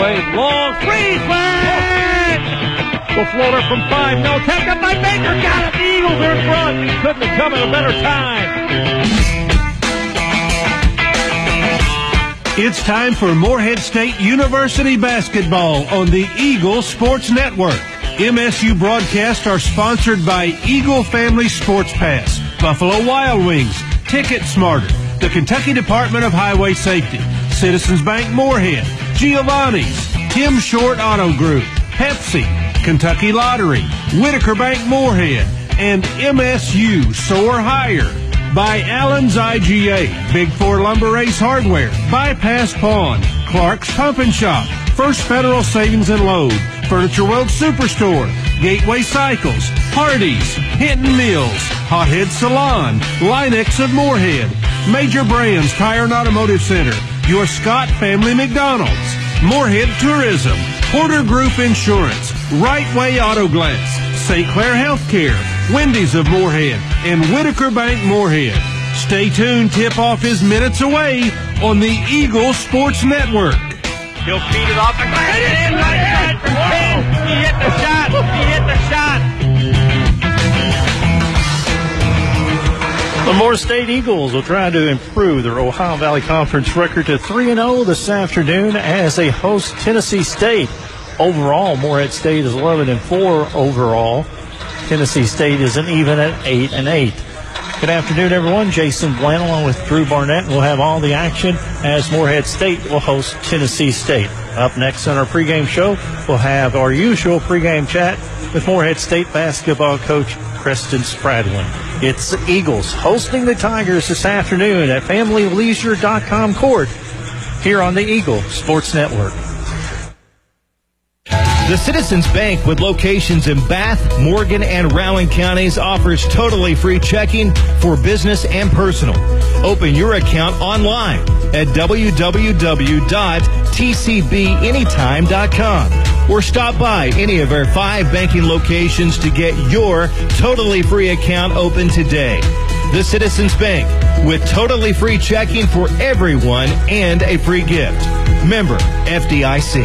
save. Long three, flag! The floater from 5, no, tapped up by Baker, got it, the Eagles are in front. Couldn't have come at a better time. It's time for Morehead State University basketball on the Eagle Sports Network. MSU broadcasts are sponsored by Eagle Family Sports Pass, Buffalo Wild Wings, Ticket Smarter, the Kentucky Department of Highway Safety, Citizens Bank Morehead, Giovanni's, Tim Short Auto Group, Pepsi, Kentucky Lottery, Whitaker Bank Morehead, and MSU Soar Higher. By Allen's IGA, Big Four Lumber Ace Hardware, Bypass Pawn, Clark's Pump and Shop, First Federal Savings and Loan, Furniture World Superstore, Gateway Cycles, Hardee's, Hinton Mills, Hothead Salon, Linex of Morehead, Major Brands Tire and Automotive Center, your Scott Family McDonald's, Morehead Tourism, Porter Group Insurance, Right Way Auto Glass, St. Clair Healthcare, Wendy's of Morehead, and Whitaker Bank Morehead. Stay tuned. Tip-off is minutes away on the Eagle Sports Network. He'll feed it off the glass. Hit it in right side for 10. He hit the shot. He hit the shot. The Moore State Eagles will try to improve their Ohio Valley Conference record to 3-0 this afternoon as they host Tennessee State. Overall, Morehead State is 11-4 overall. Tennessee State is an even at 8-8. Good afternoon, everyone. Jason Bland along with Drew Barnett. We'll have all the action as Morehead State will host Tennessee State. Up next on our pregame show, we'll have our usual pregame chat with Morehead State basketball coach Preston Spradlin. It's the Eagles hosting the Tigers this afternoon at FamilyLeisure.com court here on the Eagle Sports Network. The Citizens Bank, with locations in Bath, Morgan, and Rowan counties, offers totally free checking for business and personal. Open your account online at www.tcbanytime.com or stop by any of our 5 banking locations to get your totally free account open today. The Citizens Bank, with totally free checking for everyone and a free gift. Member FDIC.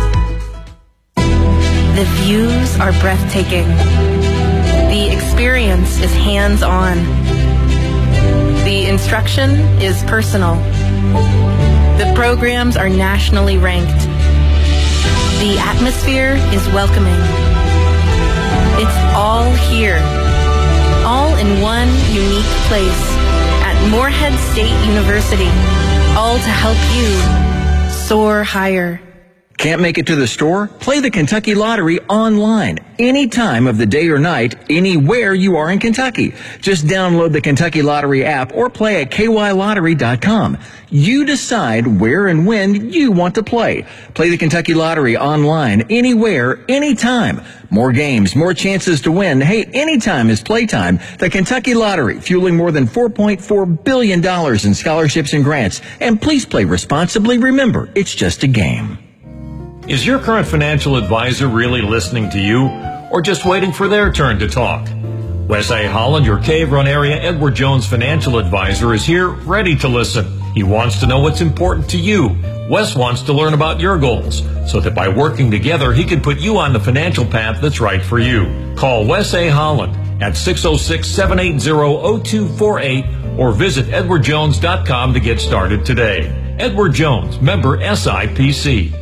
The views are breathtaking. The experience is hands-on. The instruction is personal. The programs are nationally ranked. The atmosphere is welcoming. It's all here, all in one unique place at Morehead State University, all to help you soar higher. Can't make it to the store? Play the Kentucky Lottery online, any time of the day or night, anywhere you are in Kentucky. Just download the Kentucky Lottery app or play at kylottery.com. You decide where and when you want to play. Play the Kentucky Lottery online, anywhere, anytime. More games, more chances to win. Hey, anytime is playtime. The Kentucky Lottery, fueling more than $4.4 billion in scholarships and grants. And please play responsibly. Remember, it's just a game. Is your current financial advisor really listening to you, or just waiting for their turn to talk? Wes A. Holland, your Cave Run area Edward Jones financial advisor, is here ready to listen. He wants to know what's important to you. Wes wants to learn about your goals, so that by working together, he can put you on the financial path that's right for you. Call Wes A. Holland at 606-780-0248 or visit edwardjones.com to get started today. Edward Jones, member SIPC.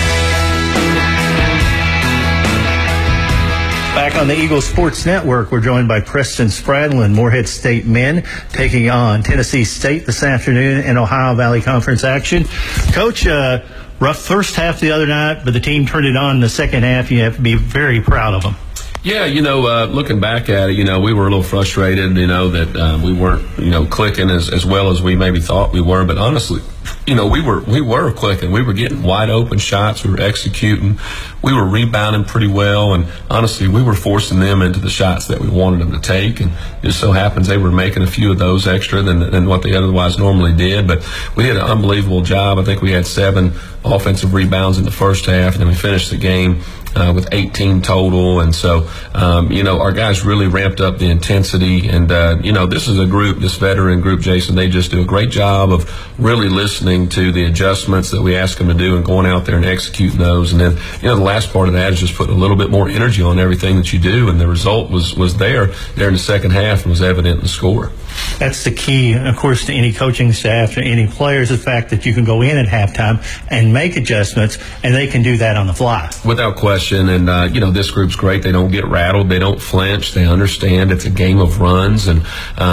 Back on the Eagle Sports Network, we're joined by Preston Spradlin, Morehead State men, taking on Tennessee State this afternoon in Ohio Valley Conference action. Coach, rough first half the other night, but the team turned it on in the second half. You have to be very proud of them. Yeah, looking back at it, we were a little frustrated, that we weren't, clicking as well as we maybe thought we were. But honestly, we were clicking. We were getting wide open shots. We were executing. we were rebounding pretty well, and honestly, we were forcing them into the shots that we wanted them to take, and it just so happens they were making a few of those extra than what they otherwise normally did. But we did an unbelievable job. I think we had 7 offensive rebounds in the first half, and then we finished the game with 18 total. And so, our guys really ramped up the intensity. And, this is a group, this veteran group, Jason, they just do a great job of really listening to the adjustments that we ask them to do and going out there and executing those. And then, the last part of that is just putting a little bit more energy on everything that you do. And the result was there in the second half and was evident in the score. That's the key, of course, to any coaching staff, to any players, the fact that you can go in at halftime and make adjustments, and they can do that on the fly. Without question. And, this group's great. They don't get rattled. They don't flinch. They understand it's a game of runs. And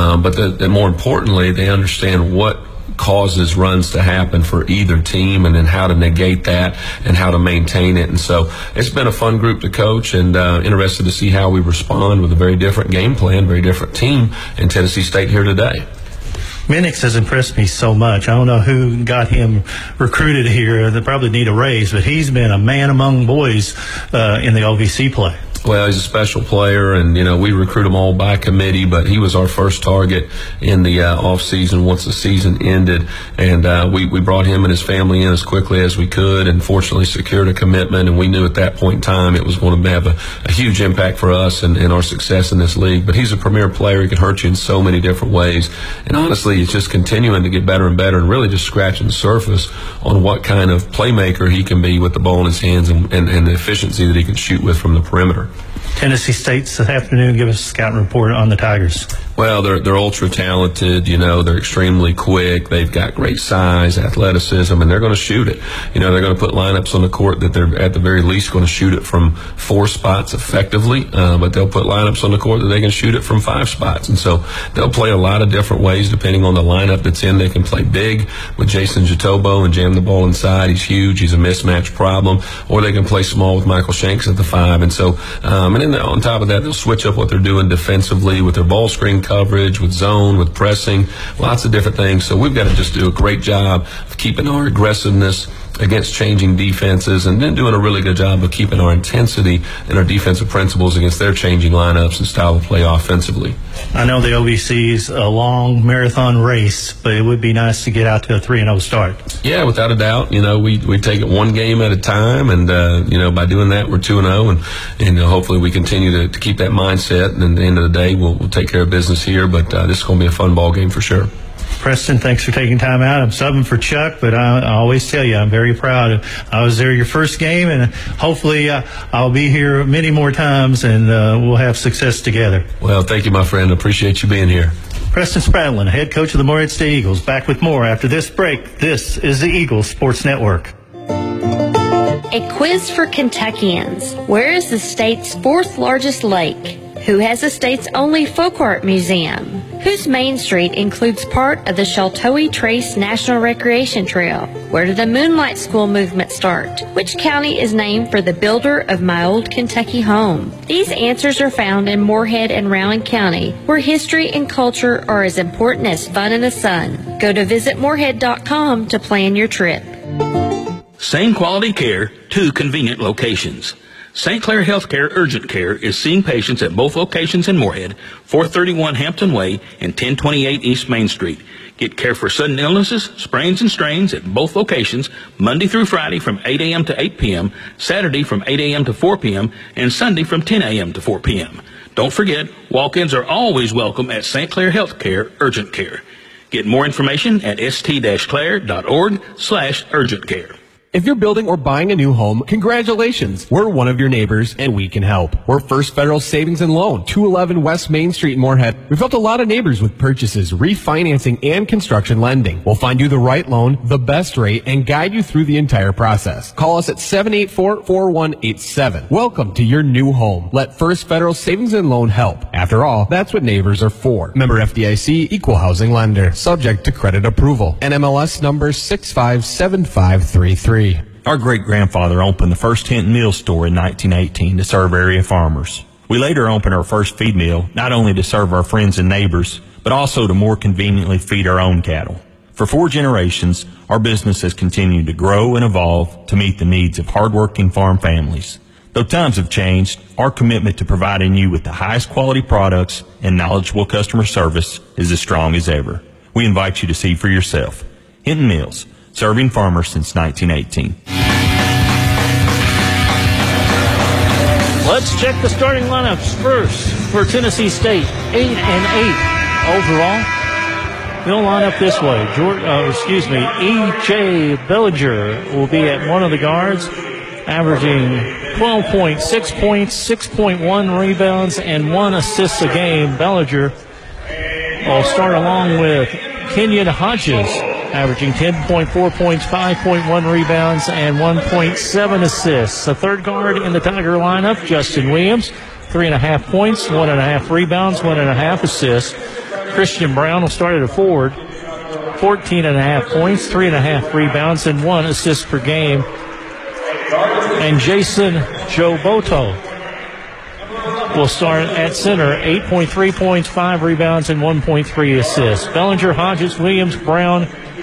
but more importantly, they understand what causes runs to happen for either team, and then how to negate that and how to maintain it. And so it's been a fun group to coach, and interested to see how we respond with a very different game plan, very different team in Tennessee State here today. Minix has impressed me so much. I don't know who got him recruited here. They probably need a raise, but he's been a man among boys in the OVC play. Well, he's a special player, and, we recruit him all by committee, but he was our first target in the off season once the season ended. And we brought him and his family in as quickly as we could, and fortunately secured a commitment. And we knew at that point in time it was going to have a huge impact for us and our success in this league. But he's a premier player. He can hurt you in so many different ways. And honestly, he's just continuing to get better and better, and really just scratching the surface on what kind of playmaker he can be with the ball in his hands and the efficiency that he can shoot with from the perimeter. Tennessee State this afternoon. Give us a scouting report on the Tigers. Well, they're ultra talented. They're extremely quick. They've got great size, athleticism, and they're going to shoot it. They're going to put lineups on the court that they're at the very least going to shoot it from 4 spots effectively, but they'll put lineups on the court that they can shoot it from 5 spots. And so they'll play a lot of different ways depending on the lineup that's in. They can play big with Jason Jatobo and jam the ball inside. He's huge. He's a mismatch problem. Or they can play small with Michael Shanks at the 5. And so, and then on top of that, they'll switch up what they're doing defensively with their ball screen coverage, with zone, with pressing, lots of different things. So we've got to just do a great job of keeping our aggressiveness against changing defenses, and then doing a really good job of keeping our intensity and our defensive principles against their changing lineups and style of play offensively. I know the OVC is a long marathon race, but it would be nice to get out to a 3-0 start. Yeah, without a doubt. We take it one game at a time, and by doing that, we're 2-0, and hopefully we continue to keep that mindset. And at the end of the day, we'll take care of business here. But this is going to be a fun ball game for sure. Preston, thanks for taking time out. I'm subbing for Chuck, but I always tell you I'm very proud. I was there your first game, and hopefully I'll be here many more times, and we'll have success together. Well, thank you, my friend. I appreciate you being here. Preston Spradlin, head coach of the Morehead State Eagles, back with more after this break. This is the Eagles Sports Network. A quiz for Kentuckians. Where is the state's 4th largest lake? Who has the state's only folk art museum? Whose Main Street includes part of the Sheltowee Trace National Recreation Trail? Where did the Moonlight School movement start? Which county is named for the builder of my old Kentucky home? These answers are found in Morehead and Rowan County, where history and culture are as important as fun in the sun. Go to visitmorehead.com to plan your trip. Same quality care, 2 convenient locations. St. Clair Healthcare Urgent Care is seeing patients at both locations in Morehead, 431 Hampton Way and 1028 East Main Street. Get care for sudden illnesses, sprains and strains at both locations, Monday through Friday from 8 a.m. to 8 p.m., Saturday from 8 a.m. to 4 p.m., and Sunday from 10 a.m. to 4 p.m. Don't forget, walk-ins are always welcome at St. Clair Healthcare Urgent Care. Get more information at st-clair.org/urgent care. If you're building or buying a new home, congratulations. We're one of your neighbors, and we can help. We're First Federal Savings and Loan, 211 West Main Street in Morehead. We've helped a lot of neighbors with purchases, refinancing, and construction lending. We'll find you the right loan, the best rate, and guide you through the entire process. Call us at 784-4187. Welcome to your new home. Let First Federal Savings and Loan help. After all, that's what neighbors are for. Member FDIC, Equal Housing Lender. Subject to credit approval. NMLS number 657533. Our great-grandfather opened the first Hinton Mill store in 1918 to serve area farmers. We later opened our first feed mill, not only to serve our friends and neighbors, but also to more conveniently feed our own cattle. For 4 generations, our business has continued to grow and evolve to meet the needs of hardworking farm families. Though times have changed, our commitment to providing you with the highest quality products and knowledgeable customer service is as strong as ever. We invite you to see for yourself. Hinton Mills, serving farmers since 1918. Let's check the starting lineups first for Tennessee State. 8-8 overall. They'll line up this way. E.J. Bellinger will be at one of the guards, averaging 12.6 points, 6.1 rebounds, and 1 assist a game. Bellinger will start along with Kenyon Hodges, averaging 10.4 points, 5.1 rebounds, and 1.7 assists. The third guard in the Tiger lineup, Justin Williams, 3.5 points, 1.5 rebounds, 1.5 assists. Christian Brown will start at a forward, 14.5 points, 3.5 rebounds, and 1 assist per game. And Jason Joboto will start at center, 8.3 points, 5 rebounds, and 1.3 assists. Bellinger, Hodges, Williams, Brown,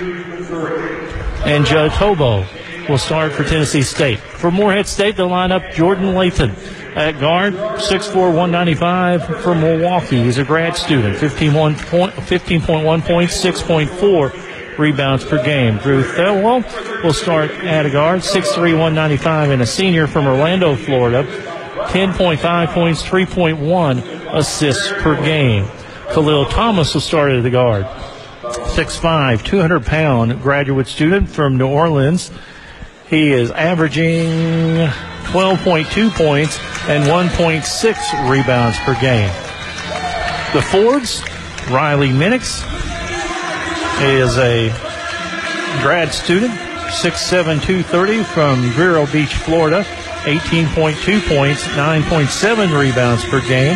and Joboto will start for Tennessee State. For Morehead State, they'll line up Jordan Lathan at guard, 6'4", 195 from Milwaukee. He's a grad student, 15.1 points, 6.4 rebounds per game. Drew Thelwell will start at a guard, 6'3", 195, and a senior from Orlando, Florida, 10.5 points, 3.1 assists per game. Khalil Thomas will start at the guard, 6'5", 200-pound graduate student from New Orleans. He is averaging 12.2 points and 1.6 rebounds per game. The forwards, Riley Minix is a grad student, 6'7", 230 from Vero Beach, Florida, 18.2 points, 9.7 rebounds per game.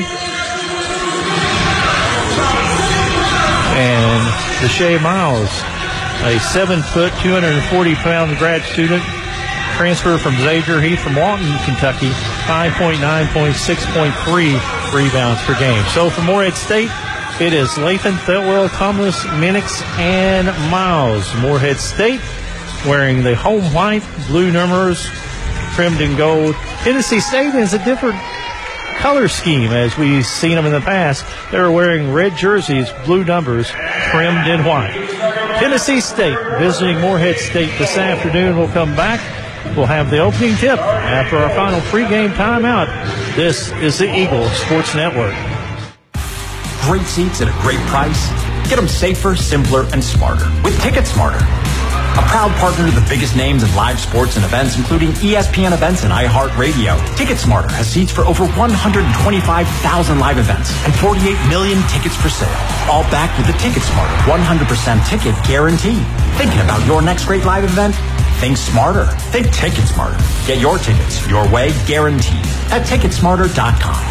And Deshae Miles, a 7', 240-pound grad student, transfer from Xavier Heath from Lawton, Kentucky, 5.9 points, 6.3 rebounds per game. So for Morehead State, it is Lathan, Thelwell, Thomas, Minix, and Miles. Morehead State wearing the home white, blue numbers, trimmed in gold. Tennessee State is a different color scheme as we've seen them in the past. They're wearing red jerseys, blue numbers, trimmed in white. Tennessee State visiting Morehead State this afternoon. We'll come back. We'll have the opening tip after our final pregame timeout. This is the Eagle Sports Network. Great seats at a great price. Get them safer, simpler, and smarter with Ticket Smarter. A proud partner to the biggest names in live sports and events, including ESPN events and iHeartRadio. Ticket Smarter has seats for over 125,000 live events and 48 million tickets for sale. All backed with the Ticket Smarter 100% ticket guarantee. Thinking about your next great live event? Think smarter. Think Ticket Smarter. Get your tickets your way, guaranteed, at Ticketsmarter.com.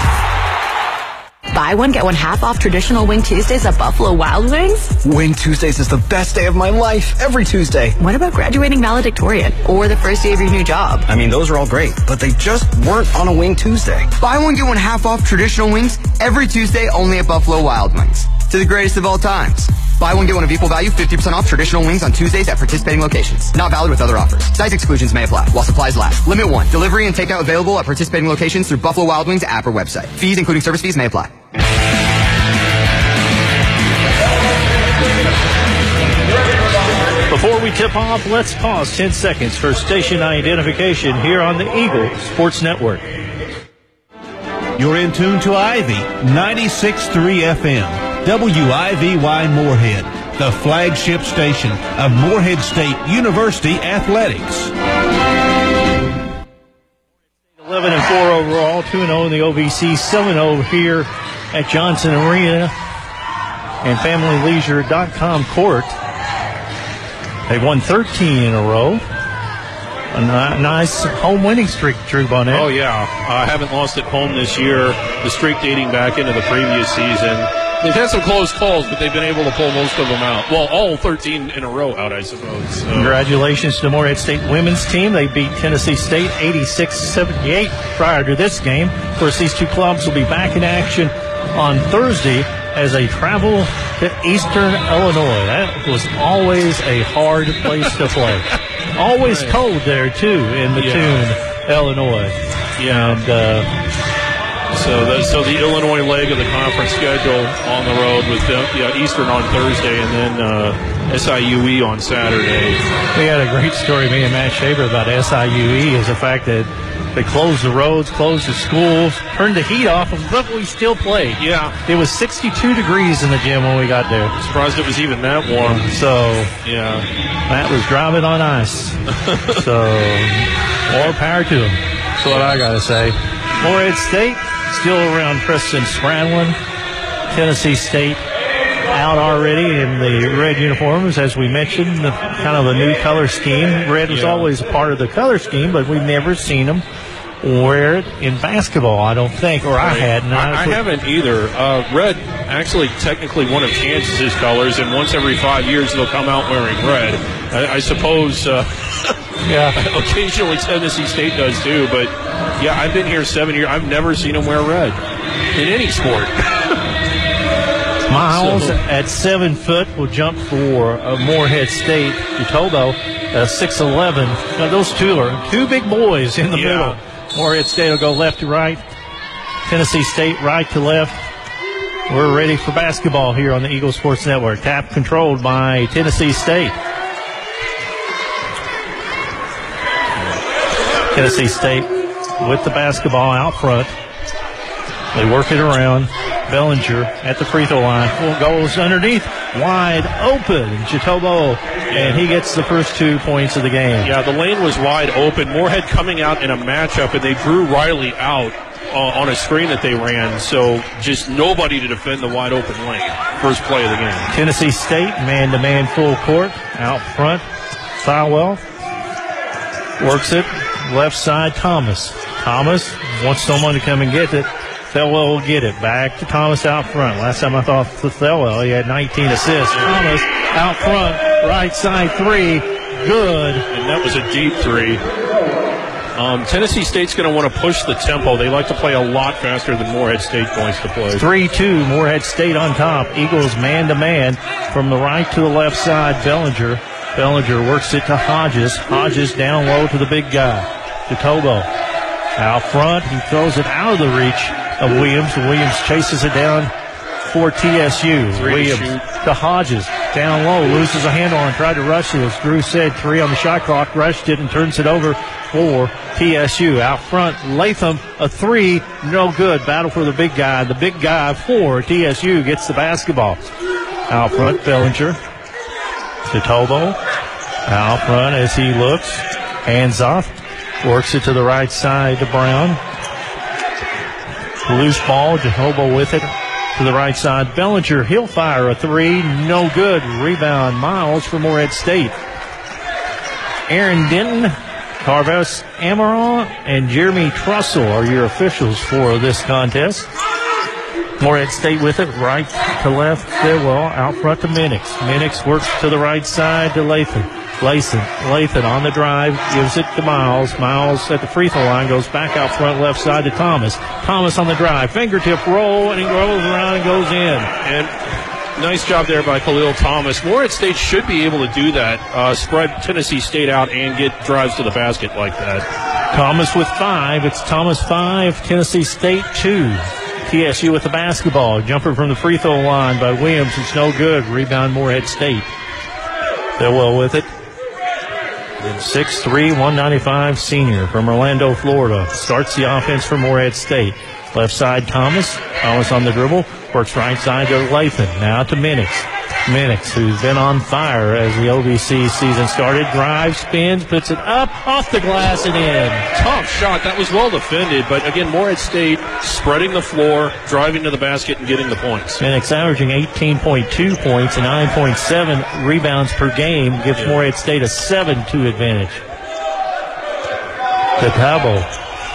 Buy one, get one half off traditional Wing Tuesdays at Buffalo Wild Wings? Wing Tuesdays is the best day of my life, every Tuesday. What about graduating valedictorian or the first day of your new job? I mean, those are all great, but they just weren't on a Wing Tuesday. Buy one, get one half off traditional wings every Tuesday only at Buffalo Wild Wings. To the greatest of all times. Buy one, get one of equal value, 50% off traditional wings on Tuesdays at participating locations. Not valid with other offers. Size exclusions may apply while supplies last. Limit 1. Delivery and takeout available at participating locations through Buffalo Wild Wings app or website. Fees, including service fees, may apply. Before we tip off, let's pause 10 seconds for station identification here on the Eagle Sports Network. You're in tune to Ivy 96.3 FM, WIVY Morehead, the flagship station of Morehead State University Athletics. 11-4 overall, 2-0 in the OVC, 7-0 here at Johnson Arena and FamilyLeisure.com court. They've won 13 in a row. A nice home winning streak, Drew Bonnet. Oh, yeah. I haven't lost at home this year. The streak dating back into the previous season. They've had some close calls, but they've been able to pull most of them out. Well, all 13 in a row out, I suppose. So. Congratulations to the Morehead State women's team. They beat Tennessee State 86-78 prior to this game. Of course, these two clubs will be back in action on Thursday as they travel to Eastern Illinois. That was always a hard place to play. Always cold there, too, in Mattoon, Illinois. Yeah. And, so the Illinois leg of the conference schedule on the road with Eastern on Thursday and then SIUE on Saturday. We had a great story, me and Matt Shaver, about SIUE, is the fact that they closed the roads, closed the schools, turned the heat off, but we still played. Yeah. It was 62 degrees in the gym when we got there. Surprised it was even that warm. So, yeah, Matt was driving on ice. So, more power to him. That's what I got to say. Morehead State still around Preston Spradlin. Tennessee State out already in the red uniforms, as we mentioned, kind of a new color scheme. Red was always a part of the color scheme, but we've never seen them wear it in basketball, I don't think, or I hadn't. I haven't either. Red actually technically one of Kansas's colors, and once every 5 years they'll come out wearing red. I suppose occasionally Tennessee State does too, but yeah, I've been here 7 years. I've never seen them wear red in any sport. Miles at 7 foot will jump for Morehead State. Utobo, 6'11". Now those two are two big boys in the middle. Morehead State will go left to right. Tennessee State right to left. We're ready for basketball here on the Eagle Sports Network. Tap controlled by Tennessee State. Tennessee State with the basketball out front. They work it around. Bellinger at the free throw line. Goes underneath. Wide open. Chitobo. And he gets the first 2 points of the game. Yeah, the lane was wide open. Morehead coming out in a matchup, and they drew Riley out on a screen that they ran. So just nobody to defend the wide open lane. First play of the game. Tennessee State, man-to-man full court. Out front. Falwell works it. Left side, Thomas. Thomas wants someone to come and get it. Thelwell will get it. Back to Thomas out front. Last time I thought for Thelwell, he had 19 assists. Thomas out front, right side three. Good. And that was a deep three. Tennessee State's going to want to push the tempo. They like to play a lot faster than Morehead State wants to play. 3-2, Morehead State on top. Eagles man-to-man from the right to the left side. Bellinger. Bellinger works it to Hodges. Hodges down low to the big guy. To Tobo. Out front, he throws it out of the reach of Williams. Williams chases it down for TSU. Williams to Hodges. Down low, loses a handle and tried to rush it. As Drew said, 3 on the shot clock. Rushed it and turns it over for TSU. Out front, Latham, a 3, no good. Battle for the big guy. The big guy for TSU gets the basketball. Out front, Bellinger to Tobo. Out front as he looks. Hands off. Works it to the right side to Brown. Loose ball, Jehobo with it to the right side. Bellinger, he'll fire a 3, no good. Rebound, Miles for Morehead State. Aaron Denton, Carves Amaron, and Jeremy Trussell are your officials for this contest. Morehead State with it, right to left. Thirlwell out front to Minix. Minix works to the right side to Lathan. Lathan on the drive, gives it to Miles. Miles at the free throw line, goes back out front left side to Thomas. Thomas on the drive, fingertip roll, and he rolls around and goes in. And nice job there by Khalil Thomas. Morehead State should be able to do that, spread Tennessee State out and get drives to the basket like that. Thomas with 5. It's Thomas 5, Tennessee State 2. TSU with the basketball. Jumper from the free throw line by Williams. It's no good. Rebound Morehead State. They're with it. 6'3", 195 senior from Orlando, Florida. Starts the offense for Morehead State. Left side, Thomas. Thomas on the dribble. Works right side to Lathan. Now to Minix. Minix, who's been on fire as the OVC season started. Drives, spins, puts it up, off the glass and in. Tough shot. That was well defended. But again, Morehead State spreading the floor, driving to the basket, and getting the points. Minix averaging 18.2 points and 9.7 rebounds per game. Gives Morehead State a 7-2 advantage. Catabo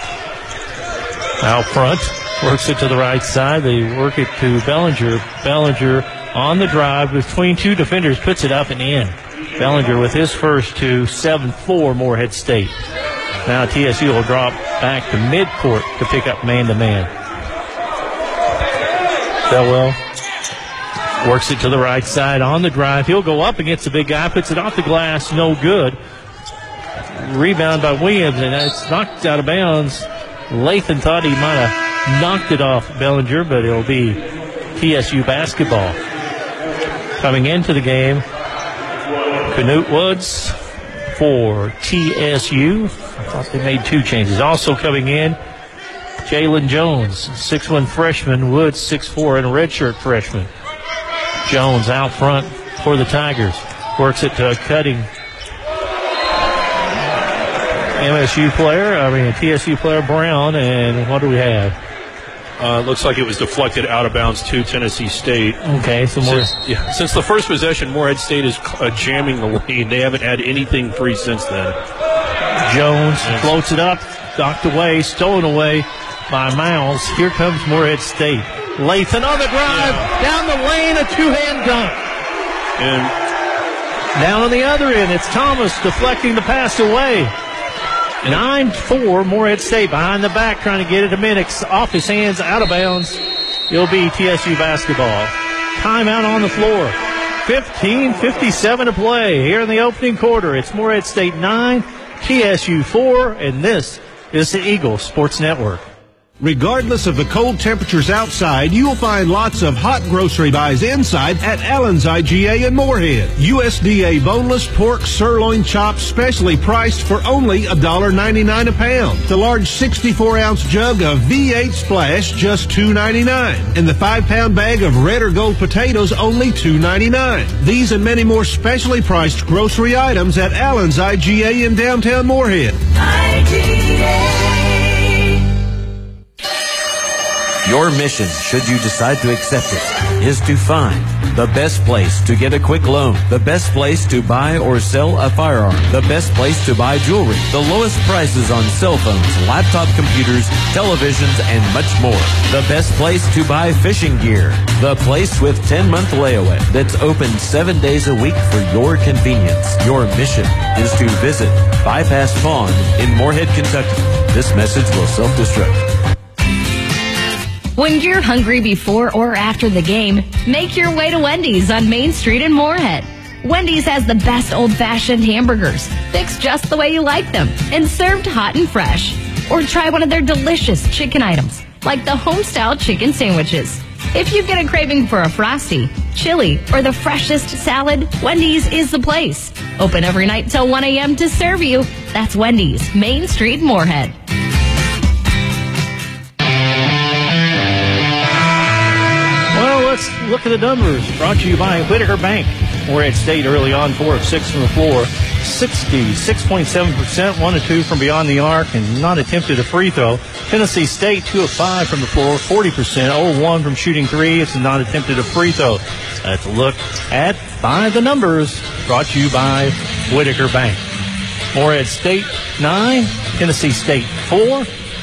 out front. Works it to the right side. They work it to Bellinger. Bellinger on the drive between two defenders, puts it up and in. Bellinger with his first 2, 7-4 Morehead State. Now TSU will drop back to midcourt to pick up man-to-man. Felwell works it to the right side on the drive. He'll go up against the big guy, puts it off the glass, no good. Rebound by Williams, and it's knocked out of bounds Lathan thought he might have knocked it off Bellinger, but it'll be TSU basketball. Coming into the game, Canute Woods for TSU. I thought they made 2 changes. Also coming in, Jalen Jones, 6'1" freshman. Woods, 6'4", and a redshirt freshman. Jones out front for the Tigers. Works it to a cutting TSU player, Brown. And what do we have? Looks like it was deflected out of bounds to Tennessee State. Okay, so more. Since the first possession, Morehead State is jamming the lane. They haven't had anything free since then. Jones floats it up, knocked away, stolen away by Miles. Here comes Morehead State. Lathan on the drive, down the lane, a 2-hand dunk. And down on the other end, it's Thomas deflecting the pass away. 9-4, Morehead State behind the back, trying to get it to Minix. Off his hands, out of bounds. It'll be TSU basketball. Timeout on the floor. 15:57 to play here in the opening quarter. It's Morehead State 9, TSU 4, and this is the Eagle Sports Network. Regardless of the cold temperatures outside, you will find lots of hot grocery buys inside at Allen's IGA in Moorhead. USDA boneless pork sirloin chops specially priced for only $1.99 a pound. The large 64-ounce jug of V8 Splash just $2.99. And the 5-pound bag of red or gold potatoes only $2.99. These and many more specially priced grocery items at Allen's IGA in downtown Moorhead. IGA. Your mission, should you decide to accept it, is to find the best place to get a quick loan, the best place to buy or sell a firearm, the best place to buy jewelry, the lowest prices on cell phones, laptop computers, televisions, and much more. The best place to buy fishing gear, the place with 10-month layaway that's open 7 days a week for your convenience. Your mission is to visit Bypass Pond in Moorhead, Kentucky. This message will self-destruct. When you're hungry before or after the game, make your way to Wendy's on Main Street in Moorhead. Wendy's has the best old-fashioned hamburgers, fixed just the way you like them, and served hot and fresh. Or try one of their delicious chicken items, like the home-style chicken sandwiches. If you get a craving for a Frosty, chili, or the freshest salad, Wendy's is the place. Open every night till 1 a.m. to serve you. That's Wendy's, Main Street, Moorhead. Let's look at the numbers. Brought to you by Whitaker Bank. Moorhead State early on, 4 of 6 from the floor. 66.7%, 1 of 2 from beyond the arc, and not attempted a free throw. Tennessee State, 2 of 5 from the floor, 40%, 0 of 1 from shooting 3. It's not attempted a free throw. Let's look at by the numbers. Brought to you by Whitaker Bank. Moorhead State 9, Tennessee State 4.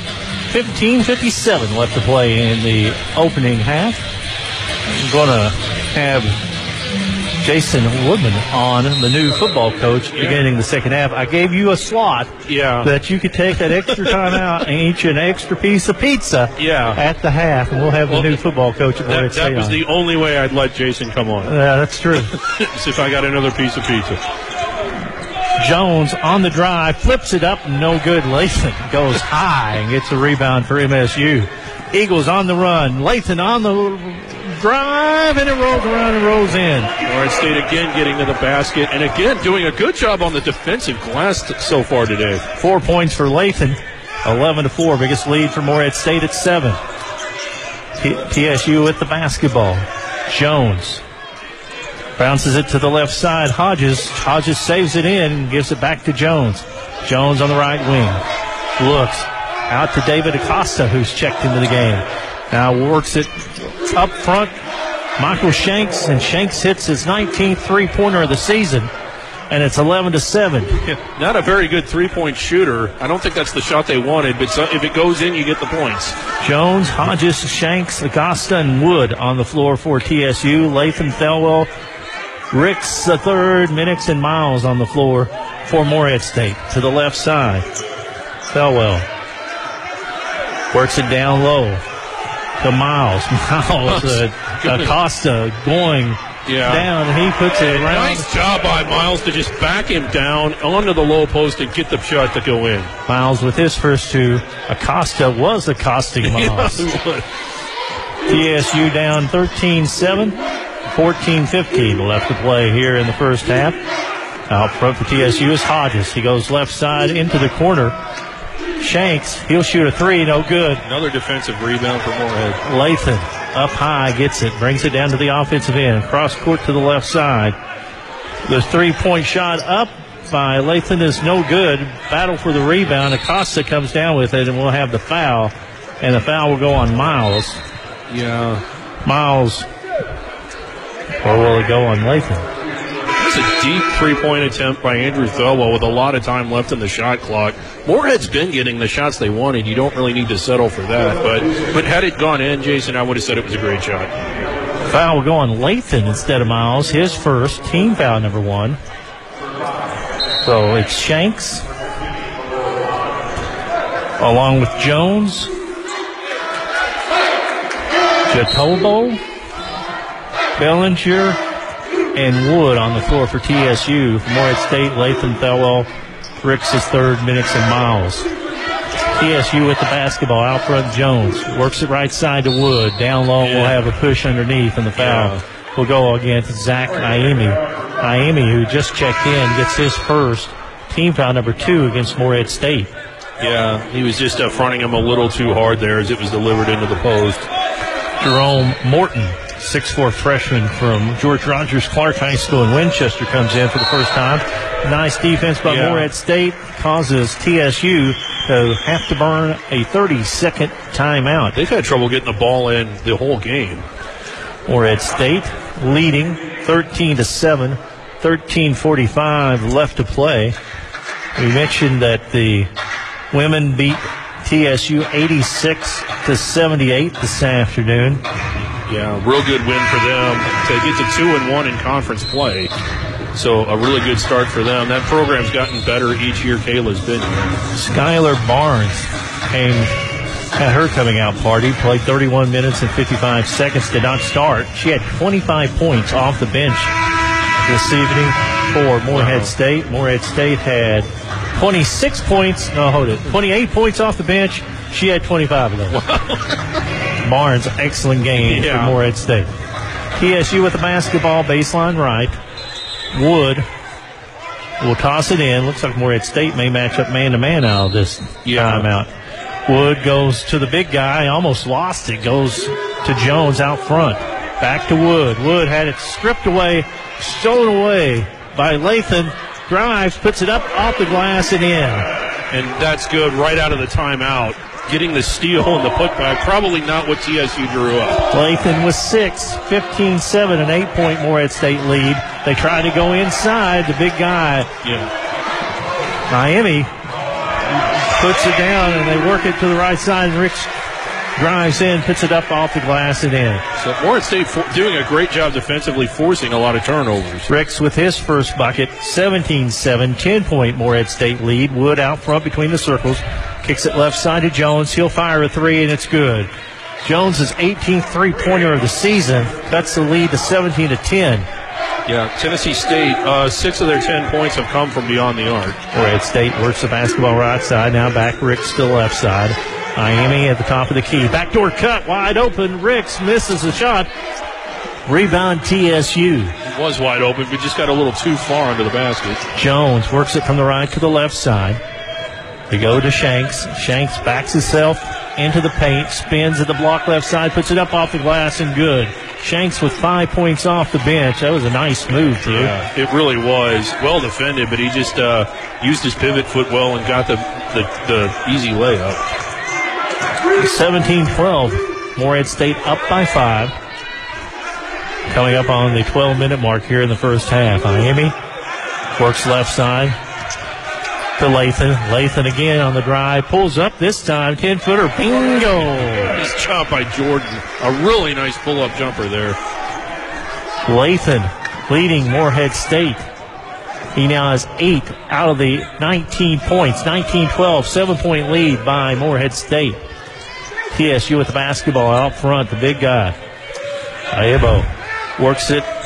15:57 left to play in the opening half. I'm going to have Jason Woodman on, the new football coach, beginning the second half. I gave you a slot that you could take that extra time out and eat you an extra piece of pizza at the half, and we'll have the new football coach at Moorhead State. That was the only way I'd let Jason come on. Yeah, that's true. As if I got another piece of pizza. Jones on the drive, flips it up, no good. Lathan goes high and gets a rebound for MSU. Eagles on the run. Lathan on the drive, and it rolls around and rolls in. Moorhead State again getting to the basket, and again doing a good job on the defensive glass so far today. 4 points for Lathan, 11-4, biggest lead for Moorhead State at 7. TSU with the basketball. Jones bounces it to the left side. Hodges saves it in and gives it back to Jones. Jones on the right wing. Looks out to David Acosta, who's checked into the game. Now works it up front. Michael Shanks, and Shanks hits his 19th three-pointer of the season, and it's 11-7. Not a very good three-point shooter. I don't think that's the shot they wanted, but if it goes in, you get the points. Jones, Hodges, Shanks, Acosta, and Wood on the floor for TSU. Lathan, Thelwell, Ricks the third, Minix, and Miles on the floor for Moorhead State. To the left side, Thelwell works it down low to Miles. Acosta going down, and he puts it around. Nice job by Miles to just back him down onto the low post and get the shot to go in. Miles with his first two. Acosta was accosting Miles. TSU down 13-7, 14-15 left to play here in the first half. Out front for TSU is Hodges. He goes left side into the corner. Shanks, he'll shoot a three, no good. Another defensive rebound for Moorhead. Lathan up high, gets it, brings it down to the offensive end. Cross court to the left side. The 3-point shot up by Lathan is no good. Battle for the rebound. Acosta comes down with it, and we'll have the foul. And the foul will go on Miles. Yeah. Miles. Or will it go on Lathan? It's a deep 3-point attempt by Andrew Thelwell with a lot of time left in the shot clock. Moorhead's been getting the shots they wanted. You don't really need to settle for that. But had it gone in, Jason, I would have said it was a great shot. Foul will go on Lathan instead of Miles. His first, team foul number 1. So it's Shanks along with Jones, Jatobo, Bellinger, and Wood on the floor for TSU. For Morehead State, Lathan, Thelwell, Ricks his third, Minix, and Miles. TSU with the basketball out front. Jones works it right side to Wood. Down low, we'll have a push underneath, and the foul will go against Zach Iemi. Iemi, who just checked in, gets his first, team foul number 2 against Morehead State. Yeah, he was just fronting him a little too hard there as it was delivered into the post. Jerome Morton, 6'4" freshman from George Rogers Clark High School in Winchester, comes in for the first time. Nice defense by Morehead State causes TSU to have to burn a 30-second timeout. They've had trouble getting the ball in the whole game. Morehead State leading 13-7, 13:45 left to play. We mentioned that the women beat TSU 86-78 this afternoon. Yeah, real good win for them to get to 2-1 in conference play. So a really good start for them. That program's gotten better each year Kayla's been here. Skylar Barnes had her coming out party, played 31 minutes and 55 seconds, did not start. She had 25 points off the bench this evening for Morehead State. Morehead State had 28 points off the bench. She had 25 of those. Barnes, excellent game for Morehead State. TSU with the basketball, baseline right. Wood will toss it in. Looks like Morehead State may match up man-to-man out of this timeout. Wood goes to the big guy, almost lost it, goes to Jones out front. Back to Wood. Wood had it stripped away, stolen away by Lathan. Drives, puts it up off the glass and in. And that's good right out of the timeout. Getting the steal and the putback, probably not what TSU drew up. Lathan with 6, 15-7, an 8-point Morehead State lead. They try to go inside, the big guy. Miami puts it down, and they work it to the right side, and Ricks drives in, puts it up off the glass and in. So Morehead State doing a great job defensively, forcing a lot of turnovers. Ricks with his first bucket, 17-7, 10-point Morehead State lead. Wood out front between the circles. Kicks it left side to Jones. He'll fire a three, and it's good. Jones' 18th three-pointer of the season cuts the lead to 17-10. Yeah, Tennessee State, 6 of their 10 points have come from beyond the arc. Morehead State works the basketball right side. Now back Ricks to the left side. Miami at the top of the key. Backdoor cut, wide open. Ricks misses the shot. Rebound TSU. It was wide open, but just got a little too far under the basket. Jones works it from the right to the left side. They go to Shanks. Shanks backs himself into the paint, spins at the block left side, puts it up off the glass, and good. Shanks with 5 points off the bench. That was a nice move, too. Yeah, it really was. Well defended, but he just used his pivot foot well and got the easy layup. 17-12. Morehead State up by 5. Coming up on the 12-minute mark here in the first half. Miami works left side to Lathan. Lathan again on the drive. Pulls up this time. 10-footer. Bingo! Nice job by Jordan. A really nice pull-up jumper there. Lathan leading Morehead State. He now has 8 out of the 19 points. 19-12. 7-point lead by Morehead State. TSU with the basketball out front. The big guy. Ayebo works it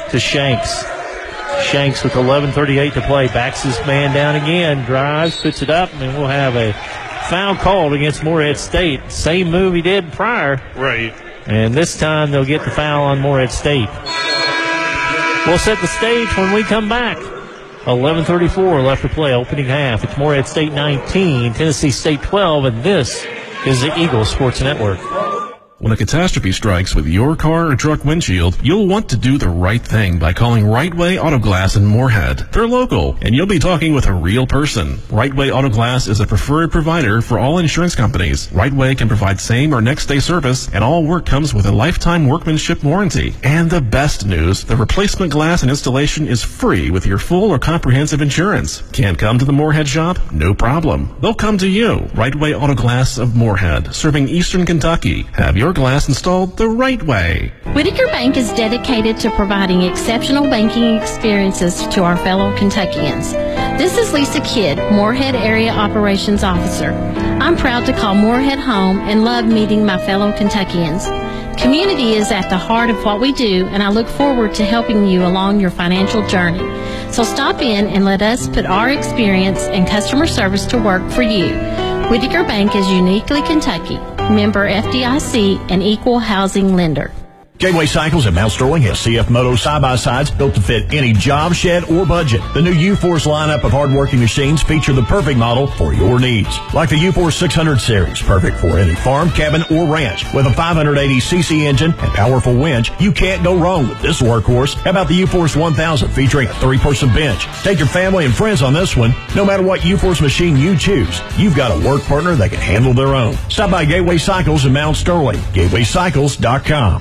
to Shanks. Shanks with 11:38 to play. Backs his man down again. Drives, puts it up, and we'll have a foul called against Morehead State. Same move he did prior. Right. And this time they'll get the foul on Morehead State. We'll set the stage when we come back. 11:34 left to play, opening half. It's Morehead State 19, Tennessee State 12, and this is the Eagles Sports Network. When a catastrophe strikes with your car or truck windshield, you'll want to do the right thing by calling Right Way Auto Glass in Morehead. They're local, and you'll be talking with a real person. Right Way Auto Glass is a preferred provider for all insurance companies. Right Way can provide same or next day service, and all work comes with a lifetime workmanship warranty. And the best news, the replacement glass and installation is free with your full or comprehensive insurance. Can't come to the Morehead shop? No problem. They'll come to you. Right Way Auto Glass of Morehead, serving Eastern Kentucky. Have your glass installed the right way. Whitaker Bank is dedicated to providing exceptional banking experiences to our fellow Kentuckians. This is Lisa Kidd, Morehead Area Operations Officer. I'm proud to call Morehead home and love meeting my fellow Kentuckians. Community is at the heart of what we do, and I look forward to helping you along your financial journey. So stop in and let us put our experience and customer service to work for you. Whitaker Bank is uniquely Kentucky, member FDIC, and equal housing lender. Gateway Cycles at Mount Sterling has CF Moto side-by-sides built to fit any job, shed, or budget. The new U-Force lineup of hard-working machines feature the perfect model for your needs. Like the U-Force 600 series, perfect for any farm, cabin, or ranch. With a 580cc engine and powerful winch, you can't go wrong with this workhorse. How about the U-Force 1000 featuring a 3-person bench? Take your family and friends on this one. No matter what U-Force machine you choose, you've got a work partner that can handle their own. Stop by Gateway Cycles in Mount Sterling. GatewayCycles.com.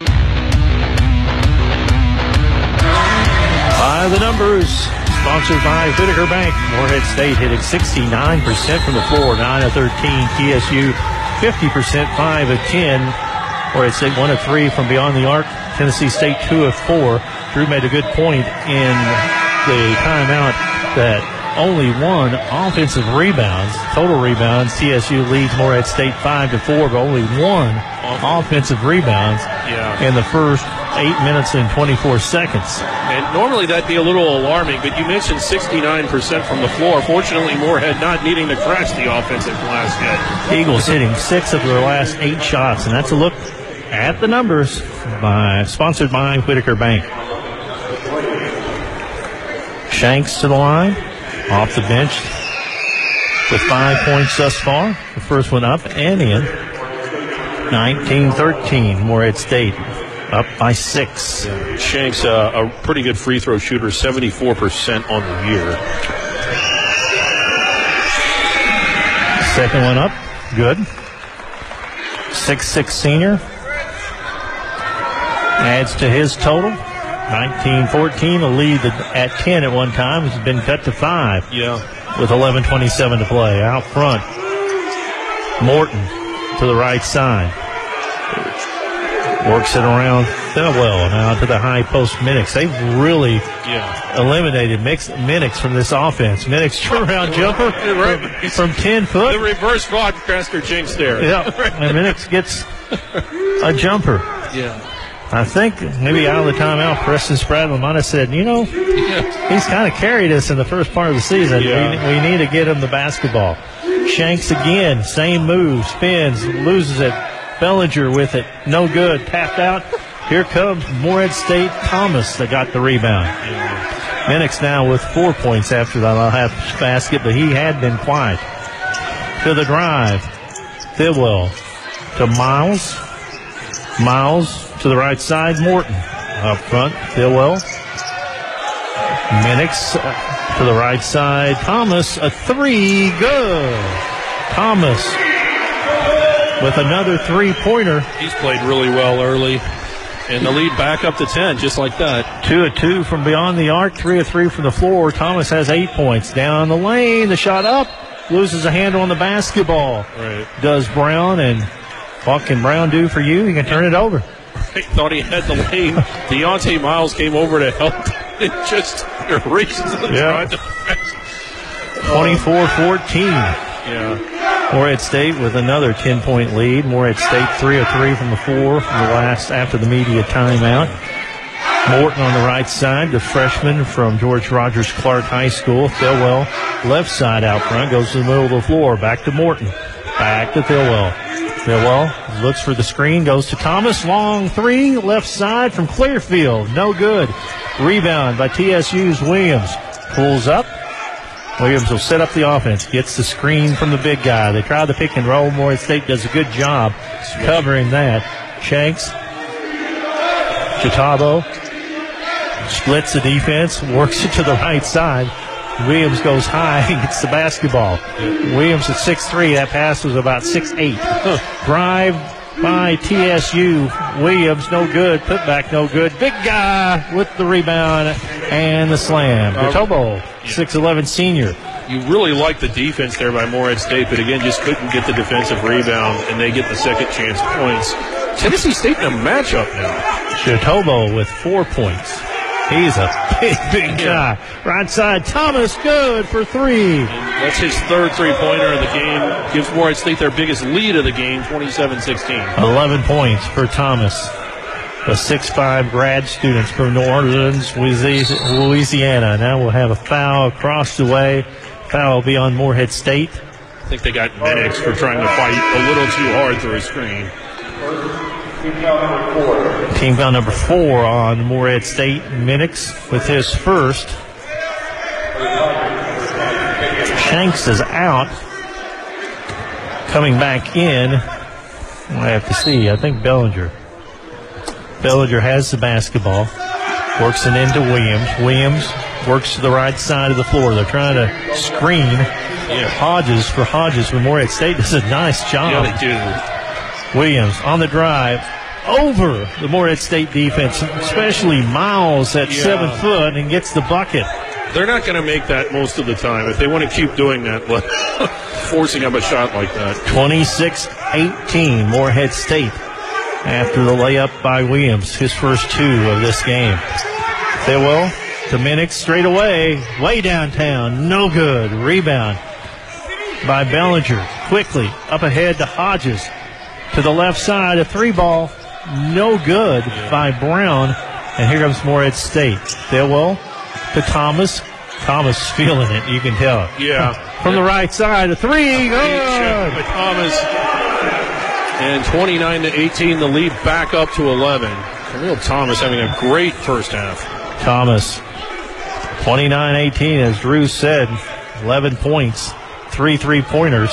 The numbers sponsored by Whitaker Bank. Morehead State hitting 69% from the floor, 9 of 13. TSU 50%, 5 of 10. Morehead State 1 of 3 from beyond the arc. Tennessee State 2 of 4. Drew made a good point in the timeout that only one offensive rebounds, total rebounds. TSU leads Morehead State 5 to 4, but only one offensive rebounds in the first 8 minutes and 24 seconds. And normally that'd be a little alarming, but you mentioned 69% from the floor. Fortunately, Morehead not needing to crash the offensive glass yet. Eagles hitting 6 of their last 8 shots, and that's a look at the numbers sponsored by Whitaker Bank. Shanks to the line, off the bench with 5 points thus far. The first one up and in. 19-13, Morehead State up by 6. Yeah. Shanks, a pretty good free throw shooter, 74% on the year. Second one up, good. 6'6" senior. Adds to his total. 19-14, a lead at 10 at one time has been cut to 5. Yeah. With 11:27 to play. Out front, Morton to the right side. Works it around Thelwell. Now to the high post Minix. They've really eliminated Minix from this offense. Minix turnaround jumper from 10 foot. The reverse broadcaster jinx there. Yeah, and Minix gets a jumper. Yeah. I think maybe out of the timeout, Preston Spradlin might have said, he's kind of carried us in the first part of the season. Yeah. We need to get him the basketball. Shanks again, same move, spins, loses it. Bellinger with it, no good, tapped out. Here comes Morehead State Thomas that got the rebound. Minix now with 4 points after the last basket, but he had been quiet. To the drive, Thibwell to Miles. Miles to the right side, Morton. Up front, Thibwell. Minix to the right side, Thomas, a 3, good. Thomas with another 3-pointer. He's played really well early. And the lead back up to 10, just like that. 2 of 2 from beyond the arc, 3 of 3 from the floor. Thomas has 8 points. Down the lane, the shot up, loses a handle on the basketball. Right. Does Brown, and what can Brown do for you? He can turn it over. Right. Thought he had the lane. Deontay Miles came over to help. It just erased the drive. 24-14. Yeah. Morehead State with another 10-point lead. Morehead State 3 of 3 from the floor from the last after the media timeout. Morton on the right side, the freshman from George Rogers Clark High School. Thilwell left side out front, goes to the middle of the floor. Back to Morton. Back to Thilwell. Thilwell looks for the screen, goes to Thomas. Long three, left side from Clearfield. No good. Rebound by TSU's Williams. Pulls up. Williams will set up the offense. Gets the screen from the big guy. They try the pick and roll. Morehead State does a good job covering that. Shanks. Chitabo splits the defense, works it to the right side. Williams goes high and gets the basketball. Williams at 6'3". That pass was about 6'8". Drive by TSU. Williams, no good. Putback, no good. Big guy with the rebound and the slam. Chitabo, 6'11" senior. You really like the defense there by Morehead State, but again, just couldn't get the defensive rebound, and they get the second chance points. Tennessee State in a matchup now. Chitobo with 4 points. He's a big guy. Right side, Thomas, good for three. And that's his third three-pointer of the game. Gives Morehead State their biggest lead of the game, 27-16. 11 points for Thomas. The 6'5" grad students from New Orleans, Louisiana. Now we'll have a foul across the way. Foul will be on Morehead State. I think they got Minix for trying to fight a little too hard through his screen. Team foul number 4 on Morehead State. Minix with his first. Shanks is out. Coming back in, we'll have to see. I think Bellinger. Bellinger has the basketball. Works it into Williams. Williams works to the right side of the floor. They're trying to screen Hodges for Hodges, but Morehead State does a nice job. Yeah, they do. Williams on the drive over the Morehead State defense, especially Miles at 7 foot, and gets the bucket. They're not going to make that most of the time. If they want to keep doing that, forcing up a shot like that. 26-18, Morehead State after the layup by Williams, his first 2 of this game. Thilwell to Minix straight away, way downtown, no good. Rebound by Bellinger, quickly up ahead to Hodges. To the left side, a 3-ball, no good by Brown. And here comes Morehead State. Thilwell to Thomas. Thomas feeling it, you can tell. Yeah. From the right side, a 3. Good. By Thomas. And 29-18, the lead back up to 11. Khalil Thomas having a great first half. Thomas, 29-18, as Drew said, 11 points, 3 3-pointers.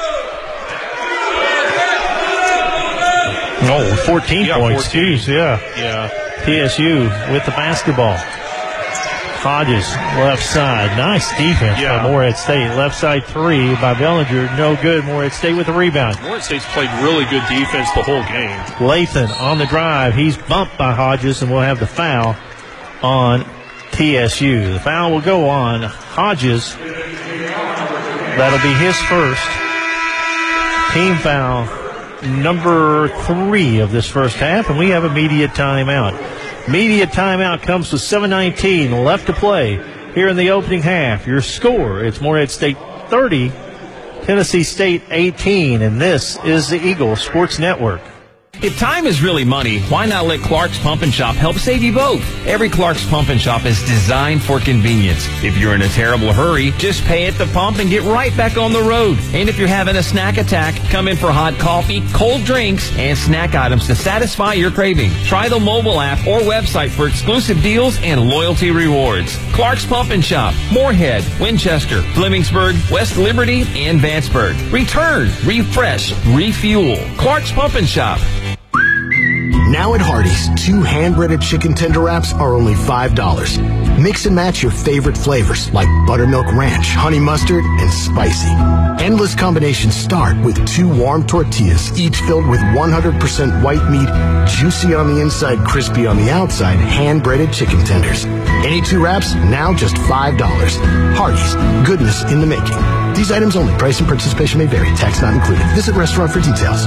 Oh, 14 points. 14. Jeez, yeah. TSU with the basketball. Hodges, left side. Nice defense by Morehead State. Left side 3 by Bellinger. No good. Morehead State with the rebound. Morehead State's played really good defense the whole game. Lathan on the drive. He's bumped by Hodges, and we'll have the foul on TSU. The foul will go on Hodges. That'll be his first. Team foul number 3 of this first half, and we have immediate timeout. Immediate timeout comes with 7:19 left to play here in the opening half. Your score, it's Morehead State 30, Tennessee State 18, and this is the Eagle Sports Network. If time is really money, why not let Clark's Pump and Shop help save you both? Every Clark's Pump and Shop is designed for convenience. If you're in a terrible hurry, just pay at the pump and get right back on the road. And if you're having a snack attack, come in for hot coffee, cold drinks, and snack items to satisfy your craving. Try the mobile app or website for exclusive deals and loyalty rewards. Clark's Pump and Shop, Moorhead, Winchester, Flemingsburg, West Liberty, and Vanceburg. Return, refresh, refuel. Clark's Pump and Shop. Now at Hardee's, 2 hand-breaded chicken tender wraps are only $5. Mix and match your favorite flavors like buttermilk ranch, honey mustard, and spicy. Endless combinations start with 2 warm tortillas, each filled with 100% white meat, juicy on the inside, crispy on the outside, hand-breaded chicken tenders. Any 2 wraps, now just $5. Hardee's, goodness in the making. These items only. Price and participation may vary. Tax not included. Visit restaurant for details.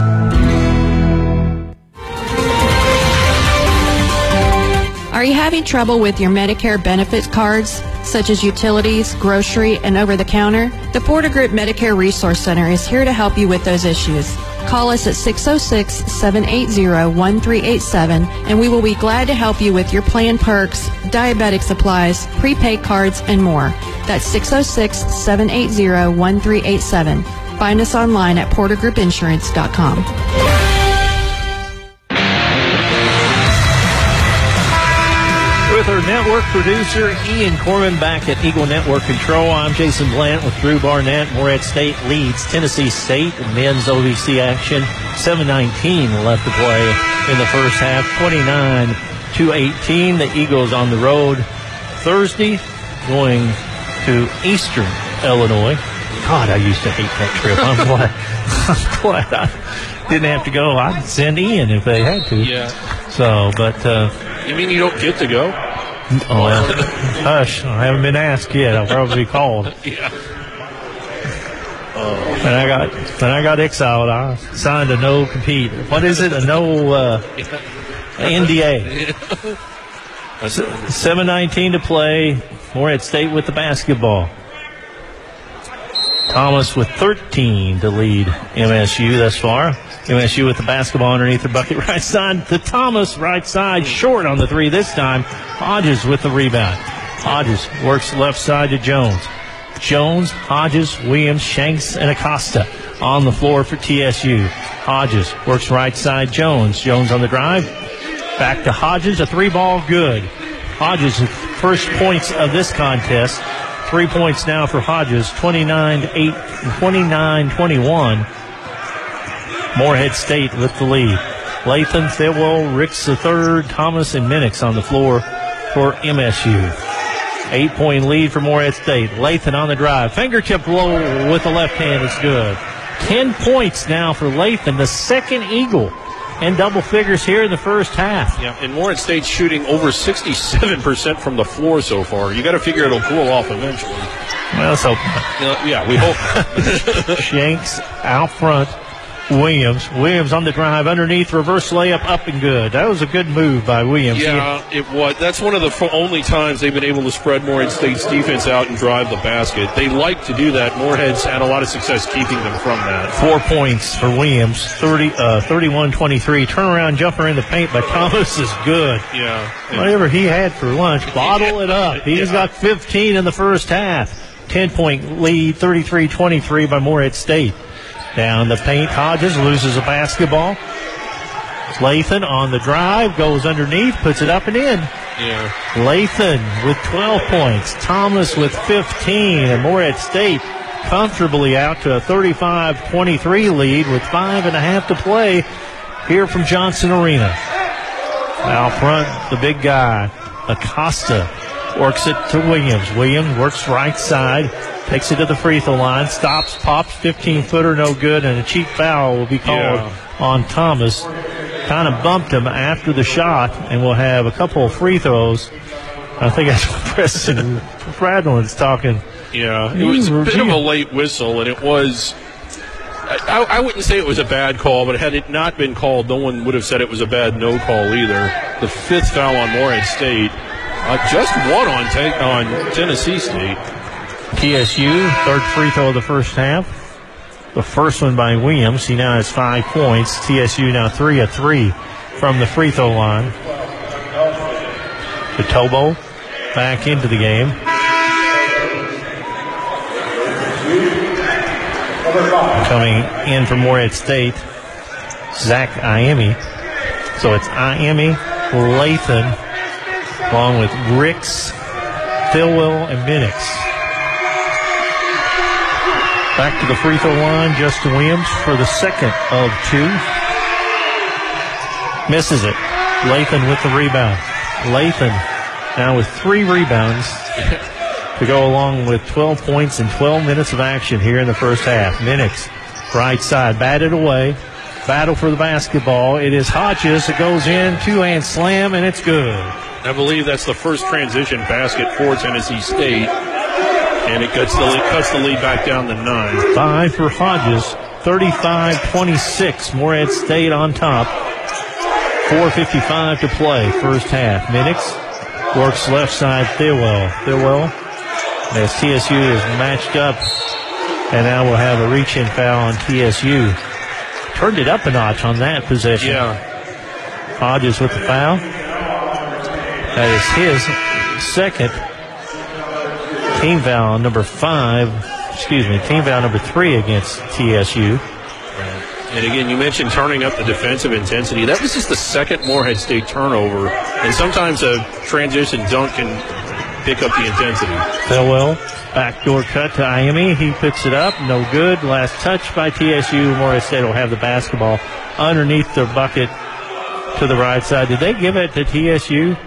Are you having trouble with your Medicare benefits cards, such as utilities, grocery, and over-the-counter? The Porter Group Medicare Resource Center is here to help you with those issues. Call us at 606-780-1387 and we will be glad to help you with your plan perks, diabetic supplies, prepaid cards, and more. That's 606-780-1387. Find us online at portergroupinsurance.com. With our network producer, Ian Corman, back at Eagle Network Control, I'm Jason Blant with Drew Barnett. Morehead State leads Tennessee State in men's OVC action. 7:19 left to play in the first half, 29-18. The Eagles on the road Thursday, going to Eastern Illinois. God, I used to hate that trip. I'm glad I didn't have to go. I'd send Ian if they had to. Yeah. So, but... you mean you don't get to go? Oh, well, hush. I haven't been asked yet. I'll probably be called. Yeah. When I got exiled, I signed a no-compete. What is it? A no NDA. 7:19 to play. Morehead State with the basketball. Thomas with 13 to lead MSU thus far. MSU with the basketball underneath the bucket right side to Thomas, right side, short on the three this time. Hodges with the rebound. Hodges works left side to Jones. Jones, Hodges, Williams, Shanks, and Acosta on the floor for TSU. Hodges works right side, Jones. Jones on the drive. Back to Hodges, a three ball good. Hodges' first points of this contest. 3 points now for Hodges, 29-21. Morehead State with the lead. Lathan, Thilwell, Ricks the third, Thomas, and Minix on the floor for MSU. 8-point lead for Morehead State. Lathan on the drive. Fingertip low with the left hand is good. 10 points now for Lathan, the second Eagle in double figures here in the first half. Yeah, and Morehead State's shooting over 67% from the floor so far. You got to figure it'll cool off eventually. Well, let's hope. Yeah, we hope. Shanks out front. Williams on the drive underneath, reverse layup up and good. That was a good move by Williams. Yeah, it was. That's one of the only times they've been able to spread Morehead State's defense out and drive the basket. They like to do that. Morehead's had a lot of success keeping them from that. 4 points for Williams, 31-23. Turnaround jumper in the paint by Thomas is good. Yeah. Whatever he had for lunch, bottle it up. He's got 15 in the first half. 10-point lead, 33-23 by Morehead State. Down the paint, Hodges loses a basketball. Lathan on the drive, goes underneath, puts it up and in. Yeah. Lathan with 12 points. Thomas with 15. And Morehead State comfortably out to a 35-23 lead with 5.5 to play here from Johnson Arena. Out front, the big guy, Acosta, works it to Williams. Williams works right side. Takes it to the free throw line, stops, pops, 15-footer, no good, and a cheap foul will be called on Thomas. Kind of bumped him after the shot, and we'll have a couple of free throws. I think that's what Preston Fradlin's talking. Yeah, it was a bit of a late whistle, and it was, I wouldn't say it was a bad call, but had it not been called, no one would have said it was a bad no call either. The fifth foul on Morehead State, just one on Tennessee State. TSU, third free throw of the first half. The first one by Williams. He now has 5 points. TSU now 3 of 3 from the free throw line. To Tobo, back into the game. Coming in from Morehead State, Zach Iame. So it's Iame, Lathan, along with Ricks, Thilwell, and Minix. Back to the free throw line, Justin Williams for the second of 2. Misses it. Lathan with the rebound. Lathan now with 3 rebounds to go along with 12 points and 12 minutes of action here in the first half. Minix, right side, batted away. Battle for the basketball. It is Hodges that goes in, 2-hand slam, and it's good. I believe that's the first transition basket for Tennessee State. And it cuts the lead back down to 9. 5 for Hodges, 35-26. Morehead State on top. 4:55 to play, first half. Minix works left side, Thilwell. As TSU is matched up, and now we'll have a reach-in foul on TSU. turned it up a notch on that possession. Yeah. Hodges with the foul. That is his second team foul number 3 against TSU. And again, you mentioned turning up the defensive intensity. That was just the second Morehead State turnover. And sometimes a transition dunk can pick up the intensity. Thelwell, backdoor cut to Iame. He puts it up. No good. Last touch by TSU. Morehead State will have the basketball underneath their bucket to the right side. Did they give it to TSU?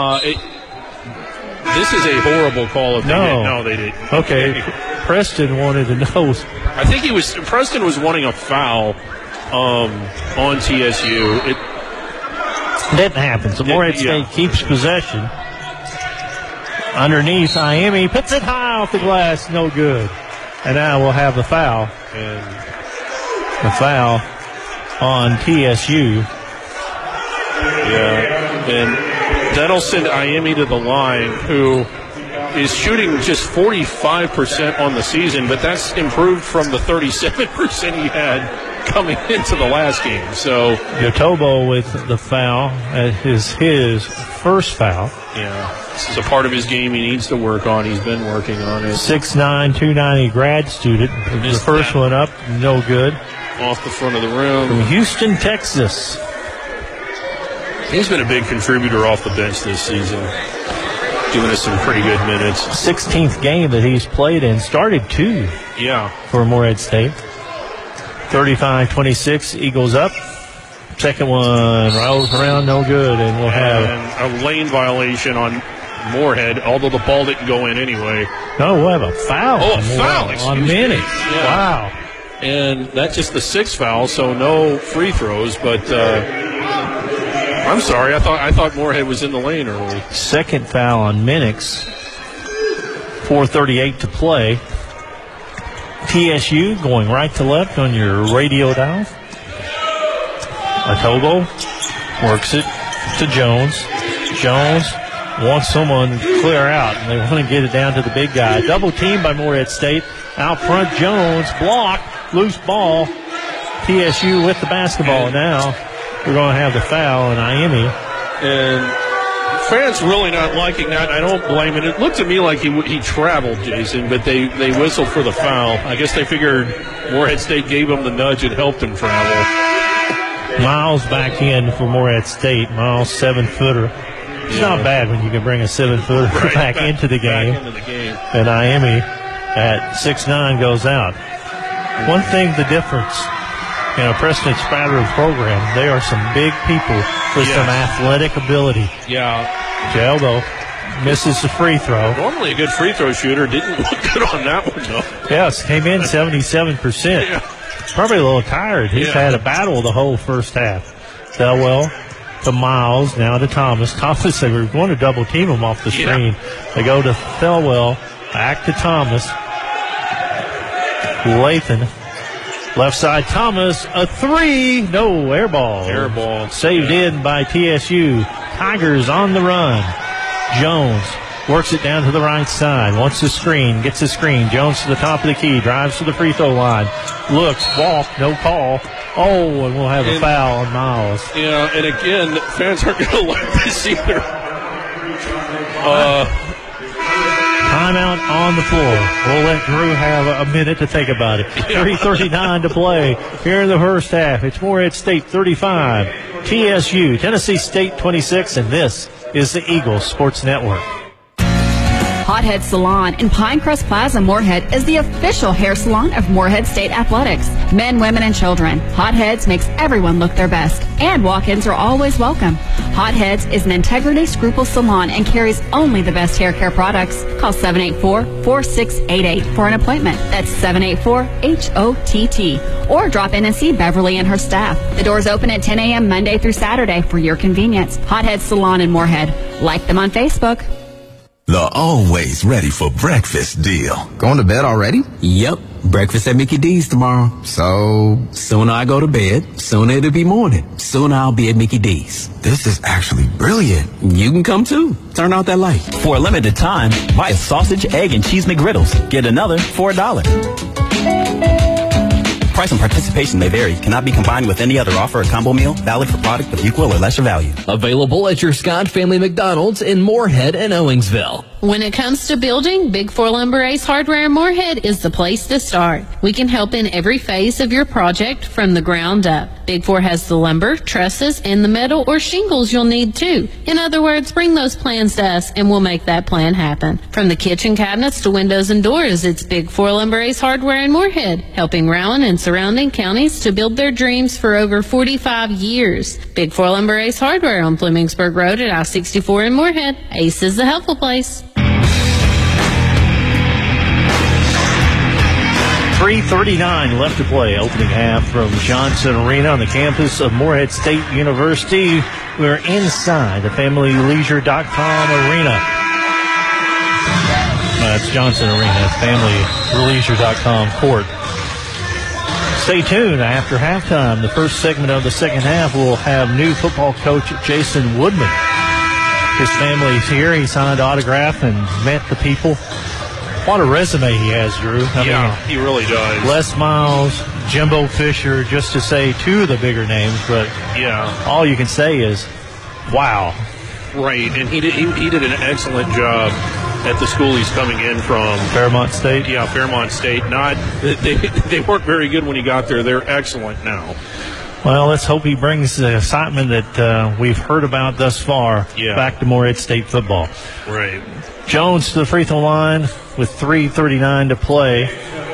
This is a horrible call. No, they didn't. Okay. Preston wanted to know. I think Preston was wanting a foul on TSU. It didn't happen. So Morehead State keeps possession. Underneath, Iame puts it high off the glass. No good. And now we'll have the foul. And the foul on TSU. Yeah. And that'll send Iame to the line, who is shooting just 45% on the season, but that's improved from the 37% he had coming into the last game. So Yotobo with the foul is his first foul. Yeah, this is a part of his game he needs to work on. He's been working on it. 6'9", 290 grad student. The first one up, no good. Off the front of the rim. From Houston, Texas. He's been a big contributor off the bench this season, giving us some pretty good minutes. 16th game that he's played in. Started 2. Yeah. For Morehead State. 35-26, Eagles up. Second one rolls around, no good, and we'll have a lane violation on Morehead, although the ball didn't go in anyway. No, we'll have a foul. Oh, a foul, on Minix. Yeah. Wow. And that's just the 6th foul, so no free throws, but I'm sorry, I thought Morehead was in the lane early. Second foul on Minix. 4:38 to play. TSU going right to left on your radio dial. Atobo works it to Jones. Jones wants someone to clear out, and they want to get it down to the big guy. Double team by Morehead State. Out front, Jones blocked. Loose ball. TSU with the basketball. Now we're going to have the foul on Iame. And fans really not liking that. I don't blame it. It looked to me like he traveled, Jason, but they whistled for the foul. I guess they figured Morehead State gave him the nudge. It helped him travel. Miles back in for Morehead State. Miles, 7-footer. It's not bad when you can bring a 7-footer back into the game. And Iame at 6'9" goes out. One thing, the difference in a Preston Spatter program, they are some big people with some athletic ability. Yeah. Geldo misses the free throw. Normally a good free throw shooter. Didn't look good on that one, though. Yes, came in 77%. Yeah. Probably a little tired. He's had a battle the whole first half. Thelwell to Miles, now to Thomas. Thomas, they were going to double team him off the screen. They go to Thelwell, back to Thomas. Lathan, left side, Thomas, a 3. No, air ball. Air ball. Saved in by TSU. Tigers on the run. Jones works it down to the right side. Wants the screen. Gets the screen. Jones to the top of the key. Drives to the free throw line. Looks. Walk. No call. Oh, and we'll have a foul on Miles. Yeah, and again, fans aren't going to like this either. Timeout on the floor. We'll let Drew have a minute to think about it. 3:39 to play here in the first half. It's Morehead State 35. TSU, Tennessee State 26, and this is the Eagles Sports Network. Hothead Salon in Pinecrest Plaza, Morehead is the official hair salon of Morehead State Athletics. Men, women, and children. Hotheads makes everyone look their best, and walk-ins are always welcome. Hotheads is an integrity scruple salon and carries only the best hair care products. Call 784-4688 for an appointment. That's 784-HOTT. Or drop in and see Beverly and her staff. The doors open at 10 a.m. Monday through Saturday for your convenience. Hothead Salon in Morehead. Like them on Facebook. The always ready for breakfast deal. Going to bed already? Yep. Breakfast at Mickey D's tomorrow. So, sooner I go to bed, sooner it'll be morning. Sooner I'll be at Mickey D's. This is actually brilliant. You can come too. Turn out that light. For a limited time, buy a sausage, egg, and cheese McGriddles. Get another for $1. Price and participation may vary. Cannot be combined with any other offer or combo meal. Valid for product of equal or lesser value. Available at your Scott Family McDonald's in Moorhead and Owensville. When it comes to building, Big 4 Lumber Ace Hardware in Moorhead is the place to start. We can help in every phase of your project from the ground up. Big 4 has the lumber, trusses, and the metal or shingles you'll need too. In other words, bring those plans to us and we'll make that plan happen. From the kitchen cabinets to windows and doors, it's Big 4 Lumber Ace Hardware in Moorhead, helping Rowan and surrounding counties to build their dreams for over 45 years. Big 4 Lumber Ace Hardware on Flemingsburg Road at I-64 in Moorhead. Ace is the helpful place. 3:39 left to play. Opening half from Johnson Arena on the campus of Moorhead State University. We're inside the FamilyLeisure.com arena. That's Johnson Arena, FamilyLeisure.com court. Stay tuned. After halftime, the first segment of the second half, we'll have new football coach Jason Woodman. His family's here. He signed autograph and met the people. What a resume he has, Drew. I mean, he really does. Les Miles, Jimbo Fisher, just to say two of the bigger names, but all you can say is, wow. Right, and he did an excellent job at the school he's coming in from. Fairmont State? Yeah, Fairmont State. They weren't very good when he got there. They're excellent now. Well, let's hope he brings the excitement that we've heard about thus far back to Moorhead State football. Right. Jones to the free throw line with 3:39 to play.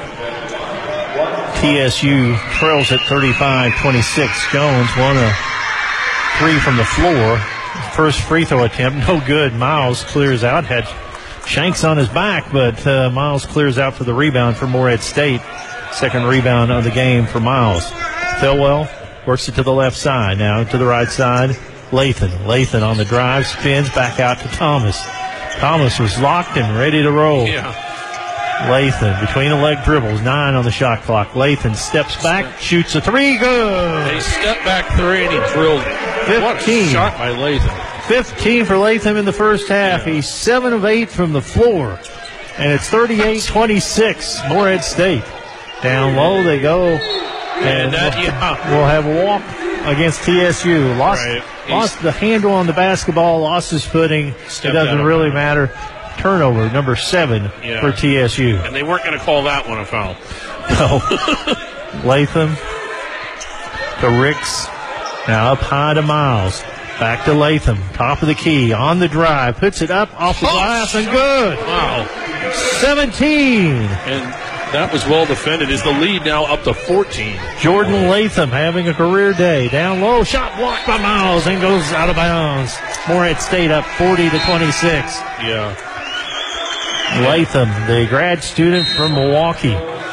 TSU trails at 35-26. Jones won a three from the floor. First free throw attempt, no good. Miles clears out. Had Shanks on his back, but Miles clears out for the rebound for Moorhead State. Second rebound of the game for Miles. Thilwell works it to the left side. Now to the right side. Lathan on the drive, spins back out to Thomas. Thomas was locked and ready to roll. Lathan between the leg dribbles, 9 on the shot clock. Lathan steps back, shoots a three, good. He stepped back three and he drilled it. 15. What a shot by Lathan. 15 for Latham in the first half. He's 7 of 8 from the floor. And it's 38-26, Moorhead State. Down low they go. And we'll have a walk against TSU. Lost the handle on the basketball, lost his footing. It doesn't really matter. Turnover, number 7 for TSU. And they weren't going to call that one a foul. No. Latham to Ricks. Now up high to Miles. Back to Latham. Top of the key. On the drive. Puts it up off the glass and good. Wow. 17. And that was well defended. Is the lead now up to 14? Jordan Latham having a career day. Down low. Shot blocked by Miles and goes out of bounds. Moorhead State up 40-26. Yeah. Latham, the grad student from Milwaukee.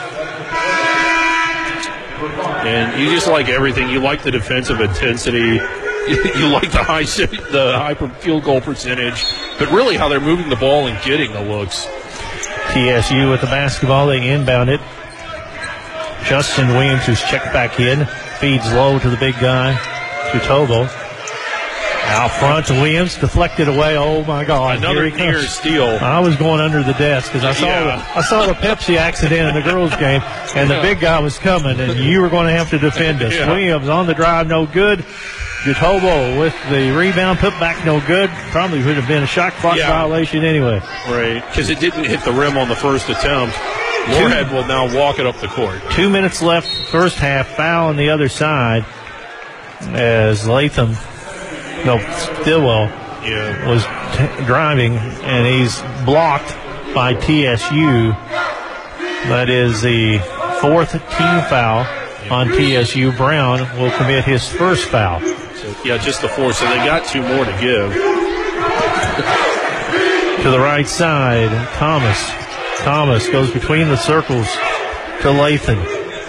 And you just like everything. You like the defensive intensity. You like the high field goal percentage. But really how they're moving the ball and getting the looks. TSU with the basketball. They inbound it. Justin Williams, who's checked back in, feeds low to the big guy, Tutobo. Out front to Williams, deflected away. Oh my God! Another near steal. I was going under the desk because I saw the Pepsi accident in the girls' game, and the big guy was coming, and you were going to have to defend us. Williams on the drive, no good. Tutobo with the rebound, put back, no good. Probably would have been a shot clock violation anyway. Right, because it didn't hit the rim on the first attempt. Moorhead will now walk it up the court. 2 minutes left, first half. Foul on the other side as Stillwell was driving, and he's blocked by TSU. That is the fourth team foul on TSU. Brown will commit his first foul. So, just the four. So they got 2 more to give. To the right side, Thomas goes between the circles to Lathan.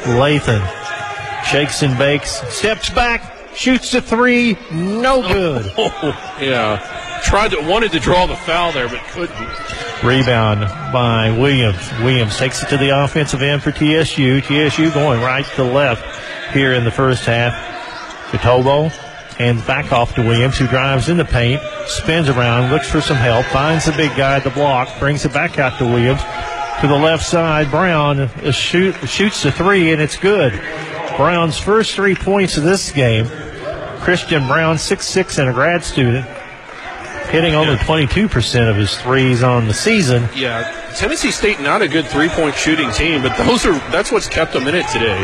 Shakes and bakes, steps back, shoots the three, no good. Wanted to draw the foul there, but couldn't. Rebound by Williams. Williams takes it to the offensive end for TSU. TSU going right to left here in the first half. Tutobo hands back off to Williams, who drives in the paint, spins around, looks for some help, finds the big guy at the block, brings it back out to Williams. to the left side. Brown shoots the three, and it's good. Brown's first 3 points of this game. Christian Brown, 6'6", and a grad student, hitting only 22% of his threes on the season. Yeah, Tennessee State not a good three-point shooting team, but that's what's kept them in it today.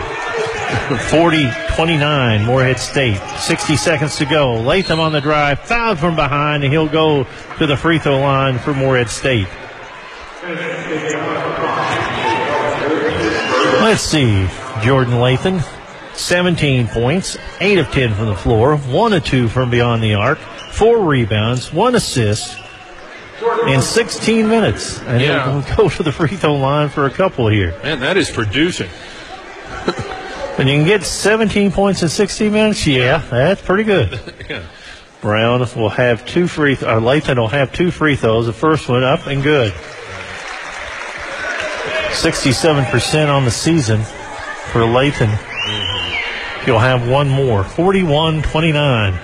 40-29, Morehead State. 60 seconds to go. Latham on the drive, fouled from behind, and he'll go to the free throw line for Morehead State. Let's see. Jordan Latham, 17 points, 8 of 10 from the floor, 1 of 2 from beyond the arc, 4 rebounds, 1 assist in 16 minutes. And he'll go to the free throw line for a couple here. Man, that is producing. When you can get 17 points in 60 minutes, that's pretty good. Yeah. Brown will have Latham will have 2 free throws. The first one up and good. 67% on the season for Latham. He'll have 1 more. 41-29.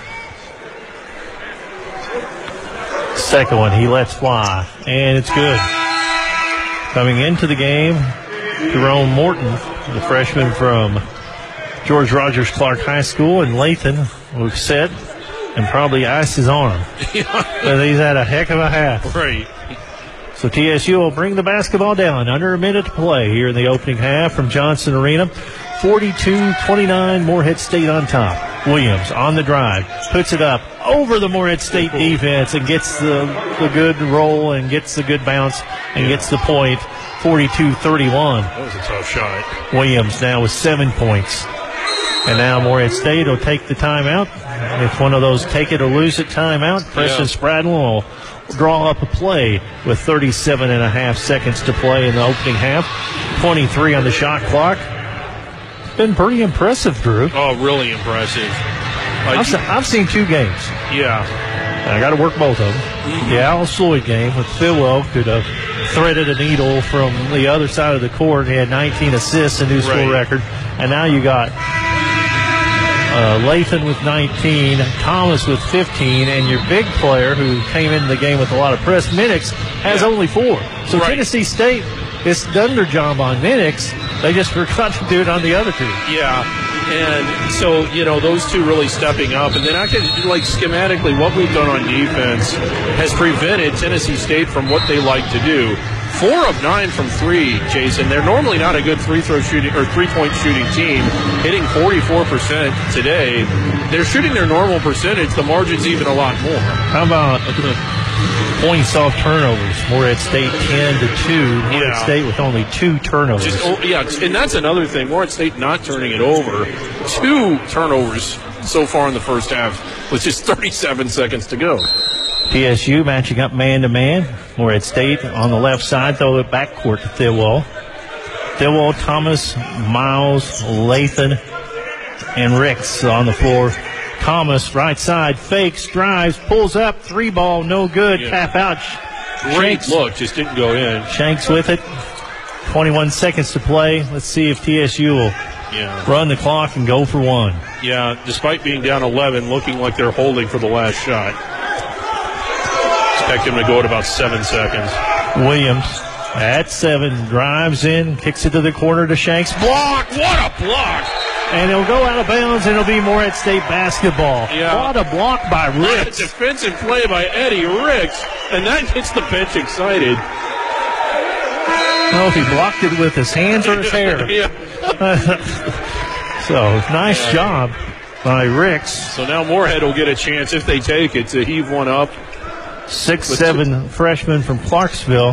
Second one he lets fly, and it's good. Coming into the game, Jerome Morton, the freshman from George Rogers Clark High School, and Latham will set and probably ice his arm. But he's had a heck of a half. Right. So TSU will bring the basketball down. Under a minute to play here in the opening half from Johnson Arena. 42-29, Morehead State on top. Williams on the drive, puts it up over the Morehead State defense and gets the good roll and gets the good bounce and gets the point. 42-31. That was a tough shot. Williams now with 7 points. And now Morehead State will take the timeout. It's one of those take it or lose it timeout. Preston Spradlin will draw up a play with 37.5 seconds to play in the opening half. 23 on the shot clock. It's been pretty impressive, Drew. Oh, really impressive. I've seen 2 games. Yeah. And I got to work both of them. Mm-hmm. The Al Sloyd game with Philwell could have threaded a needle from the other side of the court. He had 19 assists, a new school record. And now you got Latham with 19, Thomas with 15, and your big player who came into the game with a lot of press, Minix, has only 4. So Tennessee State has done their job on Minix. They just forgot to do it on the other 2. Yeah. And so, those 2 really stepping up. And then schematically, what we've done on defense has prevented Tennessee State from what they like to do. 4 of 9 from 3, Jason. They're normally not a good free-throw shooting or three-point shooting team, hitting 44% today. They're shooting their normal percentage. The margin's even a lot more. How about points off turnovers? Morehead State 10-2. Morehead State with only 2 turnovers. And that's another thing. Morehead State not turning it over. 2 turnovers so far in the first half with just 37 seconds to go. TSU matching up man-to-man. Morehead State on the left side, throw it backcourt to Thilwell. Thilwell, Thomas, Miles, Latham, and Ricks on the floor. Thomas, right side, fakes, drives, pulls up, 3 ball, no good, tap out. Great look, just didn't go in. Shanks with it. 21 seconds to play. Let's see if TSU will run the clock and go for 1. Yeah, despite being down 11, looking like they're holding for the last shot. Expect him to go at about 7 seconds. Williams at 7, drives in, kicks it to the corner to Shanks. Block! What a block! And it'll go out of bounds, and it'll be Morehead State basketball. Yeah. What a block by Ricks. What a defensive play by Eddie Ricks, and that gets the bench excited. I don't know if he blocked it with his hands or his hair. So, nice job by Ricks. So now Morehead will get a chance, if they take it, to heave one up. 6'7" freshman from Clarksville.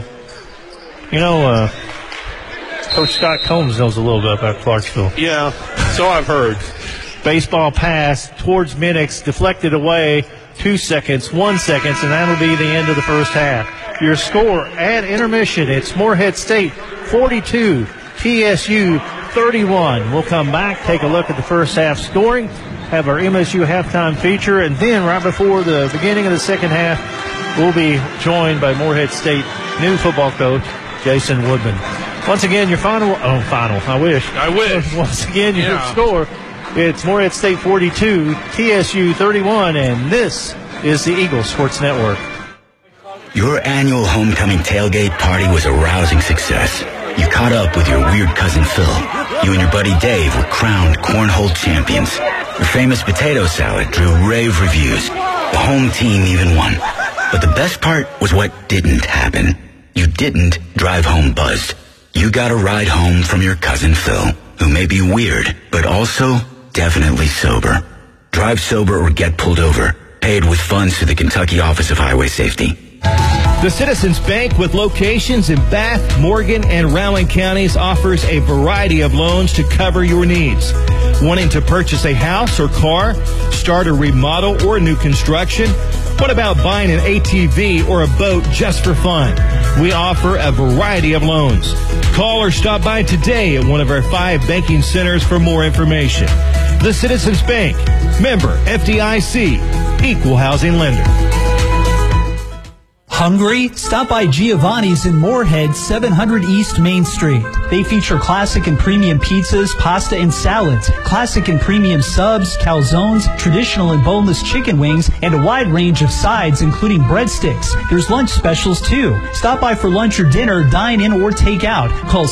Coach Scott Combs knows a little bit about Clarksville. Yeah, so I've heard. Baseball pass towards Minix, deflected away, 2 seconds, 1 second, and that'll be the end of the first half. Your score at intermission, it's Morehead State 42, TSU 31. We'll come back, take a look at the first half scoring, have our MSU halftime feature, and then right before the beginning of the second half, we'll be joined by Morehead State new football coach Jason Woodman. Once again, your final, I wish. Once again, your score, it's Morehead State 42, TSU 31, and this is the Eagle Sports Network. Your annual homecoming tailgate party was a rousing success. You caught up with your weird cousin Phil. You and your buddy Dave were crowned cornhole champions. Your famous potato salad drew rave reviews. The home team even won. But the best part was what didn't happen. You didn't drive home buzzed. You got a ride home from your cousin Phil, who may be weird, but also definitely sober. Drive sober or get pulled over. Paid with funds through the Kentucky Office of Highway Safety. The Citizens Bank, with locations in Bath, Morgan, and Rowan counties, offers a variety of loans to cover your needs. Wanting to purchase a house or car, start a remodel or new construction? What about buying an ATV or a boat just for fun? We offer a variety of loans. Call or stop by today at one of our 5 banking centers for more information. The Citizens Bank, member FDIC, equal housing lender. Hungry? Stop by Giovanni's in Moorhead, 700 East Main Street. They feature classic and premium pizzas, pasta, and salads, classic and premium subs, calzones, traditional and boneless chicken wings, and a wide range of sides, including breadsticks. There's lunch specials, too. Stop by for lunch or dinner, dine in or take out. Call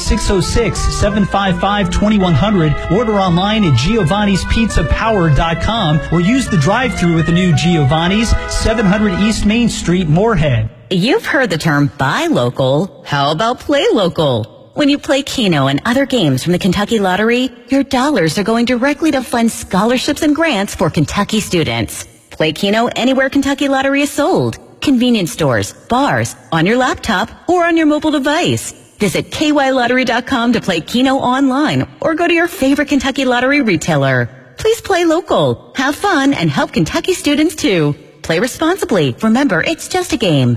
606-755-2100. Order online at giovannispizzapower.com or use the drive-thru at the new Giovanni's, 700 East Main Street, Moorhead. You've heard the term buy local. How about play local? When you play Keno and other games from the Kentucky Lottery, your dollars are going directly to fund scholarships and grants for Kentucky students. Play Keno anywhere Kentucky Lottery is sold. Convenience stores, bars, on your laptop, or on your mobile device. Visit kylottery.com to play Keno online or go to your favorite Kentucky Lottery retailer. Please play local, have fun, and help Kentucky students too. Play responsibly. Remember, it's just a game.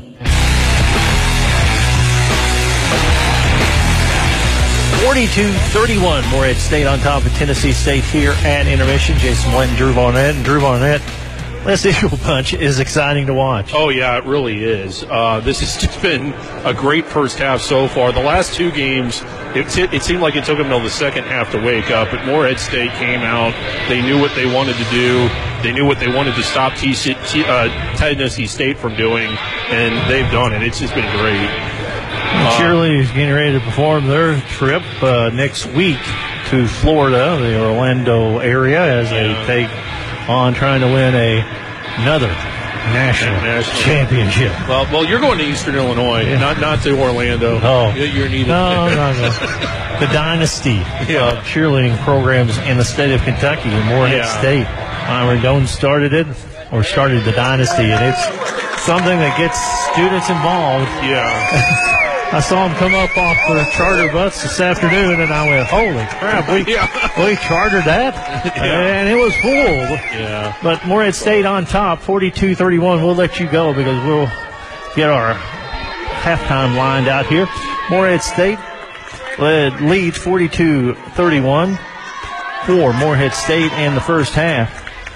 42-31, Moorhead State on top of Tennessee State here at intermission. Jason Wynn, Drew Barnett, and Drew Barnett. This Eagle Punch is exciting to watch. Oh, yeah, it really is. This has just been a great first half so far. The last 2 games, it seemed like it took them until the second half to wake up, but Moorhead State came out. They knew what they wanted to do. They knew what they wanted to stop Tennessee State from doing, and they've done it. It's just been great. Cheerleaders getting ready to perform their trip next week to Florida, the Orlando area, as they take on trying to win another national championship. Well, you're going to Eastern Illinois, not to Orlando. Oh, you're needed. No. The dynasty of cheerleading programs in the state of Kentucky, Moorhead State. Myron Doan started the dynasty, and it's something that gets students involved. Yeah. I saw them come up off the charter bus this afternoon, and I went, holy crap, we chartered that? And it was full. Yeah. But Moorhead State on top, 42-31. We'll let you go because we'll get our halftime lined out here. Moorhead State leads 42-31 for Moorhead State in the first half.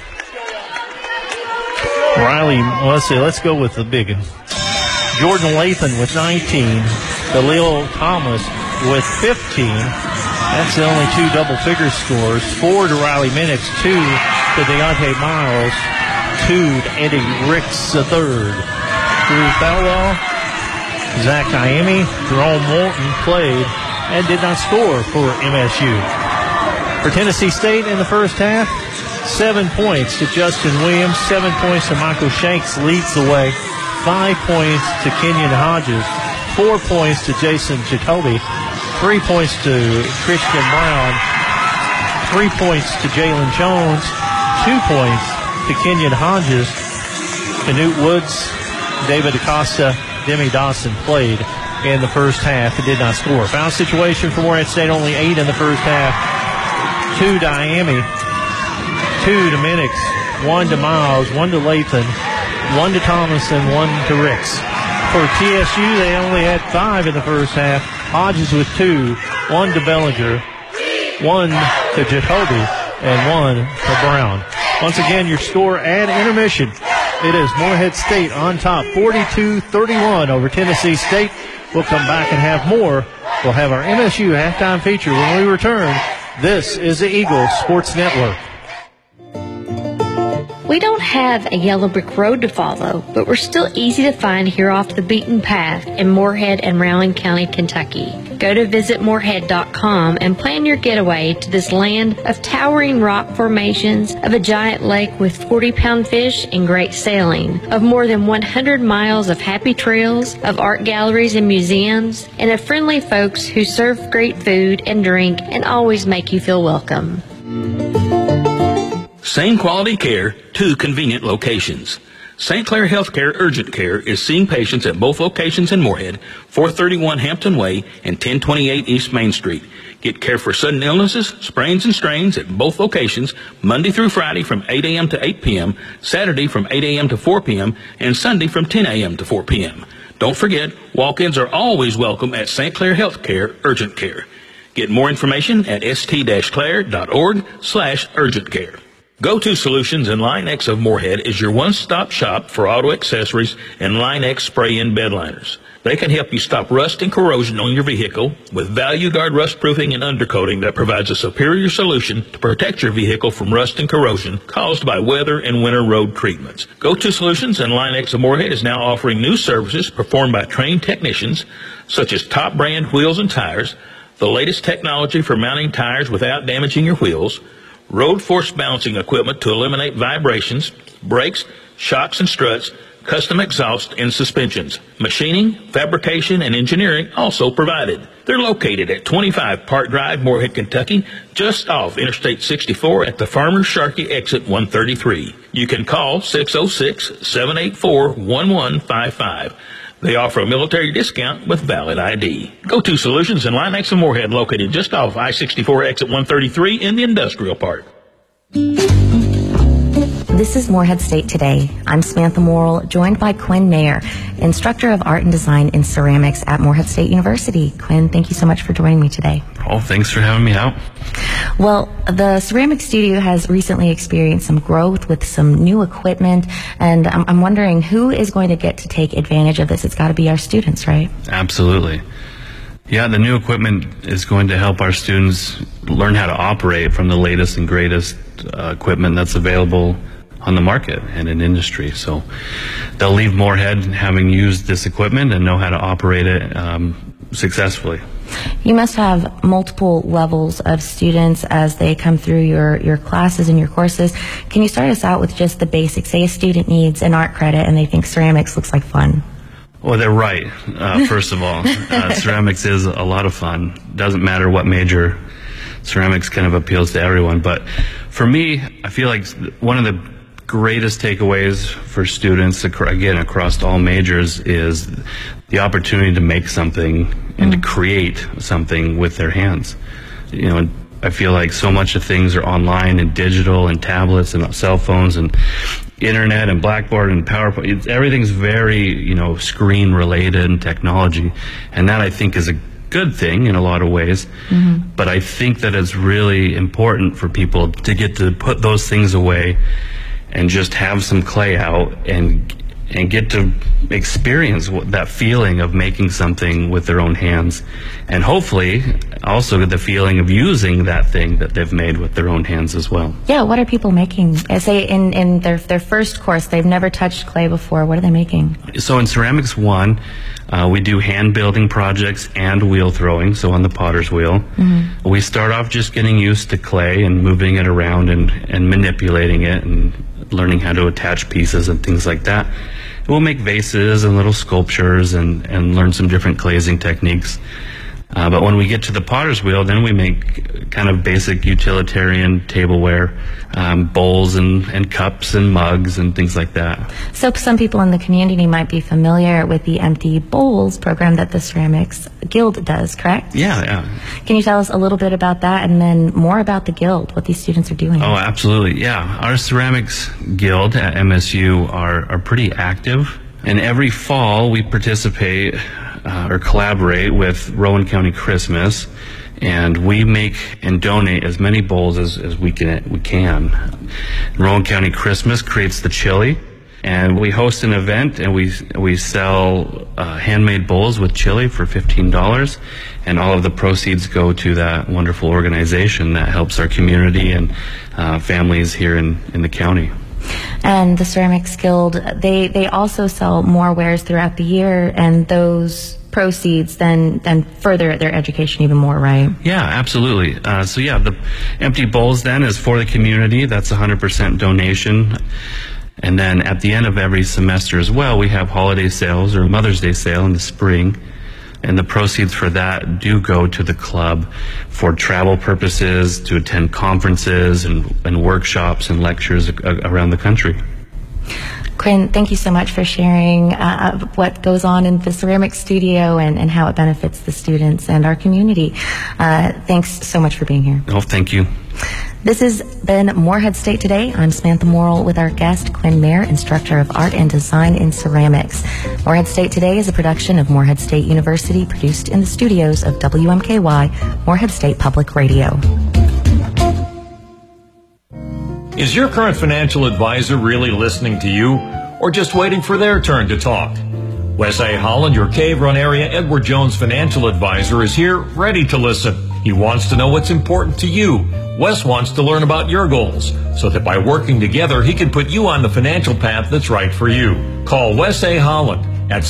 Riley, let's go with the big one. Jordan Lathan with 19. Khalil Thomas with 15. That's the only 2 double-figure scores. 4 to Riley Minix, 2 to Deontay Miles, 2 to Eddie Ricks III. Drew Falwell, Zach Niemi, Jerome Morton played and did not score for MSU. For Tennessee State in the first half, 7 points to Justin Williams, 7 points to Michael Shanks leads the way. 5 points to Kenyon Hodges, 4 points to Jason Jacoby, 3 points to Christian Brown, 3 points to Jalen Jones, 2 points to Kenyon Hodges. Canute Woods, David Acosta, Demi Dawson played in the first half and did not score. Foul situation for Moorhead State, only 8 in the first half. 2 to Miami, 2 to Minix, 1 to Miles, 1 to Lathan, 1 to Thomas, and 1 to Ricks. For TSU, they only had 5 in the first half. Hodges with 2, 1 to Bellinger, 1 to Jacoby, and 1 to Brown. Once again, your score at intermission. It is Moorhead State on top, 42-31 over Tennessee State. We'll come back and have more. We'll have our MSU halftime feature when we return. This is the Eagle Sports Network. We don't have a yellow brick road to follow, but we're still easy to find here off the beaten path in Morehead and Rowan County, Kentucky. Go to visitmorehead.com and plan your getaway to this land of towering rock formations, of a giant lake with 40-pound fish and great sailing, of more than 100 miles of happy trails, of art galleries and museums, and of friendly folks who serve great food and drink and always make you feel welcome. Same quality care, 2 convenient locations. St. Clair Healthcare Urgent Care is seeing patients at both locations in Morehead, 431 Hampton Way and 1028 East Main Street. Get care for sudden illnesses, sprains and strains at both locations, Monday through Friday from 8 a.m. to 8 p.m., Saturday from 8 a.m. to 4 p.m., and Sunday from 10 a.m. to 4 p.m. Don't forget, walk-ins are always welcome at St. Clair Healthcare Urgent Care. Get more information at st-clair.org/urgent care. Go-To Solutions in Line X of Morehead is your one-stop shop for auto accessories and Line X spray-in bed liners. They can help you stop rust and corrosion on your vehicle with Value Guard rust proofing and undercoating that provides a superior solution to protect your vehicle from rust and corrosion caused by weather and winter road treatments. Go-To Solutions in Line X of Morehead is now offering new services performed by trained technicians such as top brand wheels and tires, the latest technology for mounting tires without damaging your wheels, road force balancing equipment to eliminate vibrations, brakes, shocks and struts, custom exhaust and suspensions. Machining, fabrication, and engineering also provided. They're located at 25 Park Drive, Morehead, Kentucky, just off Interstate 64 at the Farmers Sharkey exit 133. You can call 606-784-1155. They offer a military discount with valid ID. Go-To Solutions in Line X of Morehead, located just off I-64 exit 133 in the industrial park. This is Morehead State Today. I'm Samantha Morrill, joined by Quinn Mayer, instructor of art and design in ceramics at Morehead State University. Quinn, thank you so much for joining me today. Oh, thanks for having me out. Well, the ceramic studio has recently experienced some growth with some new equipment, and I'm wondering who is going to get to take advantage of this. It's got to be our students, right? Absolutely. Yeah, the new equipment is going to help our students learn how to operate from the latest and greatest equipment that's available on the market and in industry. So they'll leave Morehead having used this equipment and know how to operate it successfully. You must have multiple levels of students as they come through your classes and your courses. Can you start us out with just the basics? Say a student needs an art credit and they think ceramics looks like fun. Well, they're right, first of all. Ceramics is a lot of fun. Doesn't matter what major. Ceramics kind of appeals to everyone. But for me, I feel like one of the greatest takeaways for students, again, across all majors, is the opportunity to make something and to create something with their hands. You know, I feel like so much of things are online and digital and tablets and cell phones and internet and Blackboard and PowerPoint. Everything's very, screen related and technology. And that, I think, is a good thing in a lot of ways. Mm-hmm. But I think that it's really important for people to get to put those things away and just have some clay out and get to experience that feeling of making something with their own hands, and hopefully also get the feeling of using that thing that they've made with their own hands as well. Yeah, what are people making? Say in their first course, they've never touched clay before. What are they making? So in Ceramics 1, we do hand building projects and wheel throwing, so on the potter's wheel. Mm-hmm. We start off just getting used to clay and moving it around and manipulating it and learning how to attach pieces and things like that. We'll make vases and little sculptures and learn some different glazing techniques. But when we get to the potter's wheel, then we make kind of basic utilitarian tableware, bowls and cups and mugs and things like that. So some people in the community might be familiar with the Empty Bowls program that the Ceramics Guild does, correct? Yeah. Can you tell us a little bit about that and then more about the Guild, what these students are doing? Oh, absolutely, yeah. Our Ceramics Guild at MSU are pretty active. And every fall we participate or collaborate with Rowan County Christmas, and we make and donate as many bowls as we can. Rowan County Christmas creates the chili, and we host an event and we sell handmade bowls with chili for $15, and all of the proceeds go to that wonderful organization that helps our community and families here in the county. And the Ceramics Guild, they also sell more wares throughout the year, and those proceeds then further their education even more, right? Yeah, absolutely. The Empty Bowls then is for the community. That's 100% donation. And then at the end of every semester as well, we have holiday sales or Mother's Day sale in the spring. And the proceeds for that do go to the club for travel purposes, to attend conferences and workshops and lectures around the country. Quinn, thank you so much for sharing what goes on in the ceramics studio and how it benefits the students and our community. Thanks so much for being here. Oh, thank you. This has been Morehead State Today. I'm Samantha Morrill with our guest, Quinn Mayer, Instructor of Art and Design in Ceramics. Morehead State Today is a production of Morehead State University, produced in the studios of WMKY, Morehead State Public Radio. Is your current financial advisor really listening to you, or just waiting for their turn to talk? Wes A. Holland, your Cave Run area Edward Jones financial advisor, is here ready to listen. He wants to know what's important to you. Wes wants to learn about your goals, so that by working together, he can put you on the financial path that's right for you. Call Wes A. Holland at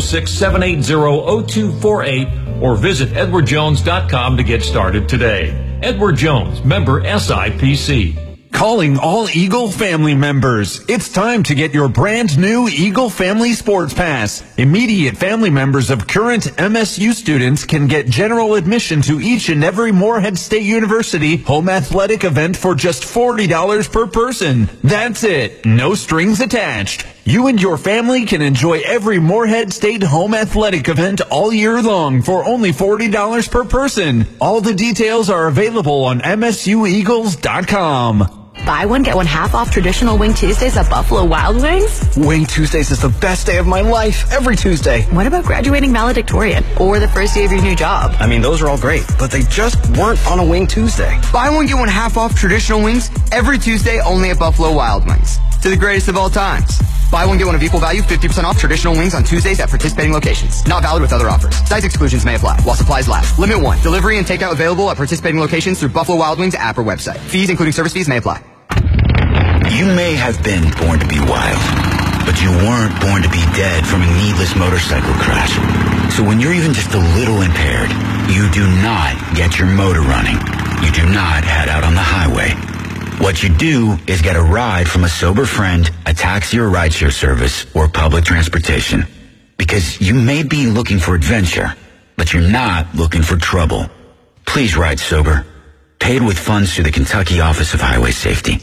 606-780-0248 or visit edwardjones.com to get started today. Edward Jones, member SIPC. Calling all Eagle family members. It's time to get your brand new Eagle Family Sports Pass. Immediate family members of current MSU students can get general admission to each and every Morehead State University home athletic event for just $40 per person. That's it. No strings attached. You and your family can enjoy every Morehead State home athletic event all year long for only $40 per person. All the details are available on MSUEagles.com. Buy one, get one half off traditional Wing Tuesdays at Buffalo Wild Wings? Wing Tuesdays is the best day of my life, every Tuesday. What about graduating valedictorian or the first day of your new job? I mean, those are all great, but they just weren't on a Wing Tuesday. Buy one, get one half off traditional wings every Tuesday only at Buffalo Wild Wings. To the greatest of all times. Buy one, get one of equal value, 50% off traditional wings on Tuesdays at participating locations. Not valid with other offers. Size exclusions may apply while supplies last. Limit 1. Delivery and takeout available at participating locations through Buffalo Wild Wings app or website. Fees, including service fees, may apply. You may have been born to be wild, but you weren't born to be dead from a needless motorcycle crash. So when you're even just a little impaired, you do not get your motor running. You do not head out on the highway. What you do is get a ride from a sober friend, a taxi or rideshare service, or public transportation. Because you may be looking for adventure, but you're not looking for trouble. Please ride sober. Paid with funds through the Kentucky Office of Highway Safety.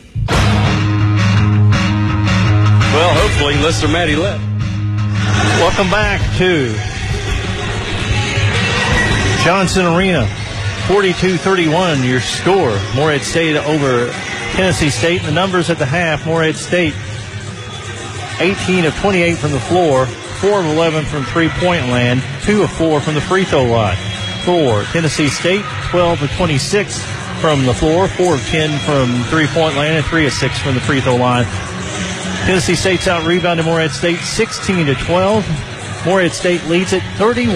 Well, hopefully, Lister Matty left. Welcome back to Johnson Arena. 42-31, your score. Morehead State over Tennessee State. The numbers at the half, Morehead State 18 of 28 from the floor, 4 of 11 from three-point land, 2 of 4 from the free throw line. For Tennessee State, 12 of 26 from the floor, 4 of 10 from three-point land, and 3 of 6 from the free throw line. Tennessee State's out rebounded Morehead State 16-12. Morehead State leads it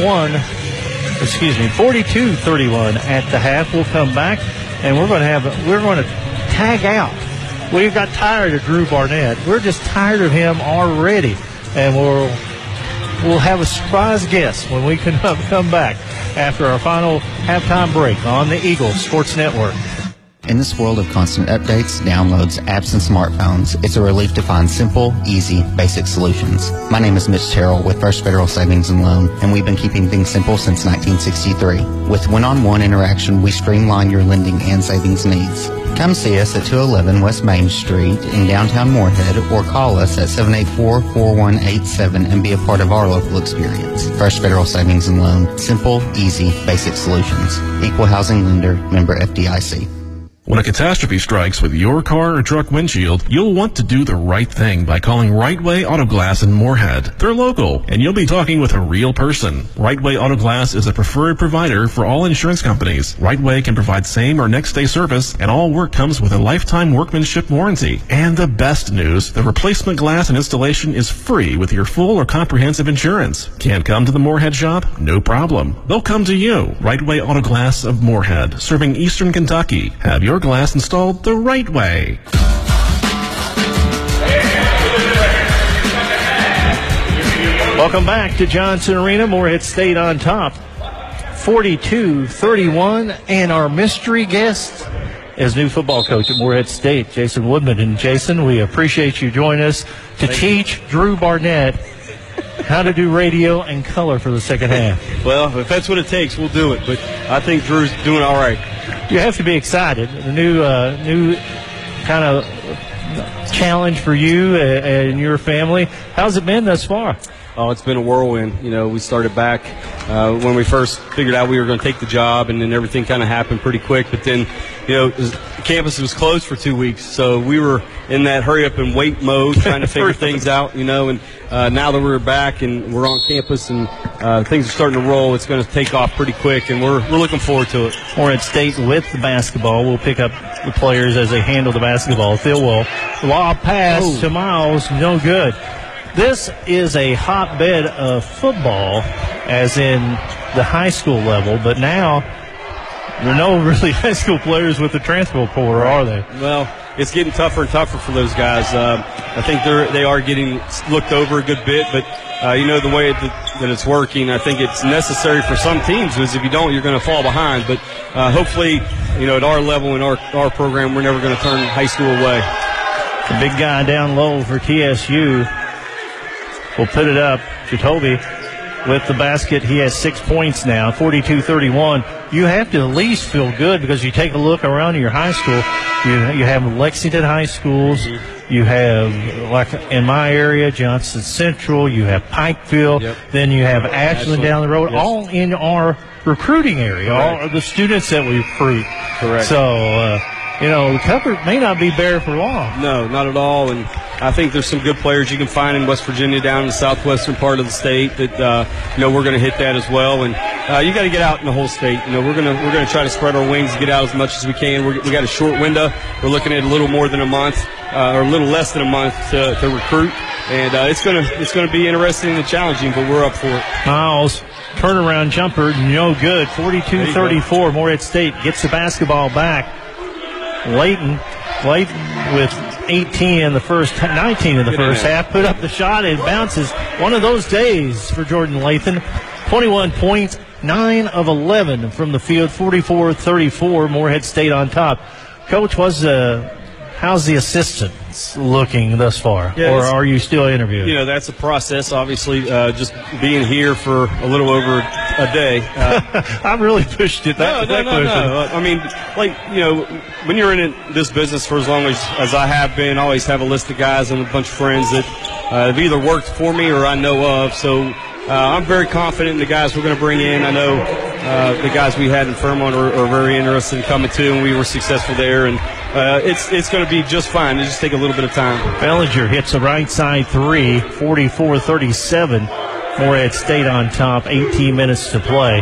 42-31 at the half. We'll come back and we're going to tag out. We got tired of Drew Barnett. We're just tired of him already, and we'll have a surprise guest when we can come back after our final halftime break on the Eagle Sports Network. In this world of constant updates, downloads, apps, and smartphones, it's a relief to find simple, easy, basic solutions. My name is Mitch Terrell with First Federal Savings and Loan, and we've been keeping things simple since 1963. With one-on-one interaction, we streamline your lending and savings needs. Come see us at 211 West Main Street in downtown Morehead, or call us at 784-4187 and be a part of our local experience. First Federal Savings and Loan. Simple, easy, basic solutions. Equal housing lender, member FDIC. When a catastrophe strikes with your car or truck windshield, you'll want to do the right thing by calling Right Way Auto Glass in Morehead. They're local, and you'll be talking with a real person. Right Way Auto Glass is a preferred provider for all insurance companies. Right Way can provide same or next day service, and all work comes with a lifetime workmanship warranty. And the best news, the replacement glass and installation is free with your full or comprehensive insurance. Can't come to the Morehead shop? No problem. They'll come to you. Right Way Auto Glass of Morehead, serving Eastern Kentucky. Have your glass installed the right way. Welcome back to Johnson Arena. Morehead State on top, 42-31. And our mystery guest is new football coach at Morehead State, Jason Woodman. And Jason, we appreciate you joining us to teach Drew Barnett how to do radio and color for the second half. Well, if that's what it takes, we'll do it. But I think Drew's doing all right. You have to be excited. The new kind of challenge for you and your family. How's it been thus far? Oh, it's been a whirlwind. You know, we started back when we first figured out we were going to take the job, and then everything kind of happened pretty quick. But then, you know, campus was closed for 2 weeks, so we were in that hurry up and wait mode, trying to figure things out, you know. And now that we're back and we're on campus and things are starting to roll, it's going to take off pretty quick, and we're looking forward to it. Morehead State with the basketball. We'll pick up the players as they handle the basketball. Thilwell, lob pass to Miles, no good. This is a hotbed of football, as in the high school level, but now there are no really high school players with the transfer portal, are they? Well, it's getting tougher and tougher for those guys. I think they are getting looked over a good bit, but you know, the way that it's working, I think it's necessary for some teams, because if you don't, you're going to fall behind. But hopefully, you know, at our level in our program, we're never going to turn high school away. The big guy down low for TSU will put it up. Jacoby with the basket. He has 6 points now, 42-31. You have to at least feel good, because you take a look around your high school. You have Lexington high schools. You have, like in my area, Johnson Central. You have Pikeville. Yep. Then you have Ashland down the road, all in our recruiting area, all of the students that we recruit. Correct. So, you know, the cover may not be bare for long. No, not at all. And I think there's some good players you can find in West Virginia, down in the southwestern part of the state, that you know, we're going to hit that as well. And you got to get out in the whole state. You know, we're going to try to spread our wings and get out as much as we can. We got a short window. We're looking at a little more than a month, or a little less than a month to recruit. And it's going to be interesting and challenging, but we're up for it. Miles, turnaround jumper, no good. 42-34. Morehead State gets the basketball back. Layton with 18 in the first, 19 in the first half, put up the shot and bounces. One of those days for Jordan Lathan. 21 points, 9 of 11 from the field, 44-34. Morehead State on top. Coach, how's the assistants looking thus far? Yeah, or are you still interviewing? You know, that's a process, obviously, just being here for a little over a day. I really pushed it. No. I mean, like, you know, when you're in this business for as long as I have been, I always have a list of guys and a bunch of friends that have either worked for me or I know of. So I'm very confident in the guys we're going to bring in. I know the guys we had in Fairmont are very interested in coming too, and we were successful there. And it's going to be just fine. It just take a little bit of time. Bellinger hits the right side three, 44-37. Morehead State on top, 18 minutes to play.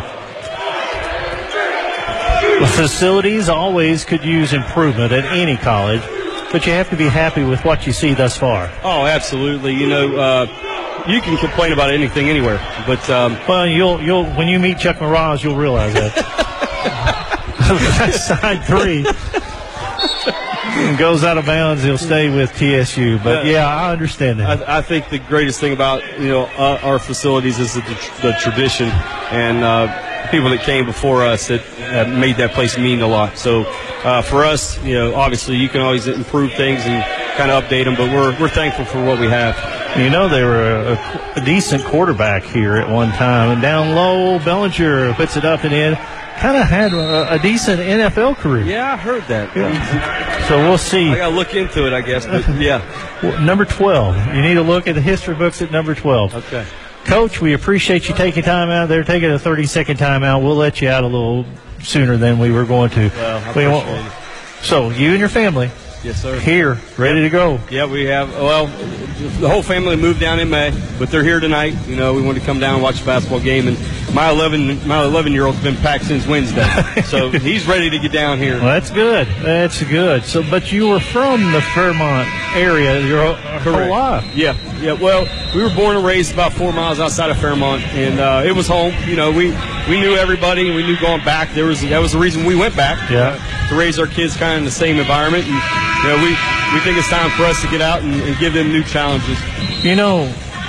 The facilities always could use improvement at any college, but you have to be happy with what you see thus far. Oh, absolutely. You know, you can complain about anything anywhere, but well, you'll when you meet Chuck Mirage, you'll realize that. Right side three. Goes out of bounds, he'll stay with TSU. But yeah, I understand that. I think the greatest thing about, you know, our facilities is the tradition and people that came before us that made that place mean a lot. So for us, you know, obviously you can always improve things and kind of update them, but we're thankful for what we have. You know, they were a decent quarterback here at one time. And down low, Bellinger puts it up and in. Kind of had a decent NFL career. Yeah, I heard that. Yeah. So we'll see. I got to look into it, I guess. But yeah. Well, number 12. You need to look at the history books at number 12. Okay. Coach, we appreciate you taking time out there. Taking a 30-second timeout. We'll let you out a little sooner than we were going to. Well, I appreciate it. So you and your family. Yes, sir. Here, ready to go. Yeah, we have. Well, the whole family moved down in May, but they're here tonight. You know, we wanted to come down and watch a basketball game, and my 11-year-old's been packed since Wednesday, so he's ready to get down here. Well, that's good. That's good. So, but you were from the Fairmont area your whole life. Yeah. Well, we were born and raised about 4 miles outside of Fairmont, and it was home. You know, we knew everybody, and we knew going back. That was the reason we went back. Yeah. To raise our kids kind of in the same environment, and you know, we think it's time for us to get out and give them new challenges. You know,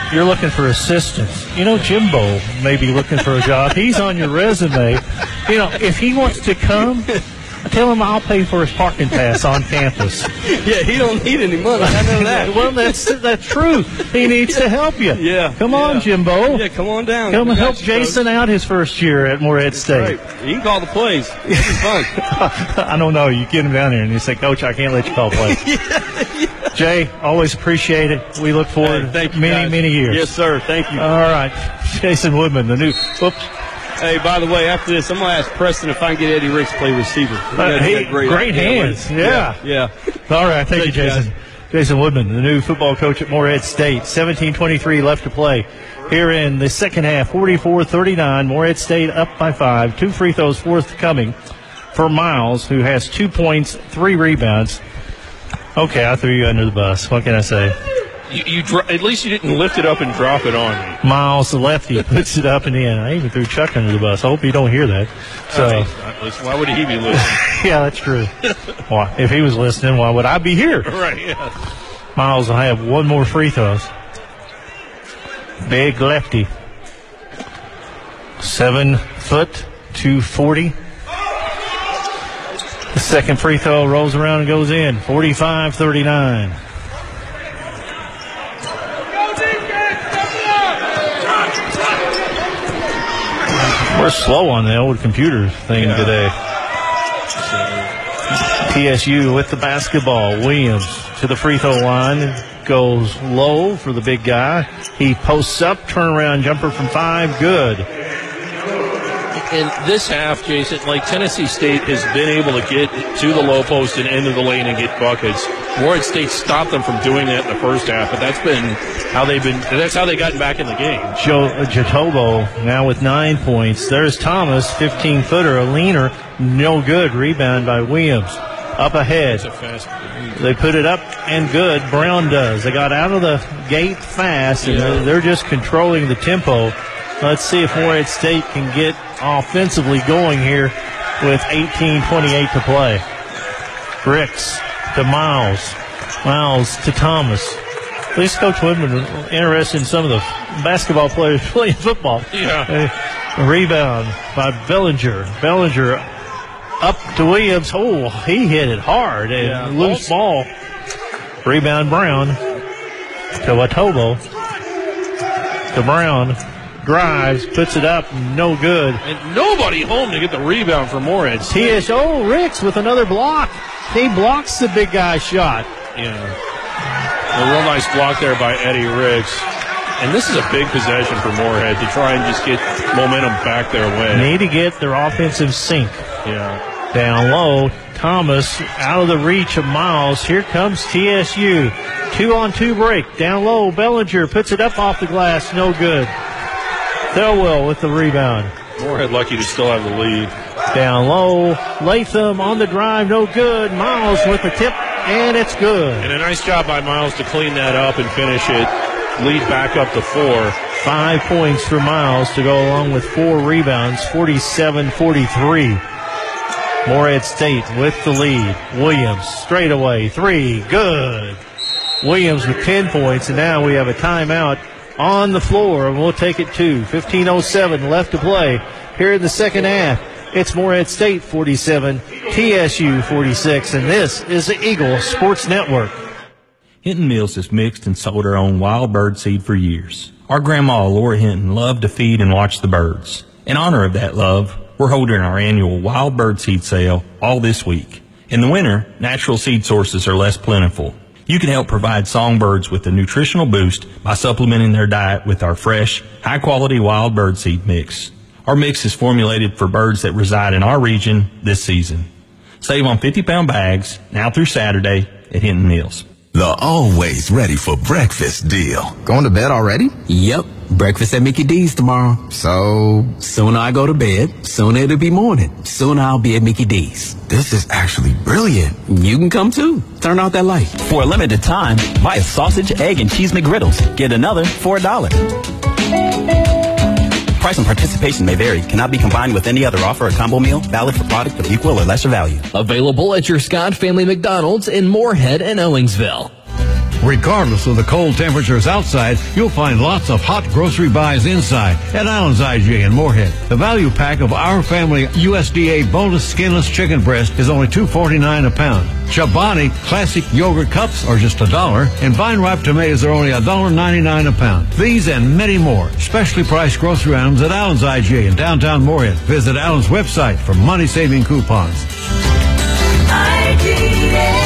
you're looking for assistance. You know, Jimbo may be looking for a job. He's on your resume. You know, if he wants to come, tell him I'll pay for his parking pass on campus. Yeah, he don't need any money. I know that. Well, that's true. He needs to help you. Yeah. Come on, Jimbo. Yeah, come on down. Come help Jason out his first year at Morehead State. Right. He can call the plays. It's fun. I don't know. You get him down here and you say, Coach, I can't let you call plays. Jay, always appreciate it. We look forward to many years. Yes, sir. Thank you. All right. Jason Woodman, the new. Whoops. Hey, by the way, after this, I'm going to ask Preston if I can get Eddie Ricks to play receiver. Great hands. Yeah. All right. Thank you, Jason. Jason Woodman, the new football coach at Morehead State. 17:23 left to play here in the second half. 44-39. Morehead State up by 5. 2 free throws forthcoming for Miles, who has 2 points, 3 rebounds. Okay, I threw you under the bus. What can I say? At least you didn't lift it up and drop it on me. Miles, the lefty, puts it up and in. I even threw Chuck under the bus. I hope you don't hear that. So, why would he be listening? Yeah, that's true. Well, if he was listening, why would I be here? Right, yeah. Miles will have 1 more free throws. Big lefty. 7 foot, 240. The second free throw rolls around and goes in. 45-39. We're slow on the old computer thing today. TSU with the basketball. Williams to the free throw line. Goes low for the big guy. He posts up, turnaround jumper from 5. Good. In this half, Jason, like Tennessee State has been able to get to the low post and into the lane and get buckets. Morehead State stopped them from doing that in the first half, but that's how they got back in the game. Jatobo now with 9 points. There's Thomas, 15-footer, a leaner, no good. Rebound by Williams. Up ahead. They put it up and good. Brown does. They got out of the gate fast, and they're just controlling the tempo. Let's see if Morehead State can get offensively going here with 18:28 to play. Ricks to Miles. Miles to Thomas. At least Coach Woodman was interested in some of the basketball players playing football. Yeah. A rebound by Bellinger. Bellinger up to Williams. Oh, he hit it hard. Loose ball. Rebound Brown to Watobo. To Brown. Drives, puts it up, no good. And nobody home to get the rebound for Morehead. Ricks with another block. He blocks the big guy's shot. Yeah. A real nice block there by Eddie Ricks. And this is a big possession for Morehead to try and just get momentum back their way. Need to get their offensive sync. Yeah. Down low, Thomas out of the reach of Miles. Here comes TSU. 2-on-2 break. Down low, Bellinger puts it up off the glass. No good. Thelwell with the rebound. Morehead lucky to still have the lead. Down low, Latham on the drive, no good. Miles with the tip, and it's good. And a nice job by Miles to clean that up and finish it. Lead back up to 4. 5 points for Miles to go along with 4 rebounds, 47-43. Morehead State with the lead. Williams straight away, 3, good. Williams with 10 points, and now we have a timeout on the floor, and we'll take it to 15:07 left to play here in the second half. It's Morehead State 47, TSU 46, and this is the Eagle Sports Network. Hinton Mills has mixed and sold our own wild bird seed for years. Our grandma, Laura Hinton, loved to feed and watch the birds. In honor of that love, we're holding our annual wild bird seed sale all this week. In the winter, natural seed sources are less plentiful. You can help provide songbirds with a nutritional boost by supplementing their diet with our fresh, high-quality wild bird seed mix. Our mix is formulated for birds that reside in our region this season. Save on 50-pound bags now through Saturday at Hinton Mills. The always ready for breakfast deal. Going to bed already? Yep. Breakfast at Mickey D's tomorrow. So, sooner I go to bed, sooner it'll be morning. Sooner I'll be at Mickey D's. This is actually brilliant. You can come too. Turn off that light. For a limited time, buy a sausage, egg, and cheese McGriddles. Get another for $1. Price and participation may vary. Cannot be combined with any other offer or combo meal. Valid for product of equal or lesser value. Available at your Scott Family McDonald's in Morehead and Owensville. Regardless of the cold temperatures outside, you'll find lots of hot grocery buys inside at Allen's IGA in Moorhead. The value pack of Our Family USDA boneless skinless chicken breast is only $2.49 a pound. Chobani classic yogurt cups are just $1, and vine-ripe tomatoes are only $1.99 a pound. These and many more specially priced grocery items at Allen's IGA in downtown Moorhead. Visit Allen's website for money-saving coupons. IGA.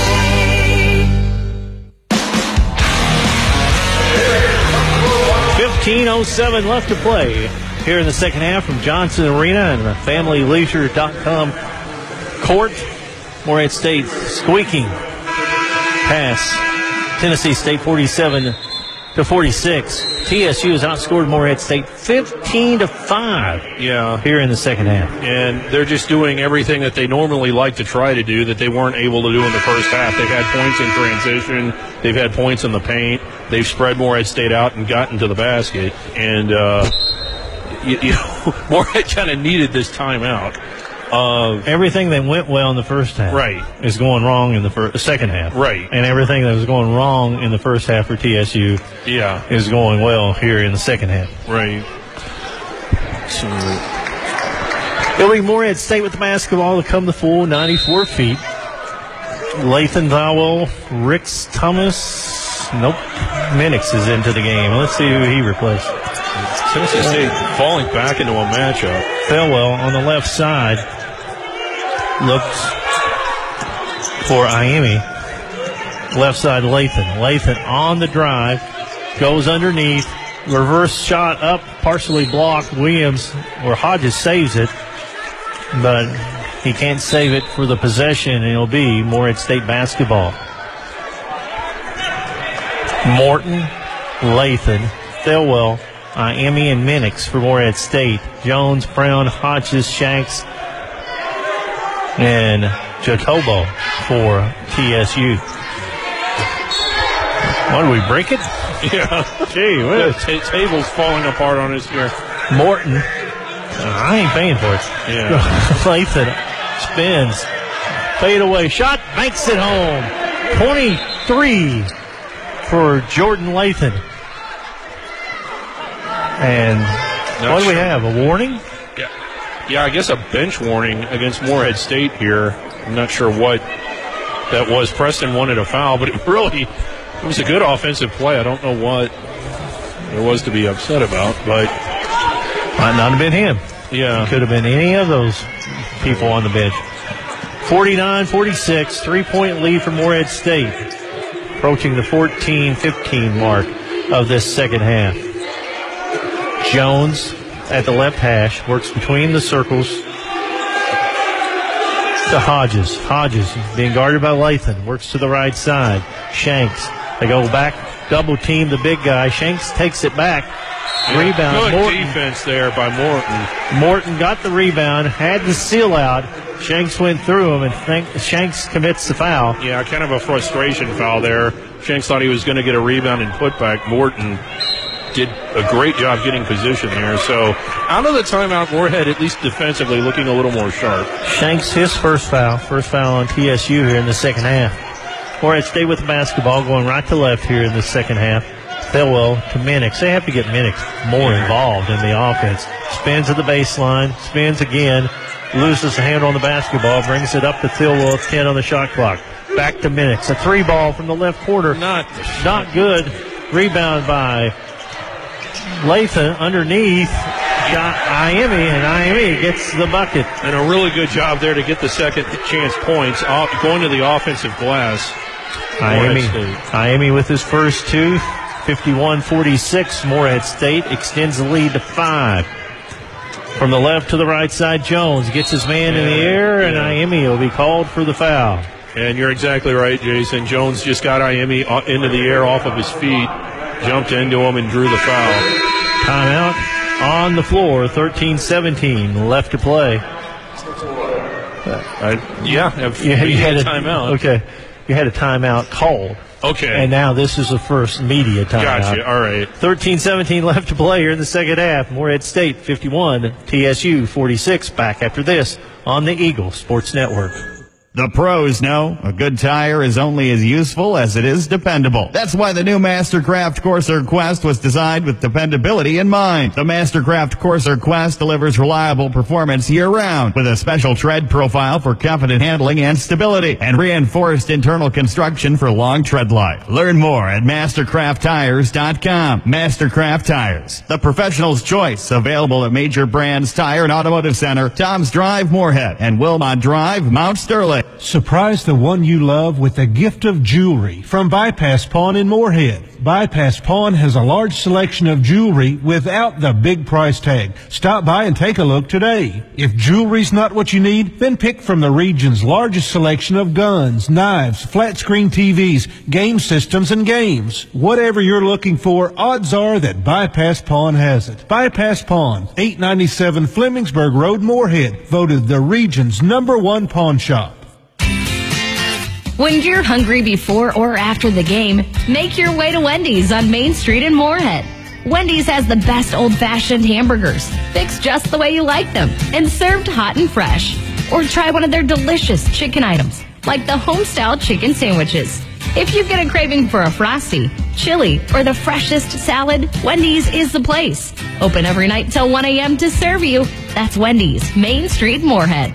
15:07 left to play here in the second half from Johnson Arena and the FamilyLeisure.com court. Morehead State squeaking past Tennessee State 47-46. TSU has outscored Morehead State 15-5. Yeah, here in the second half, and they're just doing everything that they normally like to try to do that they weren't able to do in the first half. They've had points in transition. They've had points in the paint. They've spread Morehead State out and gotten to the basket. And Morehead kind of needed this timeout. Everything that went well in the first half is going wrong in the second half. Right. And everything that was going wrong in the first half for TSU is going well here in the second half. Right. So it'll be Morehead State with the basketball to come the full 94 feet. Lathan Vowell, Ricks Thomas. Nope. Minix is into the game. Let's see who he replaced. Tennessee State falling back into a matchup. Felwell on the left side looks for Iami. Left side Lathan. Lathan on the drive. Goes underneath. Reverse shot up. Partially blocked. Williams or Hodges saves it. But he can't save it for the possession. And it'll be Morehead State basketball. Morton, Lathan, Thelwell, Iami, and Minix for Morehead State. Jones, Brown, Hodges, Shanks, and Jacobo for TSU. What, do we break it? Yeah. Gee whiz. The table's falling apart on us here. Morton. I ain't paying for it. Yeah. Lathan spins. Fade away. Shot. Banks it home. 23 for Jordan Lathan. And what do we have? A warning? Yeah, I guess a bench warning against Morehead State here. I'm not sure what that was. Preston wanted a foul, but it was a good offensive play. I don't know what there was to be upset about, but might not have been him. Yeah. It could have been any of those people on the bench. 49-46, 3-point lead for Morehead State. Approaching the 14-15 mark of this second half. Jones at the left hash, works between the circles to Hodges. Hodges being guarded by Lathan, works to the right side. Shanks, they go back, double team the big guy. Shanks takes it back. Rebound. Good Morton. defense there by Morton. Morton got the rebound, had the seal out. Shanks went through him, and Shanks commits the foul. Yeah, kind of a frustration foul there. Shanks thought he was going to get a rebound and put back. Morton did a great job getting position there. So out of the timeout, Morehead at least defensively looking a little more sharp. Shanks his first foul on TSU here in the second half. Morehead State with the basketball going right to left here in the second half. Thelwell to Minix. They have to get Minix more involved in the offense. Spins at the baseline, spins again, loses a hand on the basketball, brings it up to Thelwell, 10 on the shot clock. Back to Minix. A three ball from the left corner. Not good. Rebound by Lathan underneath. Got Iami, and Iami gets the bucket. And a really good job there to get the second chance points going to the offensive glass. Iami with his first two. 51-46. Morehead State extends the lead to 5. From the left to the right side, Jones gets his man in the air, and Iami will be called for the foul. And you're exactly right, Jason. Jones just got Iami into the air off of his feet, jumped into him, and drew the foul. Timeout on the floor, 13-17 left to play. You had a timeout. Okay. You had a timeout called. Okay. And now this is the first media timeout. Gotcha. All right. 13-17 left to play here in the second half. Morehead State 51, TSU 46. Back after this on the Eagle Sports Network. The pros know a good tire is only as useful as it is dependable. That's why the new Mastercraft Corsair Quest was designed with dependability in mind. The Mastercraft Corsair Quest delivers reliable performance year-round with a special tread profile for confident handling and stability and reinforced internal construction for long tread life. Learn more at MastercraftTires.com. Mastercraft Tires, the professional's choice, available at major brands Tire and Automotive Center, Tom's Drive, Moorhead, and Wilmot Drive, Mount Sterling. Surprise the one you love with a gift of jewelry from Bypass Pawn in Moorhead. Bypass Pawn has a large selection of jewelry without the big price tag. Stop by and take a look today. If jewelry's not what you need, then pick from the region's largest selection of guns, knives, flat screen TVs, game systems, and games. Whatever you're looking for, odds are that Bypass Pawn has it. Bypass Pawn, 897 Flemingsburg Road, Moorhead, voted the region's #1 pawn shop. When you're hungry before or after the game, make your way to Wendy's on Main Street in Moorhead. Wendy's has the best old-fashioned hamburgers, fixed just the way you like them, and served hot and fresh. Or try one of their delicious chicken items, like the home-style chicken sandwiches. If you get a craving for a Frosty, chili, or the freshest salad, Wendy's is the place. Open every night till 1 a.m. to serve you. That's Wendy's, Main Street, Moorhead.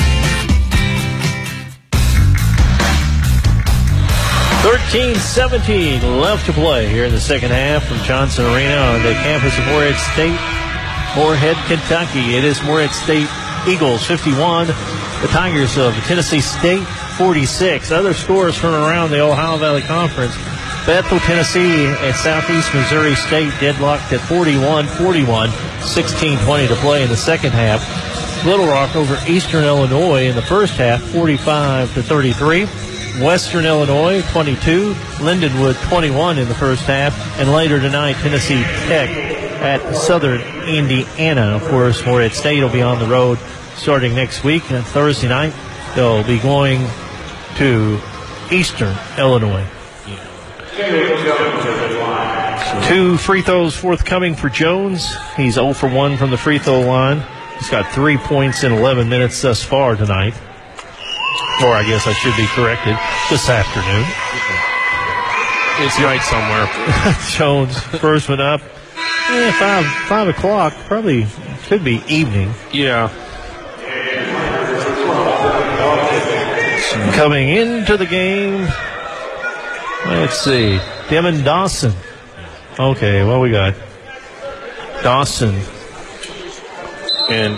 13-17 left to play here in the second half from Johnson Arena on the campus of Moorhead State, Moorhead, Kentucky. It is Moorhead State Eagles 51, the Tigers of Tennessee State 46. Other scores from around the Ohio Valley Conference. Bethel, Tennessee and Southeast Missouri State deadlocked at 41-41, 16-20 to play in the second half. Little Rock over Eastern Illinois in the first half, 45-33. Western Illinois 22, Lindenwood 21 in the first half, and later tonight Tennessee Tech at Southern Indiana. Of course, Moorhead State will be on the road starting next week, and Thursday night they'll be going to Eastern Illinois. 2 free throws forthcoming for Jones. He's 0 for 1 from the free throw line. He's got 3 points in 11 minutes thus far tonight. Or I guess I should be corrected, this afternoon. It's night somewhere. Jones, first one up. 5 o'clock, probably could be evening. Yeah. Coming into the game, let's see, Demon Dawson. Okay, what we got? Dawson. And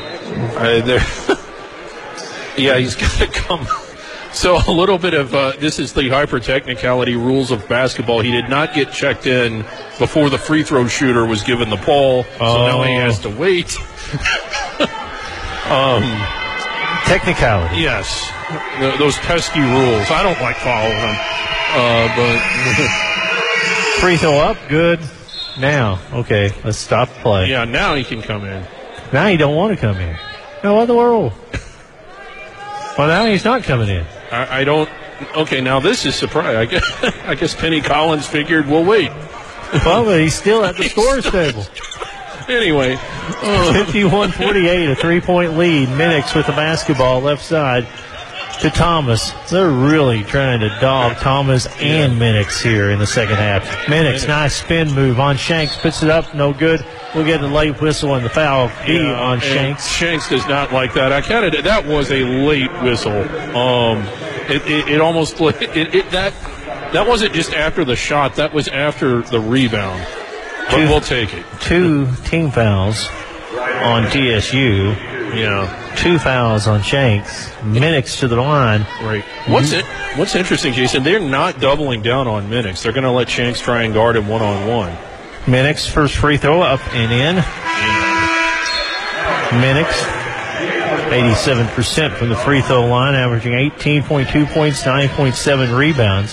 yeah, he's got to come. So a little bit of this is the hyper-technicality rules of basketball. He did not get checked in before the free throw shooter was given the ball, so now he has to wait. Technicality. Yes, those pesky rules. I don't like following them, but free throw up, good. Now, okay, let's stop play. Yeah, now he can come in. Now he don't want to come in. Now what in the world? Well, now he's not coming in. I don't. Okay, now this is surprise. I guess Penny Collins figured we'll wait. Well, but he's still at the scorer's table. Anyway, 51-48, a 3-point lead. Minix with the basketball left side to Thomas. They're really trying to dog Thomas and Minix here in the second half. Minix, nice spin move on Shanks, puts it up, no good. We'll get a late whistle and the foul be on Shanks. Shanks does not like that. That was a late whistle. It almost that wasn't just after the shot. That was after the rebound. But we'll take it. 2 team fouls on TSU. Yeah. 2 fouls on Shanks. Minix to the line. Right. What's interesting, Jason? They're not doubling down on Minix. They're going to let Shanks try and guard him one-on-one. Minix, first free throw, up and in. Minix, 87% from the free throw line, averaging 18.2 points, 9.7 rebounds.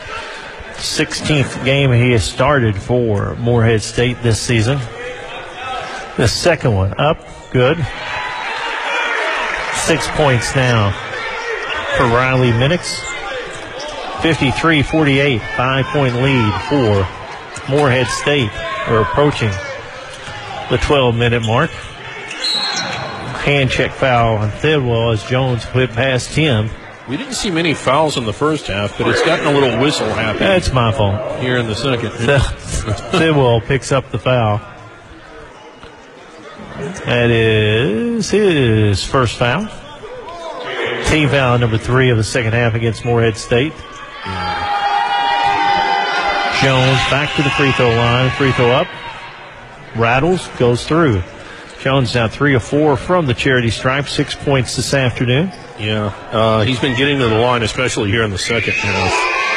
16th game he has started for Moorhead State this season. The second one up, good. 6 points now for Riley Minix. 53-48, 5-point lead for Moorhead State. We're approaching the 12-minute mark. Hand check foul on Thedwell as Jones whipped past him. We didn't see many fouls in the first half, but it's gotten a little whistle happy. That's my fault. Here in the second. Sidwell picks up the foul. That is his first foul. Team foul number 3 of the second half against Morehead State. Jones back to the free throw line. Free throw up. Rattles, goes through. Jones now 3 of 4 from the charity stripe. 6 points this afternoon. Yeah, he's been getting to the line, especially here in the second half.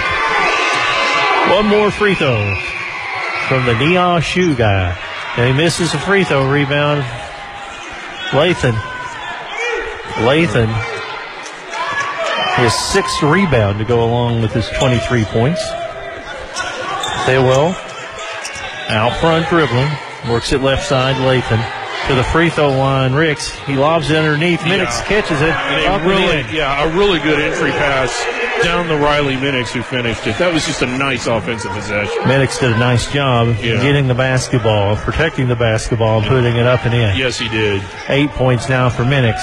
One more free throw from the Neon shoe guy. And he misses a free throw. Rebound. Lathan. His 6th rebound to go along with his 23 points. Sidwell out front dribbling. Works it left side. Lathan to the free throw line. Ricks. He lobs it underneath. Minix catches it. A really good entry pass down the Riley Minix who finished it. That was just a nice offensive possession. Minix did a nice job getting the basketball, protecting the basketball, and putting it up and in. Yes, he did. 8 points now for Minix.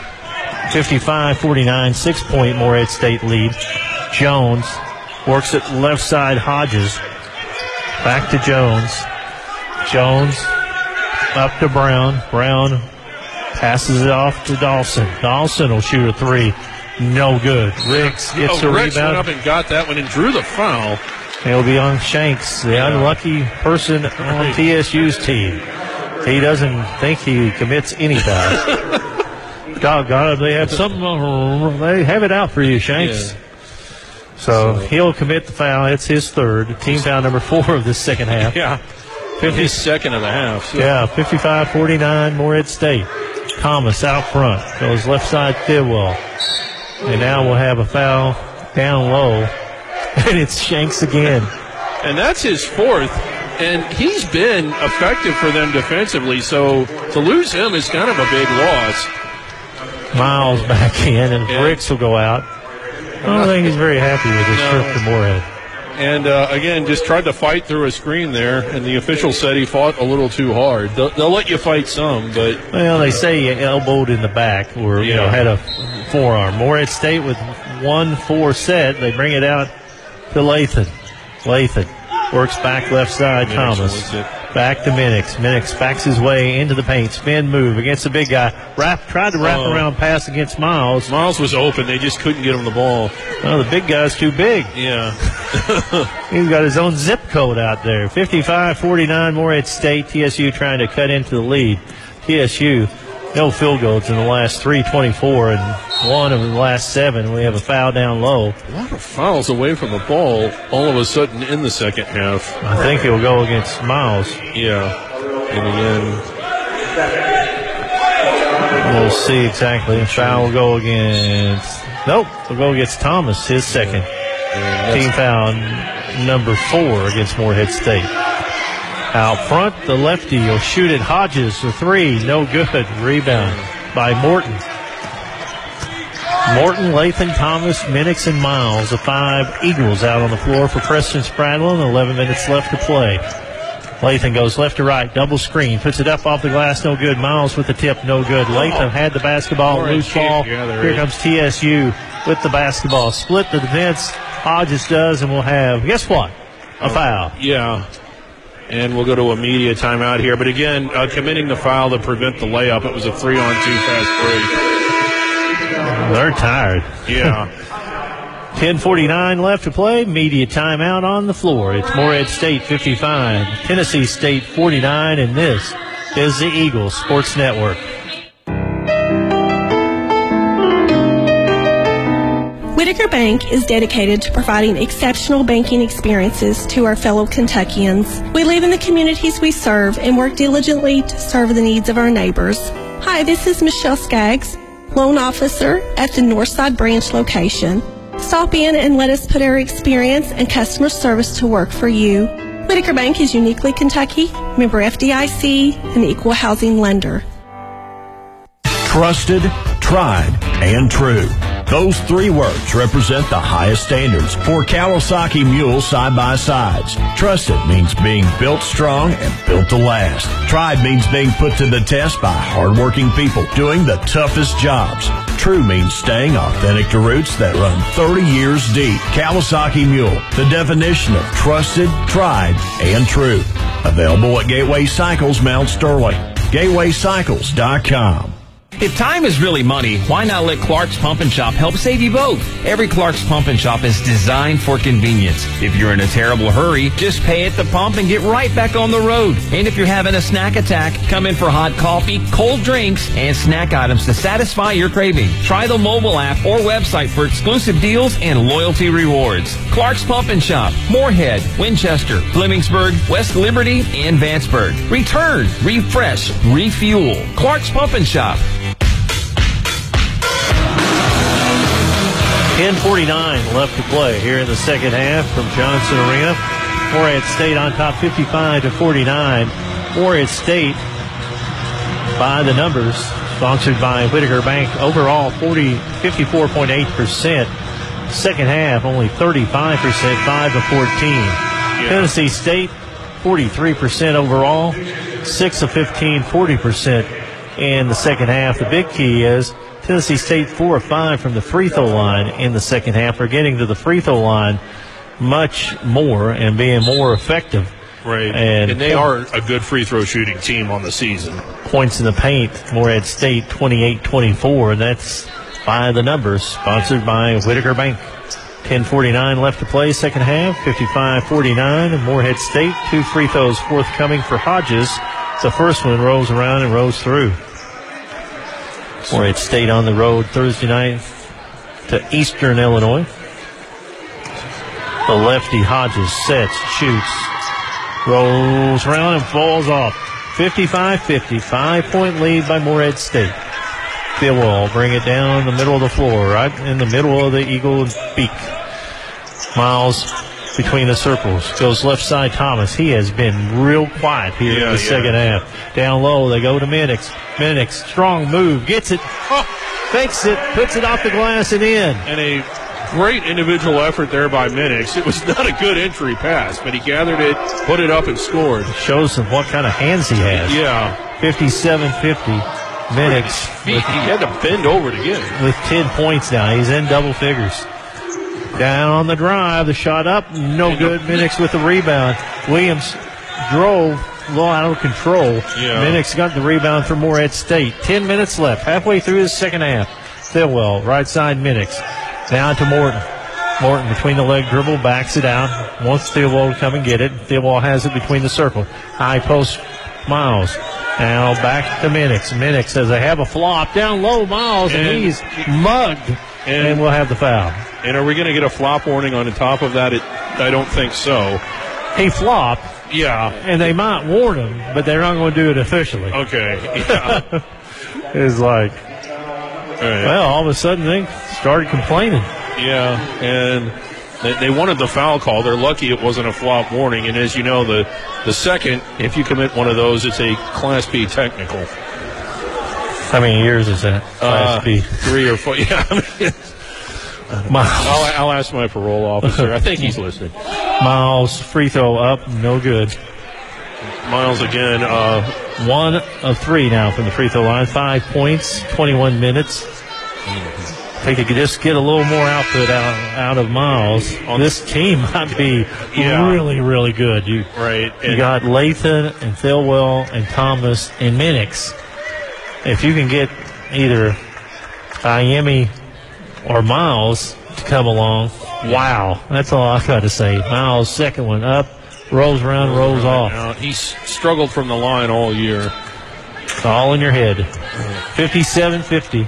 55-49, 6-point Morehead State lead. Jones works it left side. Hodges. Back to Jones. Jones up to Brown. Brown passes it off to Dawson. Dawson will shoot a 3. No good. Ricks gets the Ricks rebound. went up and got that one and drew the foul. It'll be on Shanks, the unlucky person on TSU's team. He doesn't think he commits any fouls. God, they have something. They have it out for you, Shanks. Yeah. So he'll commit the foul. It's his 3rd. Team foul number 4 of the second half. Yeah. 50 second of the half. So. Yeah, 55-49, Morehead State. Thomas out front. Goes left side, Sidwell. And now we'll have a foul down low. And it's Shanks again. And that's his 4th. And he's been effective for them defensively. So to lose him is kind of a big loss. Miles back in, and Ricks will go out. I don't think he's very happy with his trip to Morehead. And again, just tried to fight through a screen there, and the official said he fought a little too hard. They'll let you fight some, but they say he elbowed in the back or had a forearm. Morehead State with 1-4 set. They bring it out to Lathan. Lathan works back left side. Minix Thomas back to Minix. Minix backs his way into the paint. Spin move against the big guy. Tried to wrap around pass against Miles. Miles was open. They just couldn't get him the ball. Oh, the big guy's too big. Yeah. He's got his own zip code out there. 55-49, Morehead State. TSU trying to cut into the lead. TSU, no field goals in the last 3:24 and 1 of the last 7. We have a foul down low. A lot of fouls away from the ball all of a sudden in the second half. I think he'll go against Miles. Yeah. And again, we'll see exactly. The foul will go against... Nope, we'll go against Thomas, his second. Team foul number 4 against Morehead State. Out front, the lefty will shoot it. Hodges, the 3, no good. Rebound by Morton. Morton, Lathan, Thomas, Minix, and Miles. The 5 Eagles out on the floor for Preston Spradlin. 11 minutes left to play. Lathan goes left to right, double screen, puts it up off the glass, no good. Miles with the tip, no good. Lathan had the basketball, loose ball. Here comes TSU with the basketball. Split the defense. Hodges does, and we'll have, guess what? A foul. Yeah. And we'll go to a media timeout here. But again, committing the foul to prevent the layup. It was a 3-on-2 fast break. They're tired. Yeah. 10:49 left to play. Media timeout on the floor. It's Morehead State 55, Tennessee State 49, and this is the Eagles Sports Network. Whitaker Bank is dedicated to providing exceptional banking experiences to our fellow Kentuckians. We live in the communities we serve and work diligently to serve the needs of our neighbors. Hi, this is Michelle Skaggs, loan officer at the Northside branch location. Stop in and let us put our experience and customer service to work for you. Whitaker Bank is uniquely Kentucky, member FDIC, an equal housing lender. Trusted, tried, and true. Those three words represent the highest standards for Kawasaki Mule side-by-sides. Trusted means being built strong and built to last. Tried means being put to the test by hardworking people doing the toughest jobs. True means staying authentic to roots that run 30 years deep. Kawasaki Mule, the definition of trusted, tried, and true. Available at Gateway Cycles, Mount Sterling. GatewayCycles.com. If time is really money, why not let Clark's Pump and Shop help save you both? Every Clark's Pump and Shop is designed for convenience. If you're in a terrible hurry, just pay at the pump and get right back on the road. And if you're having a snack attack, come in for hot coffee, cold drinks, and snack items to satisfy your craving. Try the mobile app or website for exclusive deals and loyalty rewards. Clark's Pump and Shop, Moorhead, Winchester, Flemingsburg, West Liberty, and Vanceburg. Return, refresh, refuel. Clark's Pump and Shop. 10:49 left to play here in the second half from Johnson Arena. Morehead State on top 55-49. Morehead State by the numbers, sponsored by Whitaker Bank. Overall 54.8%. Second half only 35%, 5-14. Yeah. Tennessee State 43% overall, 6 of 15, 40% in the second half. The big key is Tennessee State 4 of 5 from the free throw line in the second half. They're getting to the free throw line much more and being more effective. Right. And they are a good free throw shooting team on the season. Points in the paint, Morehead State 28-24. That's by the numbers, sponsored by Whitaker Bank. 10:49 left to play, second half, 55-49. And Morehead State, 2 free throws forthcoming for Hodges. The first one rolls around and rolls through. Morehead State on the road Thursday night to Eastern Illinois. The lefty Hodges sets, shoots, rolls around and falls off. 55-50, 5-point lead by Morehead State. Philwell bring it down the middle of the floor, right in the middle of the Eagle beak. Miles between the circles. Goes left side Thomas. He has been real quiet here in the second half. Down low, they go to Minix. Minix, strong move, gets it, fakes it, puts it off the glass and in. And a great individual effort there by Minix. It was not a good entry pass, but he gathered it, put it up, and scored. Shows him what kind of hands he has. Yeah. 57-50. Minix. He had to bend over to get it. With 10 points now. He's in double figures. Down on the drive, the shot up, no good. Minix with the rebound. Williams drove a little out of control. Yeah. Minix got the rebound for Morehead State. 10 minutes left, halfway through the second half. Stillwell, right side Minix. Down to Morton. Morton between the leg dribble, backs it out. Wants Stillwell to come and get it. Stillwell has it between the circle. High post, Miles. Now back to Minix. Minix says they have a flop down low, Miles, and he's mugged. And we'll have the foul. And are we going to get a flop warning on the top of that? I don't think so. He flopped. Yeah. And they might warn him, but they're not going to do it officially. Okay. Yeah. It's like, well, all of a sudden they started complaining. Yeah, and they wanted the foul call. They're lucky it wasn't a flop warning. And as you know, the second, if you commit one of those, it's a Class B technical. How many years is that? Class B? 3 or 4. Yeah. I'll ask my parole officer. I think he's listening. Miles, free throw up, no good. Miles again. 1 of 3 now from the free throw line. 5 points, 21 minutes. If they could just get a little more output out of Miles, this team might be really, really good. You got Lathan and Philwell and Thomas and Minix. If you can get either Iemi or Miles to come along, wow, that's all I got to say. Miles, second one up, rolls around, rolls off. Now, he's struggled from the line all year. It's all in your head. 57-50.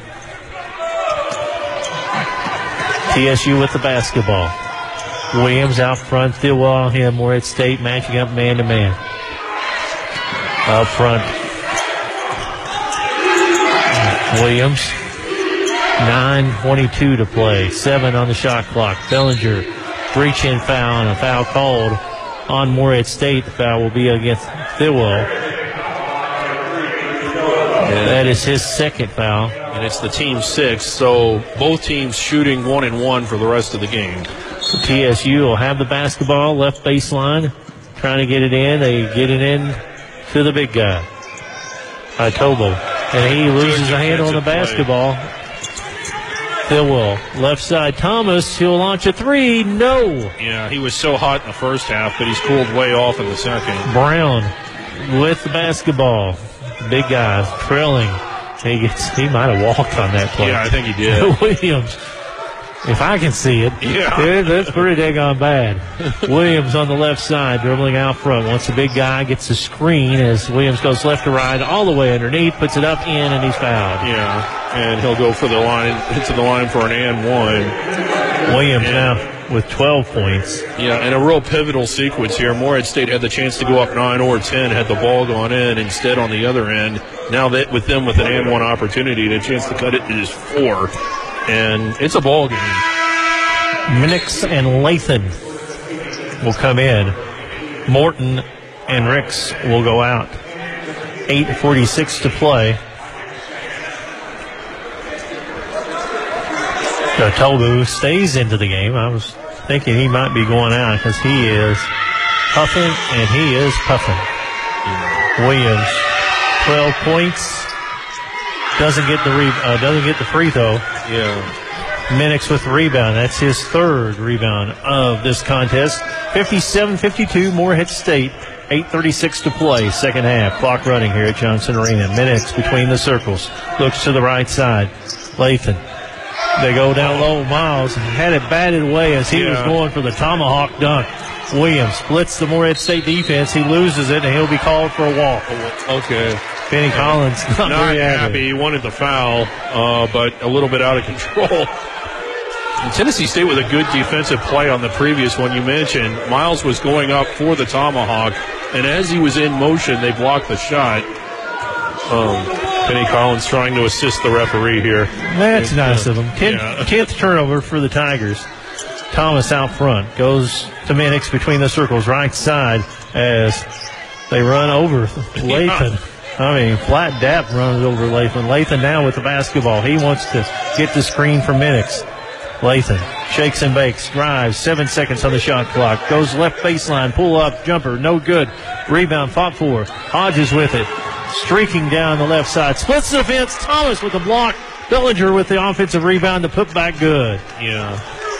TSU with the basketball. Williams out front, Thilwell on him. Morehead State matching up man-to-man. Up front. Williams. 9:22 to play. 7 on the shot clock. Bellinger, reach-in foul, and a foul called on Morehead State. The foul will be against Thilwell. That is his second foul. And it's the team 6, so both teams shooting 1-1 for the rest of the game. So TSU will have the basketball, left baseline, trying to get it in. They get it in to the big guy, Tobo. And he loses a hand on the basketball. Stillwell, left side, Thomas, he'll launch a three, no. Yeah, he was so hot in the first half, but he's cooled way off in the second. Brown with the basketball. Big guy, trailing. He might have walked on that play. Yeah, I think he did. Williams, if I can see it, that's pretty daggone bad. Williams on the left side, dribbling out front. Once the big guy gets the screen as Williams goes left to right, all the way underneath, puts it up, in, and he's fouled. Yeah, and he'll go for the line, into the line for an and one. Williams now with 12 points. Yeah, and a real pivotal sequence here. Morehead State had the chance to go up 9 or 10 had the ball gone in. Instead, on the other end, now that with them with an and one opportunity, the chance to cut it is 4. And it's a ball game. Minix and Lathan will come in. Morton and Ricks will go out. 8:46 to play. Tobu stays into the game. I was thinking he might be going out because he is huffing and he is puffing. Williams, 12 points. Doesn't get the free throw. Yeah. Minix with the rebound. That's his 3rd rebound of this contest. 57-52, Morehead State. 8:36 to play, second half. Clock running here at Johnson Arena. Minix between the circles. Looks to the right side. Lathan. They go down low. Miles had it batted away as he was going for the tomahawk dunk. Williams splits the Morehead State defense. He loses it, and he'll be called for a walk. Okay. Benny Collins not very happy. He wanted the foul, but a little bit out of control. And Tennessee State with a good defensive play on the previous one you mentioned. Miles was going up for the tomahawk, and as he was in motion, they blocked the shot. Benny Collins trying to assist the referee here. That's nice of him. 10th turnover for the Tigers. Thomas out front. Goes to Minix between the circles, right side, as they run over Lathan. I mean, flat dap runs over Lathan. Lathan now with the basketball. He wants to get the screen from Minix. Lathan shakes and bakes, drives, 7 seconds on the shot clock. Goes left baseline, pull up, jumper, no good. Rebound fought for. Hodges with it. Streaking down the left side. Splits the fence. Thomas with the block. Bellinger with the offensive rebound to put back good. Yeah.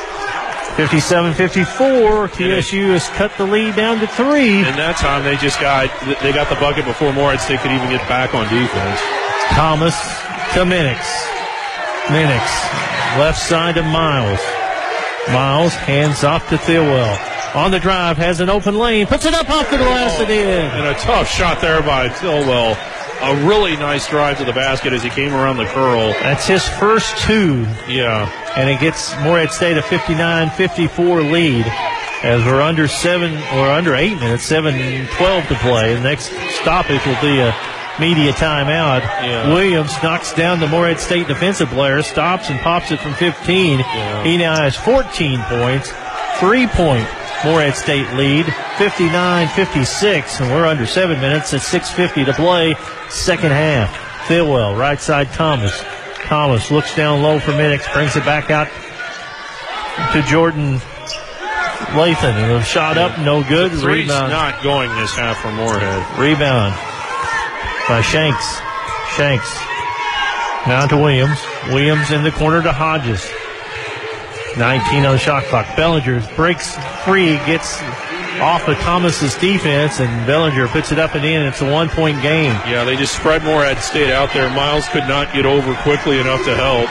57-54. TSU has cut the lead down to 3. And that time they got the bucket before Morehead State could even get back on defense. Thomas to Minix. Minix left side to Miles. Miles hands off to Thilwell. On the drive, has an open lane, puts it up off the glass and in. And a tough shot there by Thilwell. A really nice drive to the basket as he came around the curl. That's his first 2. Yeah. And it gets Morehead State a 59-54 lead as we're under 8 minutes, 7:12 to play. The next stoppage will be a media timeout. Yeah. Williams knocks down the Morehead State defensive player, stops and pops it from 15. Yeah. He now has 14 points, 3-point Morehead State lead, 59-56, and we're under 7 minutes at 6:50 to play, second half. Thilwell, right side Thomas. Thomas looks down low for Minix, brings it back out to Jordan Lathan. And a shot up, no good. The three's Rebound. not going this half for Morehead. Rebound by Shanks. Shanks now to Williams. Williams in the corner to Hodges. 19 on the shot clock. Bellinger breaks free, gets off of Thomas's defense, and Bellinger puts it up and in. It's a 1-point game. Yeah, they just spread Morehead State out there. Miles could not get over quickly enough to help.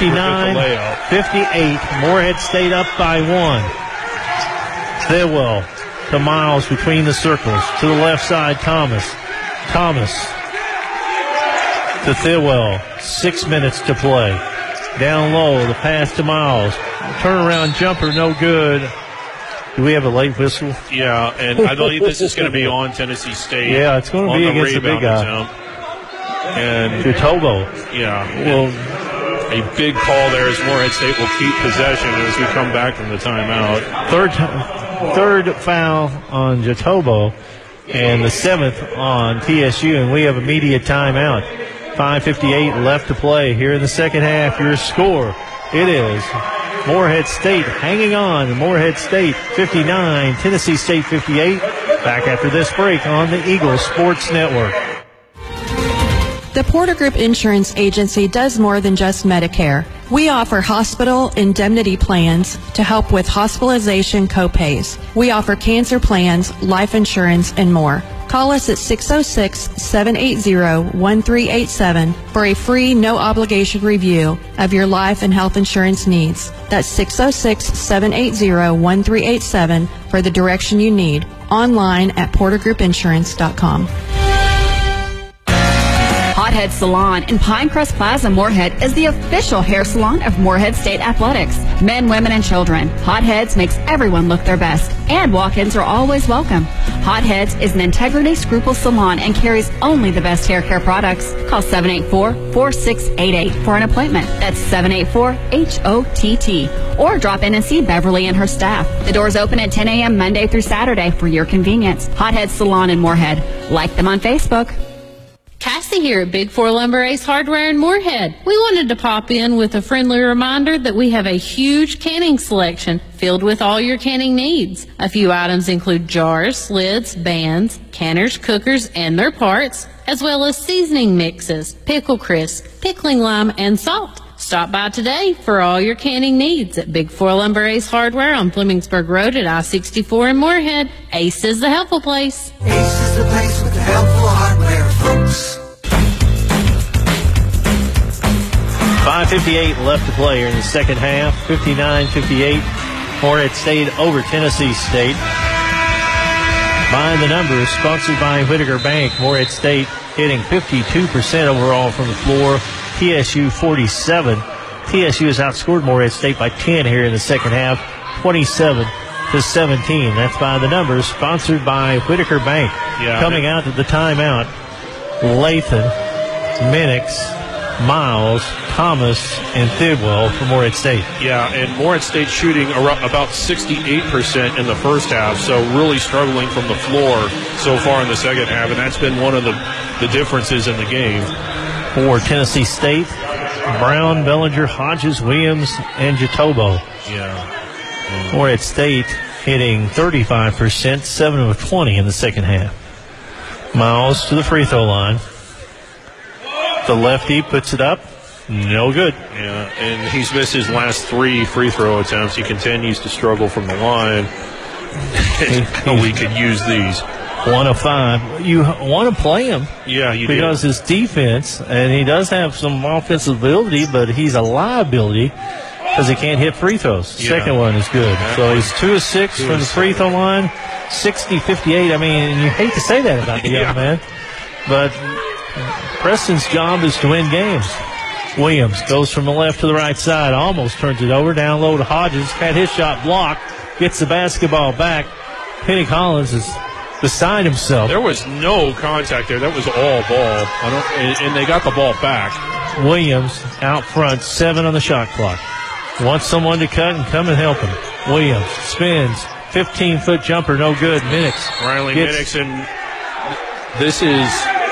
59-58. Morehead State up by 1. Thilwell to Miles between the circles. To the left side, Thomas. Thomas to Thilwell. 6 minutes to play. Down low, the pass to Miles. Turnaround jumper, no good. Do we have a late whistle? Yeah, and I believe this is going to be on Tennessee State. Yeah, it's going to be against the big guy. And Jutobo. Yeah, well, a big call there as Morehead State will keep possession as we come back from the timeout. Third foul on Jutobo, and the 7th on TSU, and we have a media timeout. 5:58 left to play here in the second half. Your score, it is Morehead State hanging on. Morehead State 59, Tennessee State 58. Back after this break on the Eagle Sports Network. The Porter Group Insurance Agency does more than just Medicare. We offer hospital indemnity plans to help with hospitalization copays. We offer cancer plans, life insurance, and more. Call us at 606-780-1387 for a free, no-obligation review of your life and health insurance needs. That's 606-780-1387 for the direction you need. Online at portergroupinsurance.com. Hothead Salon in Pinecrest Plaza, Morehead is the official hair salon of Morehead State Athletics. Men, women, and children. Hotheads makes everyone look their best, and walk-ins are always welcome. Hotheads is an integrity scruple salon and carries only the best hair care products. Call 784-4688 for an appointment. That's 784-HOTT. Or drop in and see Beverly and her staff. The doors open at 10 a.m. Monday through Saturday for your convenience. Hothead Salon in Morehead. Like them on Facebook. Cassie here at Big Four Lumber Ace Hardware in Morehead. We wanted to pop in with a friendly reminder that we have a huge canning selection filled with all your canning needs. A few items include jars, lids, bands, canners, cookers, and their parts, as well as seasoning mixes, pickle crisp, pickling lime, and salt. Stop by today for all your canning needs at Big Four Lumber Ace Hardware on Flemingsburg Road at I-64 in Morehead. Ace is the helpful place. Ace is the place with the helpful hardware, folks. 5:58 left to play here in the second half. 59-58. Morehead State over Tennessee State. Behind the numbers, sponsored by Whitaker Bank. Morehead State hitting 52% overall from the floor. TSU 47. TSU has outscored Morehead State by 10 here in the second half, 27-17. That's by the numbers, sponsored by Whitaker Bank. Yeah, coming out to the timeout, Lathan, Minix, Miles, Thomas, and Thidwell for Morehead State. Yeah, and Morehead State shooting about 68% in the first half, so really struggling from the floor so far in the second half, and that's been one of the differences in the game. For Tennessee State, Brown, Bellinger, Hodges, Williams, and Jatobo. Yeah. Morehead State hitting 35%, 7 of 20 in the second half. Miles to the free throw line. The lefty puts it up. No good. Yeah, and he's missed his last 3 free throw attempts. He continues to struggle from the line. We could use these. 1 of 5. You want to play him. Yeah, you do. Because his defense, and he does have some offensive ability, but he's a liability because he can't hit free throws. Yeah. Second one is good. So he's 2 of 6 from the free throw line. 60-58. I mean, you hate to say that about the young man, but Preston's job is to win games. Williams goes from the left to the right side, almost turns it over, down low to Hodges, had his shot blocked, gets the basketball back. Penny Collins is beside himself. There was no contact there. That was all ball. And they got the ball back. Williams out front, 7 on the shot clock. Wants someone to cut and come and help him. Williams spins, 15-foot jumper, no good. Minix. Riley Minix, and this is,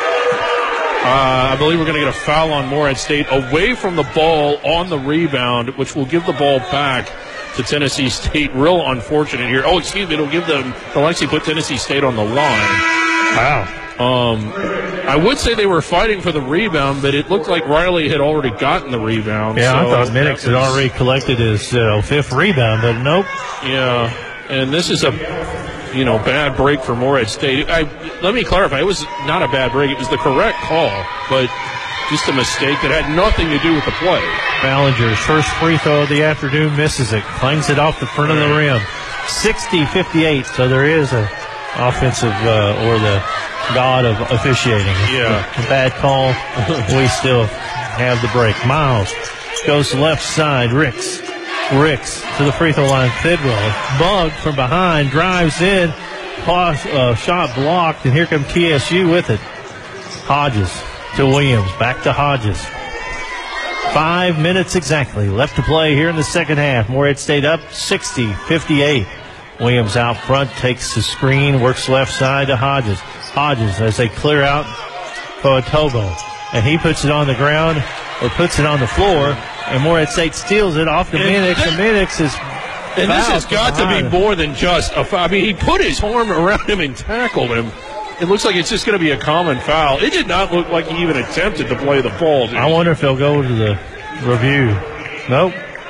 I believe we're going to get a foul on Morehead State away from the ball on the rebound, which will give the ball back to Tennessee State. Real unfortunate here. Oh, excuse me. It'll give them, they'll actually put Tennessee State on the line. Wow. I would say they were fighting for the rebound, but it looked like Riley had already gotten the rebound. Yeah, so I thought Minix had already collected his 5th rebound, but nope. Yeah, and this is a, bad break for Morehead State. Let me clarify. It was not a bad break. It was the correct call, but just a mistake that had nothing to do with the play. Ballinger's first free throw of the afternoon, misses it, clangs it off the front of the rim. 60-58, so there is a offensive or the god of officiating. Yeah. A bad call. We still have the break. Miles goes to left side. Ricks to the free throw line. Thidwell bugged from behind, drives in, shot blocked, and here comes TSU with it. Hodges to Williams, back to Hodges. 5 minutes exactly left to play here in the second half. Morehead State up 60-58. Williams out front, takes the screen, works left side to Hodges. Hodges as they clear out for Tobo. and he puts it on the ground or puts it on the floor, and Morehead State steals it off to Minix, and Minix is. And this has got to be more than just a foul. I mean, he put his arm around him and tackled him. It looks like it's just going to be a common foul. It did not look like he even attempted to play the ball. I wonder if they'll go to the review. Nope.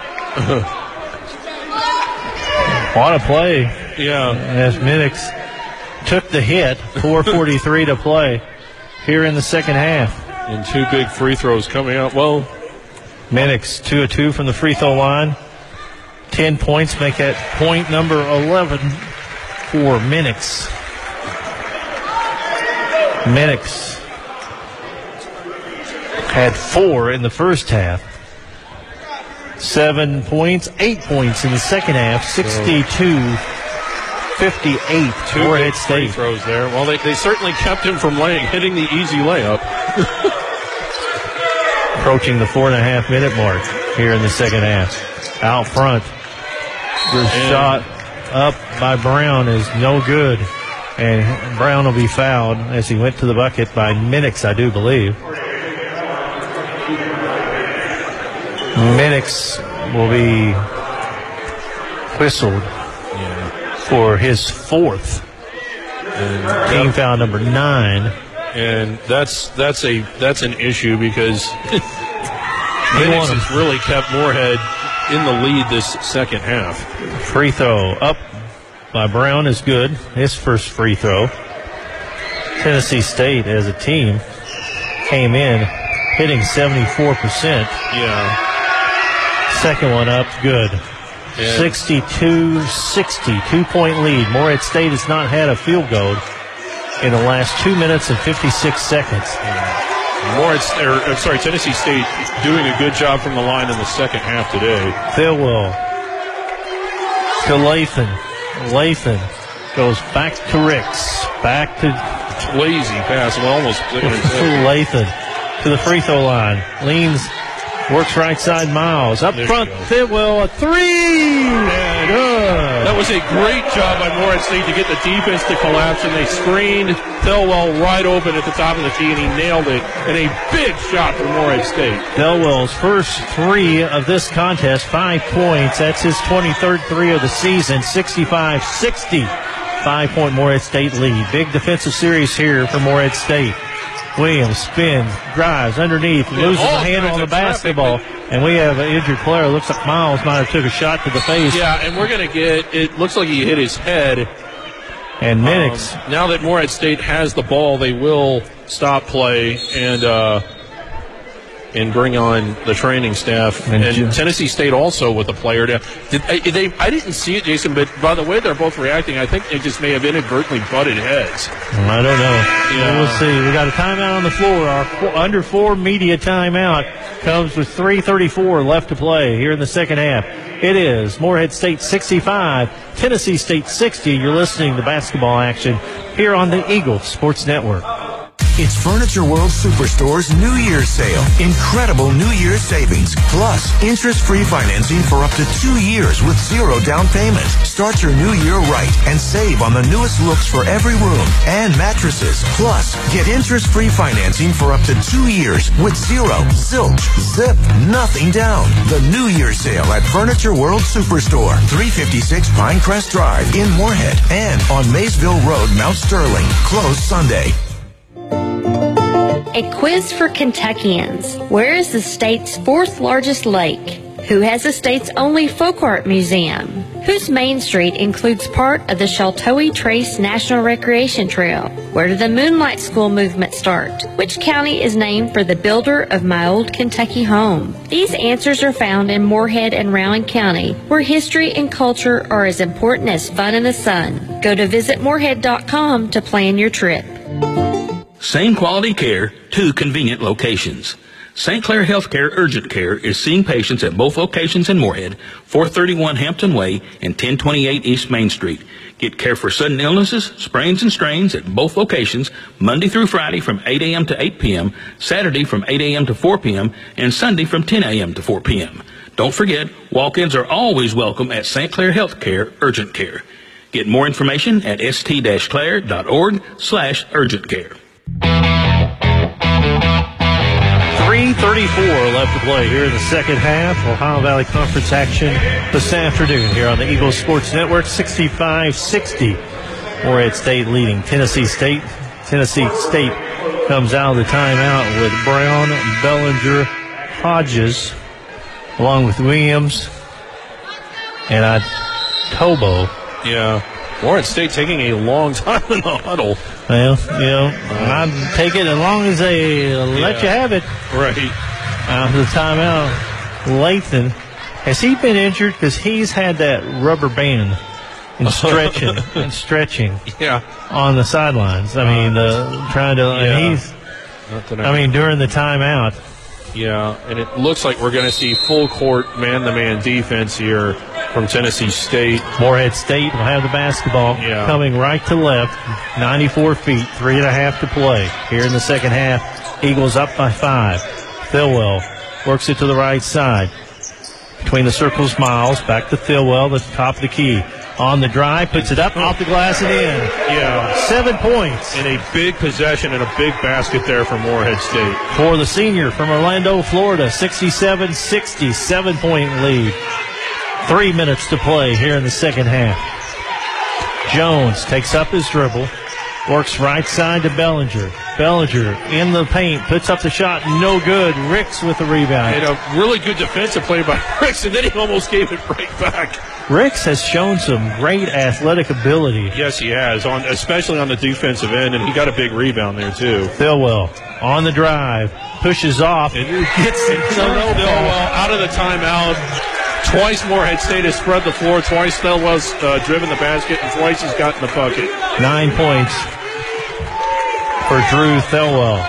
What a play. Yeah. As Minix took the hit, 4:43 to play here in the second half. And 2 big free throws coming out. Well, Minix 2 of 2 from the free throw line. 10 points, make that point number 11 for Minix. Minix had 4 in the first half. 7 points, 8 points in the second half. 62-58. 2 big free throws there. Well, they certainly kept him from hitting the easy layup. Approaching the 4.5 minute mark here in the second half. Out front. The shot up by Brown is no good. And Brown will be fouled as he went to the bucket by Minix, I do believe. Minix will be whistled for his 4th. Team foul number 9. And that's an issue because Minix has really kept Morehead in the lead this second half. Free throw up by Brown is good. His first free throw. Tennessee State as a team came in hitting 74%. Yeah. Second one up, good. 62-60, 2-point lead. Morehead State has not had a field goal in the last 2 minutes and 56 seconds. Tennessee State doing a good job from the line in the second half today. Philwell to Lathan. Lathan goes back to Ricks. Back to lazy pass. Almost Lathan to the free throw line. Leans, works right side Miles. Up front, Philwell, a 3. Good. That was a great job by Morehead State to get the defense to collapse, and they screened Philwell right open at the top of the key, and he nailed it. And a big shot for Morehead State. Philwell's first 3 of this contest, 5 points. That's his 23rd 3 of the season, 65-60. 5-point Morehead State lead. Big defensive series here for Morehead State. Williams spins, drives underneath, loses a handle on the basketball, and we have an injured player. Looks like Miles might have took a shot to the face. Yeah, and we're going to it looks like he hit his head. And Minix. Now that Morehead State has the ball, they will stop play and bring on the training staff. And Tennessee State also with a player down. I didn't see it, Jason, but by the way they're both reacting, I think they just may have inadvertently butted heads. I don't know. Yeah. We'll see. We got a timeout on the floor. Our under 4 media timeout comes with 3:34 left to play here in the second half. It is Morehead State 65, Tennessee State 60. You're listening to basketball action here on the Eagle Sports Network. It's Furniture World Superstore's New Year's sale. Incredible New Year's savings. Plus, interest-free financing for up to 2 years with 0 down payment. Start your new year right and save on the newest looks for every room and mattresses. Plus, get interest-free financing for up to 2 years with 0, zilch, zip, nothing down. The New Year's sale at Furniture World Superstore, 356 Pinecrest Drive in Morehead and on Maysville Road, Mount Sterling. Closed Sunday. A quiz for Kentuckians. Where is the state's 4th largest lake? Who has the state's only folk art museum? Whose Main Street includes part of the Sheltowee Trace National Recreation Trail? Where did the Moonlight School movement start? Which county is named for the builder of my old Kentucky home? These answers are found in Morehead and Rowan County, where history and culture are as important as fun in the sun. Go to visitmorehead.com to plan your trip. Same quality care, 2 convenient locations. St. Clair Healthcare Urgent Care is seeing patients at both locations in Morehead, 431 Hampton Way and 1028 East Main Street. Get care for sudden illnesses, sprains and strains at both locations Monday through Friday from 8 a.m. to 8 p.m., Saturday from 8 a.m. to 4 p.m., and Sunday from 10 a.m. to 4 p.m. Don't forget, walk-ins are always welcome at St. Clair Healthcare Urgent Care. Get more information at st-clair.org/urgent care. 2:34 left to play here in the second half. Ohio Valley Conference action this afternoon here on the Eagles Sports Network. 65-60. Morehead State leading Tennessee State. Tennessee State comes out of the timeout with Brown, Bellinger, Hodges, along with Williams and Tobo. Yeah. Morehead State taking a long time in the huddle. Well, I'd take it as long as they let you have it. Right. The timeout. Lathan, has he been injured? Because he's had that rubber band and stretching yeah, on the sidelines. I mean, trying to, and he's, during the timeout. Yeah, and it looks like we're going to see full court man-to-man defense here from Tennessee State. Morehead State will have the basketball coming right to left. 94 feet, 3.5 to play. Here in the second half, Eagles up by 5. Thilwell works it to the right side. Between the circles, Miles. Back to Thilwell, the top of the key. On the drive, puts it up, off the glass and in. Yeah. 7 points. And a big possession and a big basket there for Morehead State. For the senior from Orlando, Florida, 67-60, 7-point lead. 3 minutes to play here in the second half. Jones takes up his dribble, works right side to Bellinger. Bellinger in the paint, puts up the shot, no good. Ricks with the rebound. And a really good defensive play by Ricks, and then he almost gave it right back. Ricks has shown some great athletic ability. Yes, he has, especially on the defensive end, and he got a big rebound there, too. Thilwell on the drive, pushes off, and gets Thilwell out of the timeout. Twice Morehead State has spread the floor, twice Thilwell's driven the basket, and twice he's gotten the bucket. 9 points for Drew Thilwell.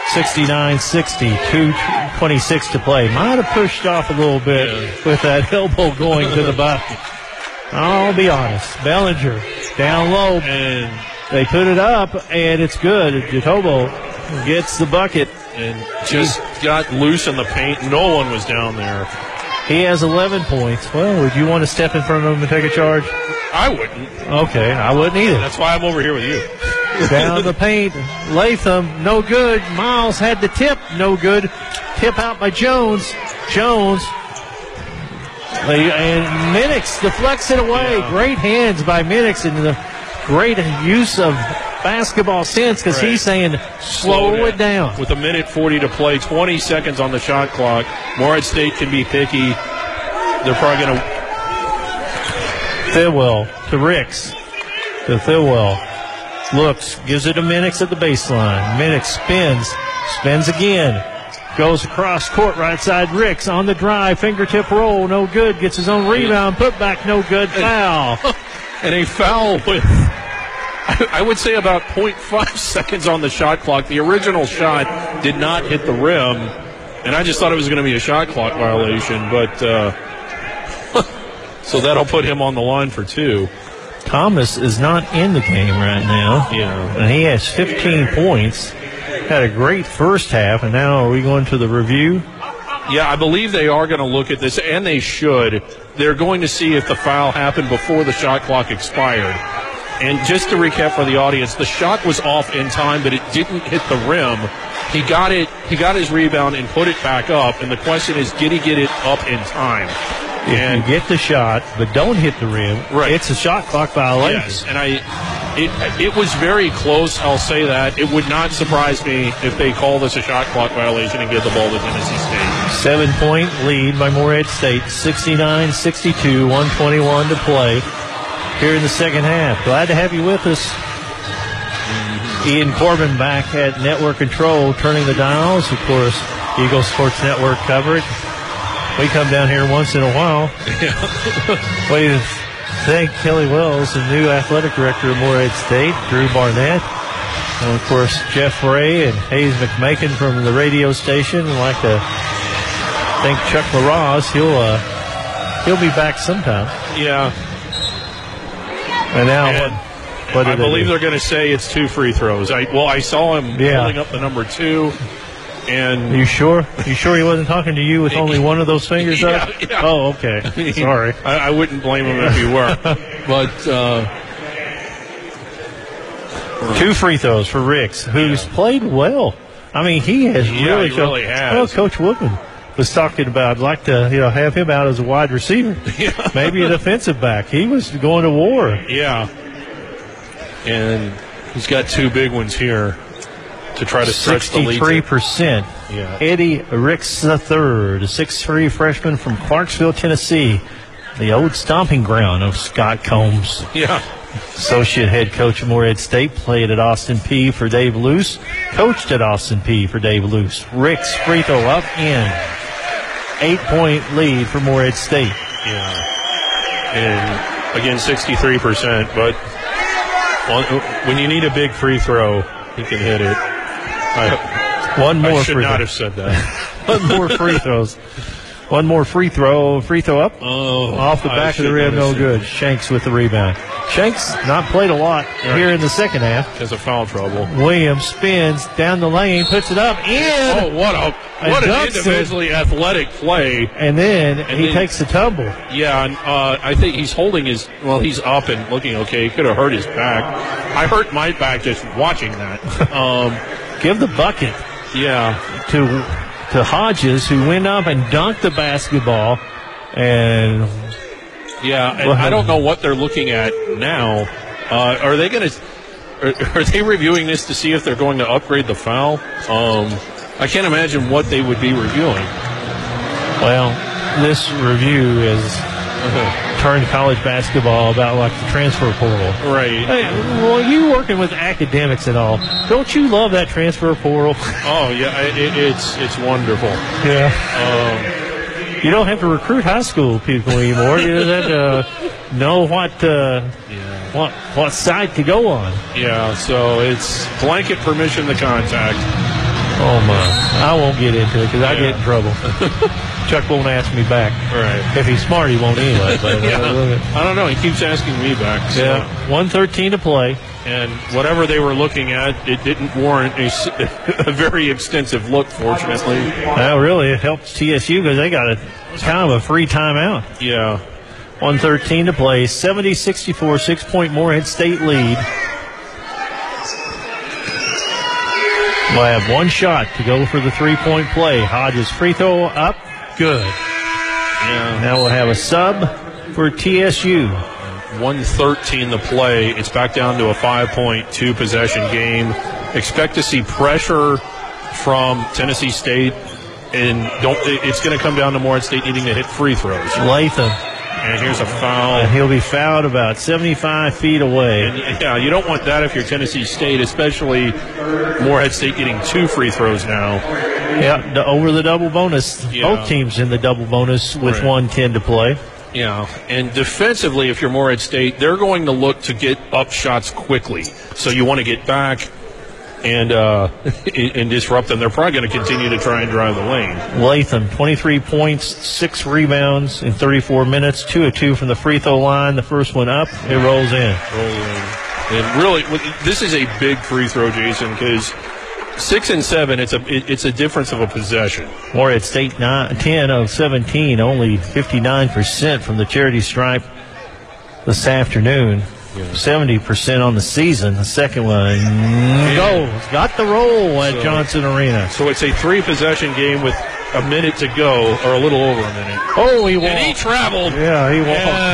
69-60, 2:26 to play. Might have pushed off a little bit with that elbow going to the bucket. I'll be honest. Bellinger down low, and they put it up, and it's good. Jatobo gets the bucket. And just got loose in the paint. No one was down there. He has 11 points. Well, would you want to step in front of him and take a charge? I wouldn't. Okay, I wouldn't either. That's why I'm over here with you. Down the paint, Latham, no good. Miles had the tip, no good. Tip out by Jones. Jones. And Minix deflects it away. Yeah. Great hands by Minix and the great use of basketball sense because he's saying slow it down. With 1:40 to play, 20 seconds on the shot clock. Morehead State can be picky. They're probably going to. Thilwell to Ricks. To Thilwell. Looks, gives it to Minix at the baseline. Minix spins again. Goes across court, right side. Ricks on the drive, fingertip roll, no good. Gets his own rebound, put back, no good. Foul. And a foul with, I would say, about 0.5 seconds on the shot clock. The original shot did not hit the rim, and I just thought it was going to be a shot clock violation. But so that'll put him on the line for 2. Thomas is not in the game right now. Yeah. And he has 15 points. Had a great first half, and now are we going to the review? Yeah, I believe they are going to look at this, and they should. They're going to see if the foul happened before the shot clock expired. And just to recap for the audience, the shot was off in time, but it didn't hit the rim. He got his rebound and put it back up, and the question is, did he get it up in time? If you get the shot, but don't hit the rim, it's a shot clock violation. Yes, and it was very close, I'll say that. It would not surprise me if they call this a shot clock violation and give the ball to Tennessee State. 7-point lead by Morehead State, 69-62, 1:21 to play here in the second half. Glad to have you with us. Ian Corbin back at network control, turning the dials. Of course, Eagle Sports Network coverage. We come down here once in a while. We thank Kelly Wells, the new athletic director of Morehead State, Drew Barnett, and of course Jeff Ray and Hayes McMakin from the radio station. I'd like to thank Chuck LaRosse. He'll be back sometime. Yeah. And now what I believe they're going to say it's 2 free throws. I saw him holding up the number 2. And you sure? You sure he wasn't talking to you with only one of those fingers up? Yeah. Oh, okay. Sorry. I wouldn't blame him if he were. But 2 free throws for Ricks, who's played well. I mean, he has really he really has. Well, Coach Woodman was talking about, I'd like to have him out as a wide receiver, maybe a defensive back. He was going to war. Yeah, and he's got 2 big ones here to try to stretch the lead. 63%. Yeah. Eddie Ricks III, a 6'3" freshman from Clarksville, Tennessee, the old stomping ground of Scott Combs. Yeah. Associate head coach of Morehead State, played at Austin Peay for Dave Luce, coached at Austin Peay for Dave Luce. Ricks free throw up in. 8-point lead for Morehead State. Yeah. And again, 63%, but when you need a big free throw, he can hit it. I should not have said that. One more free throws. One more free throw up. Oh, off the back of the rim, no good. Shanks with the rebound. Shanks not played a lot here in the second half. Has a foul trouble. Williams spins down the lane, puts it up, in. Oh, what an individually athletic play. And then he takes the tumble. Yeah, and I think he's holding he's up and looking okay. He could have hurt his back. I hurt my back just watching that. Give the bucket. Yeah. To Hodges, who went up and dunked the basketball. And I don't know what they're looking at now. Are they going to? Are they reviewing this to see if they're going to upgrade the foul? I can't imagine what they would be reviewing. Well, this review is turned college basketball about like the transfer portal. Right. Hey, well, you working with academics and all, don't you love that transfer portal? Oh yeah, it's wonderful. Yeah. You don't have to recruit high school people anymore. You just have to know what side to go on. Yeah. So it's blanket permission to contact. Oh my! I won't get into it because I get in trouble. Chuck won't ask me back. Right. If he's smart, he won't anyway. But, I don't know. He keeps asking me back. So. Yeah. 1:13 to play. And whatever they were looking at, it didn't warrant a very extensive look, fortunately. Well, really, it helps TSU because they got kind of a free timeout. Yeah. 1:13 to play. 70-64, 6-point Morehead State lead. We'll have one shot to go for the 3-point play. Hodges free throw up. Good. Yeah. Now we'll have a sub for TSU. 1:13 to play. It's back down to a 5.2 possession game. Expect to see pressure from Tennessee State, and it's going to come down to Morehead State needing to hit free throws. Latham. And here's a foul. And he'll be fouled about 75 feet away. And, yeah, you don't want that if you're Tennessee State, especially Morehead State getting 2 free throws now. Yeah, over the double bonus. Yeah. Both teams in the double bonus with 1:10 to play. Yeah, and defensively, if you're Morehead State, they're going to look to get up shots quickly. So you want to get back and disrupt them. They're probably going to continue to try and drive the lane. Latham, 23 points, 6 rebounds in 34 minutes, 2 of 2 from the free throw line. The first one up, it rolls in. And really, this is a big free throw, Jason, because 6 and 7, it's a difference of a possession. Morehead State 10 of 17, only 59% from the charity stripe this afternoon. 70% on the season. The second one goes. Got the roll at Johnson Arena. So it's a 3-possession game with a minute to go, or a little over a minute. Oh, he walked. And he traveled. Yeah, he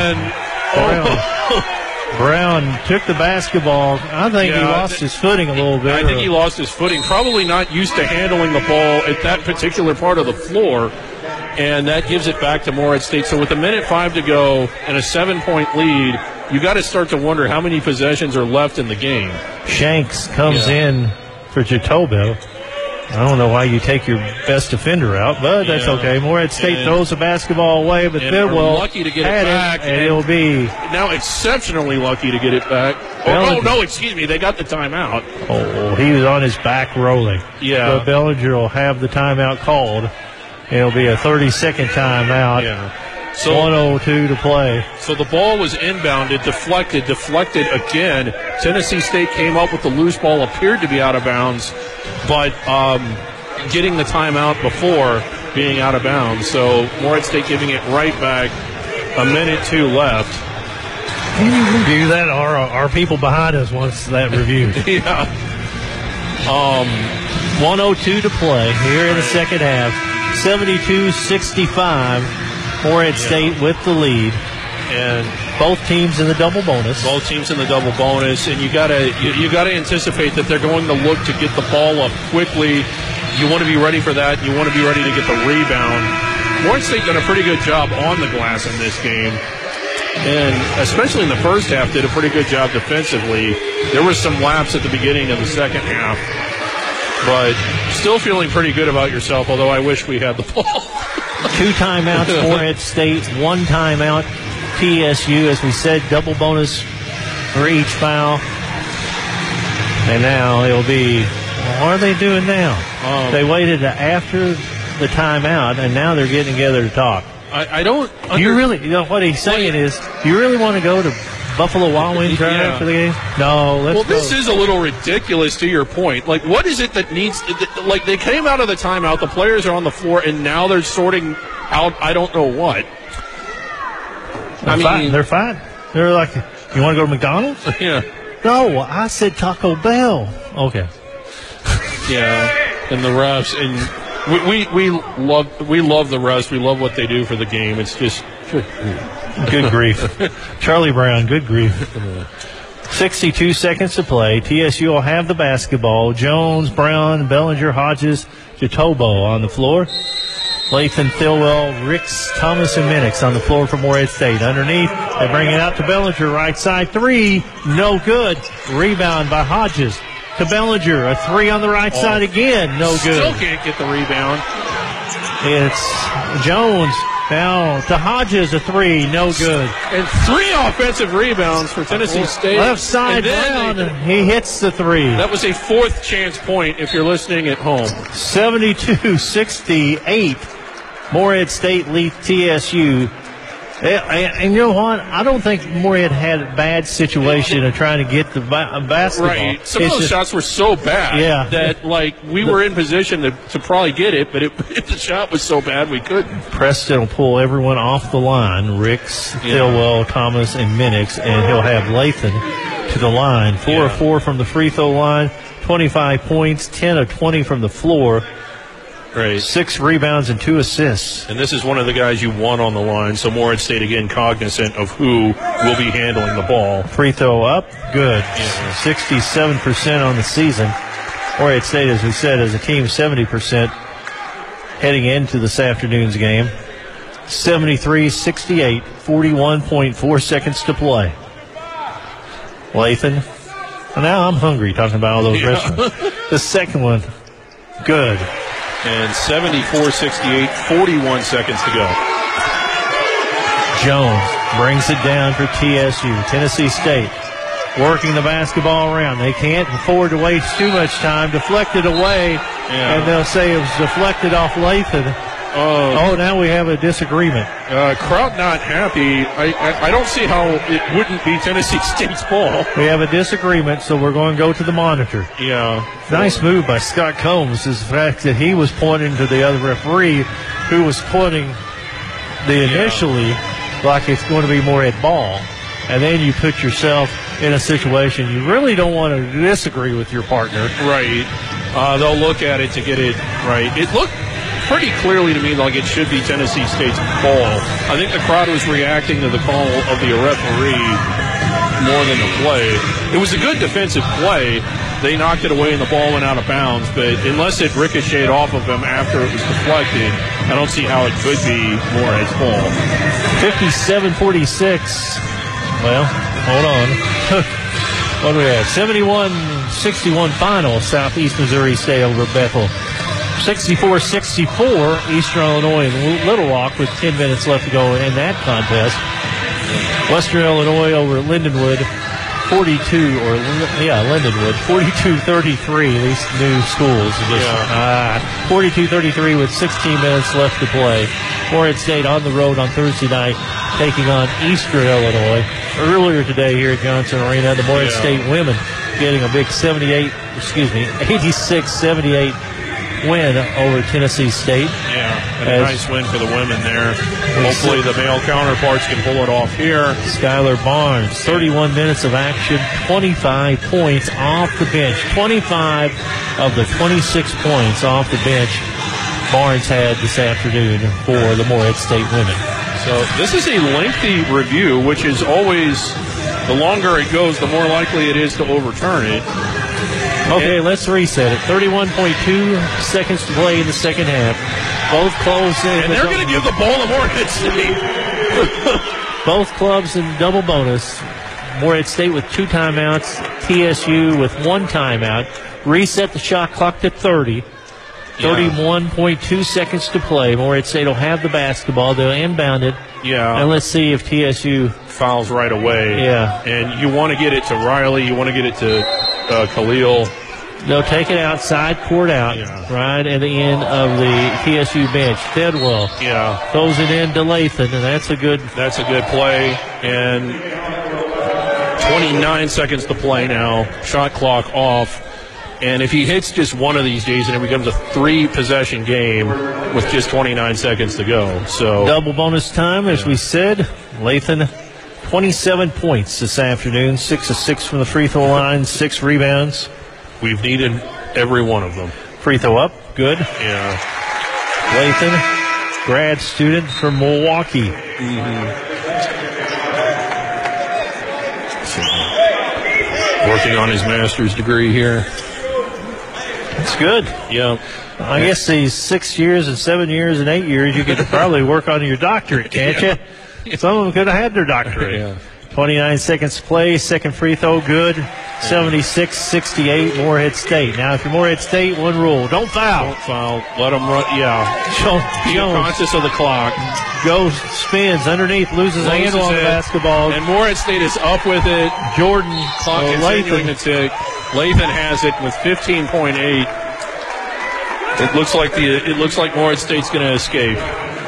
walked. Brown took the basketball. I think he lost his footing a little bit. I think he lost his footing. Probably not used to handling the ball at that particular part of the floor. And that gives it back to Morehead State. So with a minute 5 to go and a 7-point lead, you got to start to wonder how many possessions are left in the game. Shanks comes in for Jatobo. I don't know why you take your best defender out, but that's okay. Morehead State throws the basketball away, but Bidwell lucky to get it back, and it'll be now exceptionally lucky to get it back. Oh no, excuse me, they got the timeout. Oh, he was on his back rolling. Yeah, so Bellinger will have the timeout called. It'll be a 30-second timeout. Yeah. So 1:02 to play. So the ball was inbounded, deflected again. Tennessee State came up with the loose ball, appeared to be out of bounds, but getting the timeout before being out of bounds. So Morehead State giving it right back. A minute 2 left. Can you review that? Our people behind us wants that reviewed. Yeah. 1:02 to play here in the second half. 72-65. Morehead State with the lead. And both teams in the double bonus. Both teams in the double bonus, and you gotta anticipate that they're going to look to get the ball up quickly. You want to be ready for that. You want to be ready to get the rebound. Morehead State done a pretty good job on the glass in this game, and especially in the first half, did a pretty good job defensively. There was some laps at the beginning of the second half, but still feeling pretty good about yourself. Although I wish we had the ball. 2 timeouts, Morehead State. 1 timeout. TSU, as we said, double bonus for each foul. And now it'll be, what are they doing now? They waited after the timeout, and now they're getting together to talk. I don't. What he's saying is, you really want to go to Buffalo Wild Wings right after the game? No, let's go. This is a little ridiculous to your point. Like, what is it that needs, like, they came out of the timeout, the players are on the floor, and now they're sorting out, I don't know what. They're fine. They're like, you want to go to McDonald's? Yeah. No, I said Taco Bell. Okay. Yeah, and the refs, and we love the refs. We love what they do for the game. It's just good grief. Charlie Brown, good grief. 62 seconds to play. TSU will have the basketball. Jones, Brown, Bellinger, Hodges, Jatobo on the floor. Lathan, Thilwell, Ricks, Thomas, and Minix on the floor for Morehead State. Underneath, they bring it out to Bellinger. Right side 3, no good. Rebound by Hodges to Bellinger. A 3 on the right side again, no good. Still can't get the rebound. It's Jones now to Hodges, a 3, no good. And 3 offensive rebounds for Tennessee State. Left side Brown, he hits the 3. That was a 4th chance point if you're listening at home. 72-68. Morehead State leads TSU. And you know what? I don't think Morehead had a bad situation of trying to get the basketball. Right. Some of those shots were so bad that, like, we were in position to probably get it, but the shot was so bad we couldn't. Preston will pull everyone off the line. Ricks, Thilwell, Thomas, and Minix, and he'll have Lathan to the line. 4 of 4 from the free throw line, 25 points, 10 of 20 from the floor. Right. 6 rebounds and 2 assists. And this is one of the guys you want on the line, so Morehead State, again, cognizant of who will be handling the ball. Free throw up, good. 67% on the season. Morehead State, as we said, as a team, 70% heading into this afternoon's game. 73-68, 41.4 seconds to play. Lathan. Now I'm hungry talking about all those restaurants. The second one, good. And 74-68, 41 seconds to go. Jones brings it down for TSU. Tennessee State working the basketball around. They can't afford to waste too much time. Deflected away, and they'll say it was deflected off Lathan. Now we have a disagreement. Crowd not happy. I don't see how it wouldn't be Tennessee State's ball. We have a disagreement, so we're going to go to the monitor. Yeah. Nice move by Scott Combs is the fact that he was pointing to the other referee who was pointing initially like it's going to be Morehead ball. And then you put yourself in a situation you really don't want to disagree with your partner. Right. They'll look at it to get it right. It looked pretty clearly to me like it should be Tennessee State's ball. I think the crowd was reacting to the call of the referee more than the play. It was a good defensive play. They knocked it away and the ball went out of bounds, but unless it ricocheted off of them after it was deflected, I don't see how it could be Morehead's ball. 57-46. Well, hold on. What do we have? 71-61 final. Southeast Missouri State over Bethel. 64-64, Eastern Illinois and Little Rock with 10 minutes left to go in that contest. Western Illinois over Lindenwood, 42-33, these new schools. 42-33 with 16 minutes left to play. Morehead State on the road on Thursday night, taking on Eastern Illinois. Earlier today here at Johnson Arena, the Morehead State women getting a big 86-78 win over Tennessee State. Yeah. And a nice win for the women there. Hopefully the male counterparts can pull it off here. Skylar Barnes, 31 minutes of action, 25 points off the bench. 25 of the 26 points off the bench Barnes had this afternoon for the Morehead State women. So this is a lengthy review, which is always, the longer it goes, the more likely it is to overturn it. Okay, let's reset it. 31.2 seconds to play in the second half. Both clubs and they're going to give the ball to Morehead State. Both clubs in double bonus. Morehead State with 2 timeouts. TSU with 1 timeout. Reset the shot clock to 30. 31.2 seconds to play. Morehead State will have the basketball. They'll inbound it. Yeah. And let's see if TSU fouls right away. Yeah. And you want to get it to Riley. You want to get it to Khalil. They'll take it outside, court out, right at the end of the TSU bench. Fedwell throws it in to Lathan, and that's a good play. And 29 seconds to play now. Shot clock off. And if he hits just one of these, Jason, it becomes a 3-possession game with just 29 seconds to go. So double bonus time, as we said. Lathan, 27 points this afternoon, 6 of 6 from the free throw line, 6 rebounds. We've needed every one of them. Free throw up, good. Yeah. Lathan, grad student from Milwaukee. Working on his master's degree here. That's good. Yeah. I guess these 6 years and 7 years and 8 years, you could probably work on your doctorate, can't you? Some of them could have had their doctorate. 29 seconds to play. Second free throw, good. 76-68, Morehead State. Now, if you're Morehead State, one rule: don't foul. Don't foul. Let them run. Yeah. Be conscious of the clock. Goes, spins underneath, loses a handle on the basketball. And Morehead State is up with it. Jordan, clock continuing to tick. Lathan has it with 15.8. It looks like Morehead State's going to escape.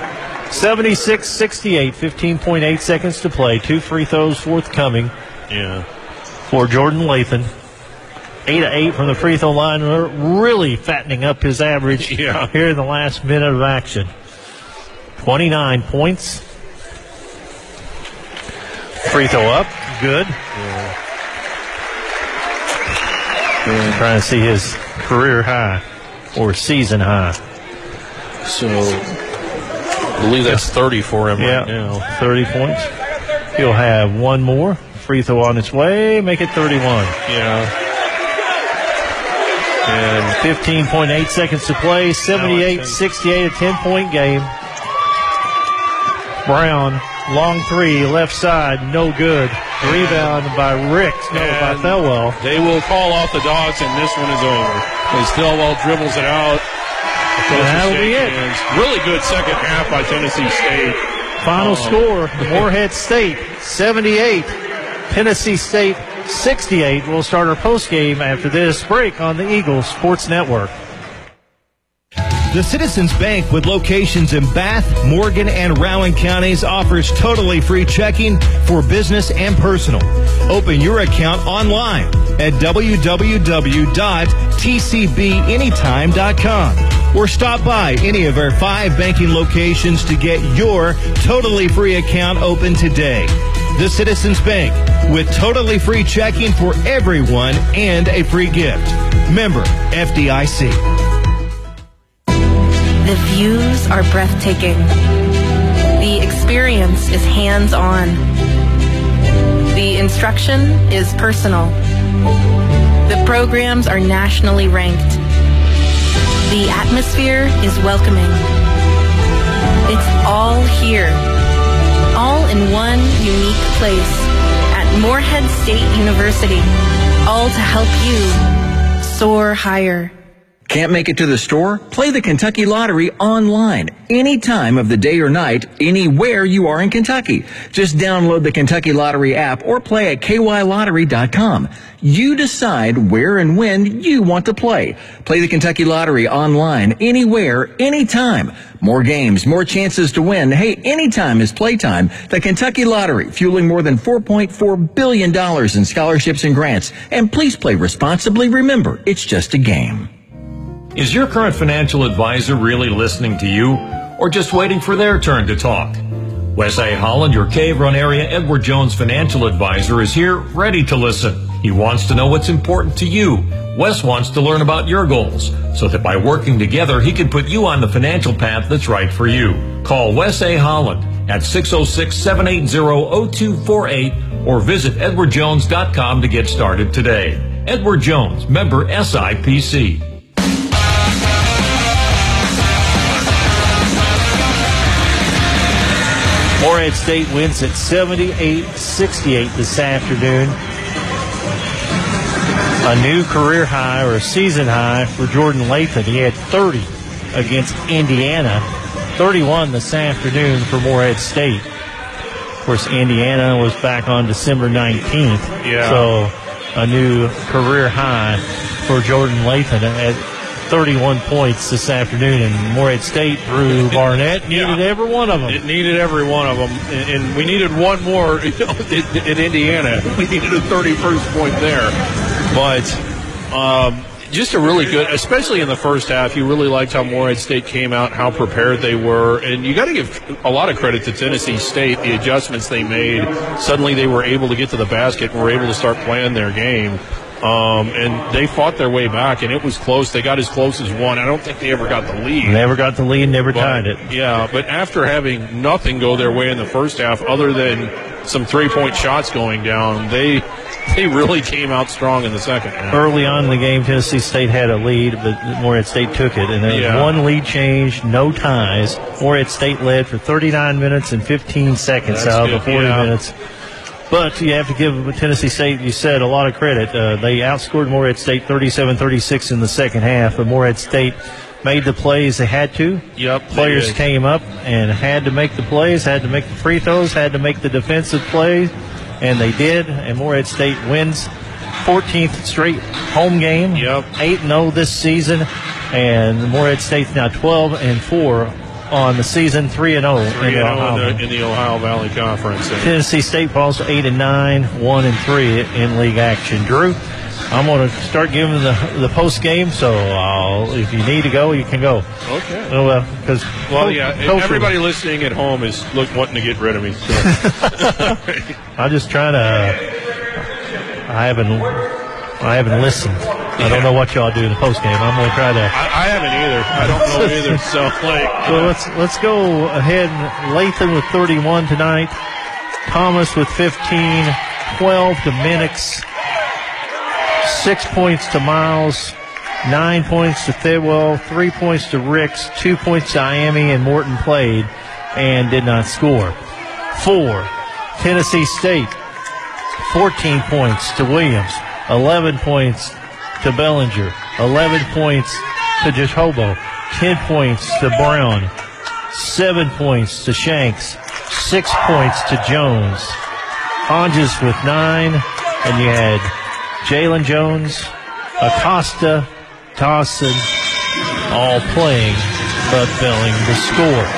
76-68, 15.8 seconds to play. 2 free throws forthcoming. Yeah. For Jordan Lathan. 8 of 8 from the free throw line. Really fattening up his average here in the last minute of action. 29 points. Free throw up. Good. Trying to see his career high or season high. So I believe that's 30 for him right now. 30 points. He'll have one more. Free throw on its way. Make it 31. Yeah. And 15.8 seconds to play. 78-68, a 10-point game. Brown, long 3, left side, no good. Rebound by Rick, by Thelwell. They will call off the Dogs, and this one is over. As Thelwell dribbles it out. That'll be it. Really good second half by Tennessee State. Final score, Morehead State 78, Tennessee State 68. We'll start our postgame after this break on the Eagles Sports Network. The Citizens Bank, with locations in Bath, Morgan, and Rowan counties, offers totally free checking for business and personal. Open your account online at www.tcbanytime.com or stop by any of our 5 banking locations to get your totally free account open today. The Citizens Bank, with totally free checking for everyone and a free gift. Member FDIC. The views are breathtaking. The experience is hands-on. The instruction is personal. The programs are nationally ranked. The atmosphere is welcoming. It's all here, all in one unique place at Morehead State University, all to help you soar higher. Can't make it to the store? Play the Kentucky Lottery online, any time of the day or night, anywhere you are in Kentucky. Just download the Kentucky Lottery app or play at kylottery.com. You decide where and when you want to play. Play the Kentucky Lottery online, anywhere, anytime. More games, more chances to win. Hey, anytime is playtime. The Kentucky Lottery, fueling more than $4.4 billion in scholarships and grants. And please play responsibly. Remember, it's just a game. Is your current financial advisor really listening to you? or just waiting for their turn to talk? Wes A. Holland, your Cave Run area Edward Jones financial advisor, is here ready to listen. He wants to know what's important to you. Wes wants to learn about your goals so that by working together, he can put you on the financial path that's right for you. Call Wes A. Holland at 606-780-0248 or visit edwardjones.com to get started today. Edward Jones, member SIPC. Morehead State wins at 78-68 this afternoon. A new career high or a season high for Jordan Lathan. He had 30 against Indiana. 31 this afternoon for Morehead State. Of course, Indiana was back on December 19th. Yeah. So a new career high for Jordan Lathan at 31 points this afternoon. And Morehead State, Drew Barnett, needed every one of them. It needed every one of them. And we needed one more in Indiana. We needed a 31st point there. But just a really good, especially in the first half, you really liked how Morehead State came out, how prepared they were. And you got to give a lot of credit to Tennessee State, the adjustments they made. Suddenly they were able to get to the basket and were able to start playing their game. And they fought their way back, and it was close. They got as close as one. I don't think they ever got the lead. Never got the lead, never tied it. Yeah, but after having nothing go their way in the first half other than some three-point shots going down, they really came out strong in the second half. Early on in the game, Tennessee State had a lead, but Morehead State took it. And there was one lead change, no ties. Morehead State led for 39 minutes and 15 seconds out of the 40 minutes. But you have to give Tennessee State, you said, a lot of credit. They outscored Morehead State 37-36 in the second half, but Morehead State made the plays they had to. Yep. Players came up and had to make the plays, had to make the free throws, had to make the defensive plays, and they did. And Morehead State wins 14th straight home game. Yep. 8-0 this season, and Morehead State's now 12-4 on the season, 3-0 in the Ohio Valley Conference. Tennessee State falls to 8-9, 1-3 in league action. Drew, I'm going to start giving the post game, so if you need to go, you can go. Okay. Everybody listening at home is wanting to get rid of me. So. I'm just trying to. I haven't listened. I don't know what y'all do in the post game. I'm going to try to. I haven't either. I don't know either. So let's go ahead. Lathan with 31 tonight. Thomas with 15. 12 to Minix. 6 points to Miles. 9 points to Thidwell. 3 points to Ricks. 2 points to Iami, and Morton played and did not score. 4. Tennessee State. 14 points to Williams. 11 points to Bellinger, 11 points to Josh Hobo, 10 points to Brown, 7 points to Shanks, 6 points to Jones. Hodges with 9, and you had Jalen Jones, Acosta, Dawson, all playing but failing to score.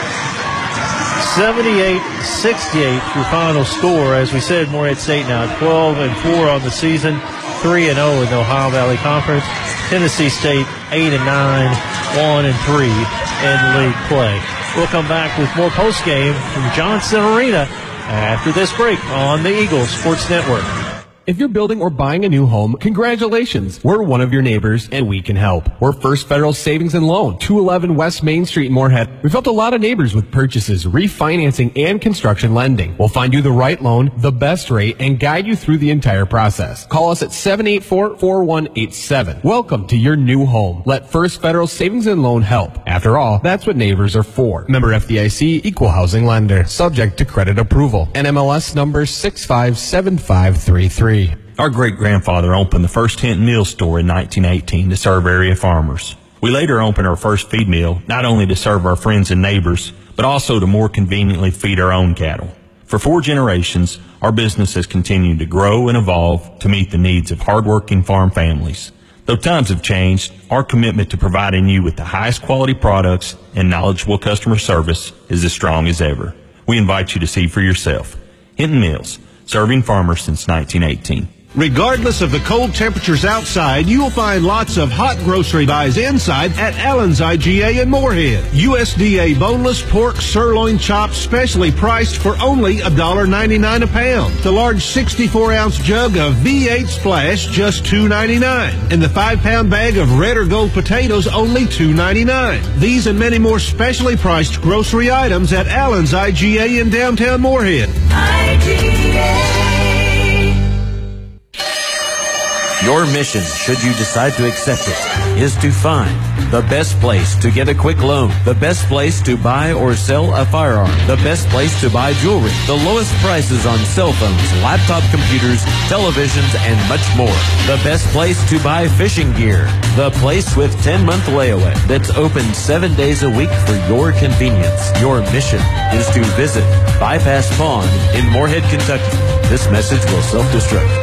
78-68 your final score. As we said, Morehead State now 12-4 on the season. 3-0 in the Ohio Valley Conference. Tennessee State 8-9, 1-3 in league play. We'll come back with more postgame from Johnson Arena after this break on the Eagles Sports Network. If you're building or buying a new home, congratulations. We're one of your neighbors, and we can help. We're First Federal Savings and Loan, 211 West Main Street in Morehead. We've helped a lot of neighbors with purchases, refinancing, and construction lending. We'll find you the right loan, the best rate, and guide you through the entire process. Call us at 784-4187. Welcome to your new home. Let First Federal Savings and Loan help. After all, that's what neighbors are for. Member FDIC, Equal Housing Lender. Subject to credit approval. NMLS number 657533. Our great-grandfather opened the first Hinton Mill store in 1918 to serve area farmers. We later opened our first feed mill, not only to serve our friends and neighbors, but also to more conveniently feed our own cattle. For 4 generations, our business has continued to grow and evolve to meet the needs of hardworking farm families. Though times have changed, our commitment to providing you with the highest quality products and knowledgeable customer service is as strong as ever. We invite you to see for yourself. Hinton Mills, serving farmers since 1918. Regardless of the cold temperatures outside, you will find lots of hot grocery buys inside at Allen's IGA in Moorhead. USDA boneless pork sirloin chops specially priced for only $1.99 a pound. The large 64-ounce jug of V8 Splash just $2.99. And the 5-pound bag of red or gold potatoes only $2.99. These and many more specially priced grocery items at Allen's IGA in downtown Moorhead. Your mission, should you decide to accept it, is to find the best place to get a quick loan, the best place to buy or sell a firearm, the best place to buy jewelry, the lowest prices on cell phones, laptop computers, televisions, and much more. The best place to buy fishing gear, the place with 10-month layaway that's open 7 days a week for your convenience. Your mission is to visit Bypass Pawn in Moorhead, Kentucky. This message will self-destruct.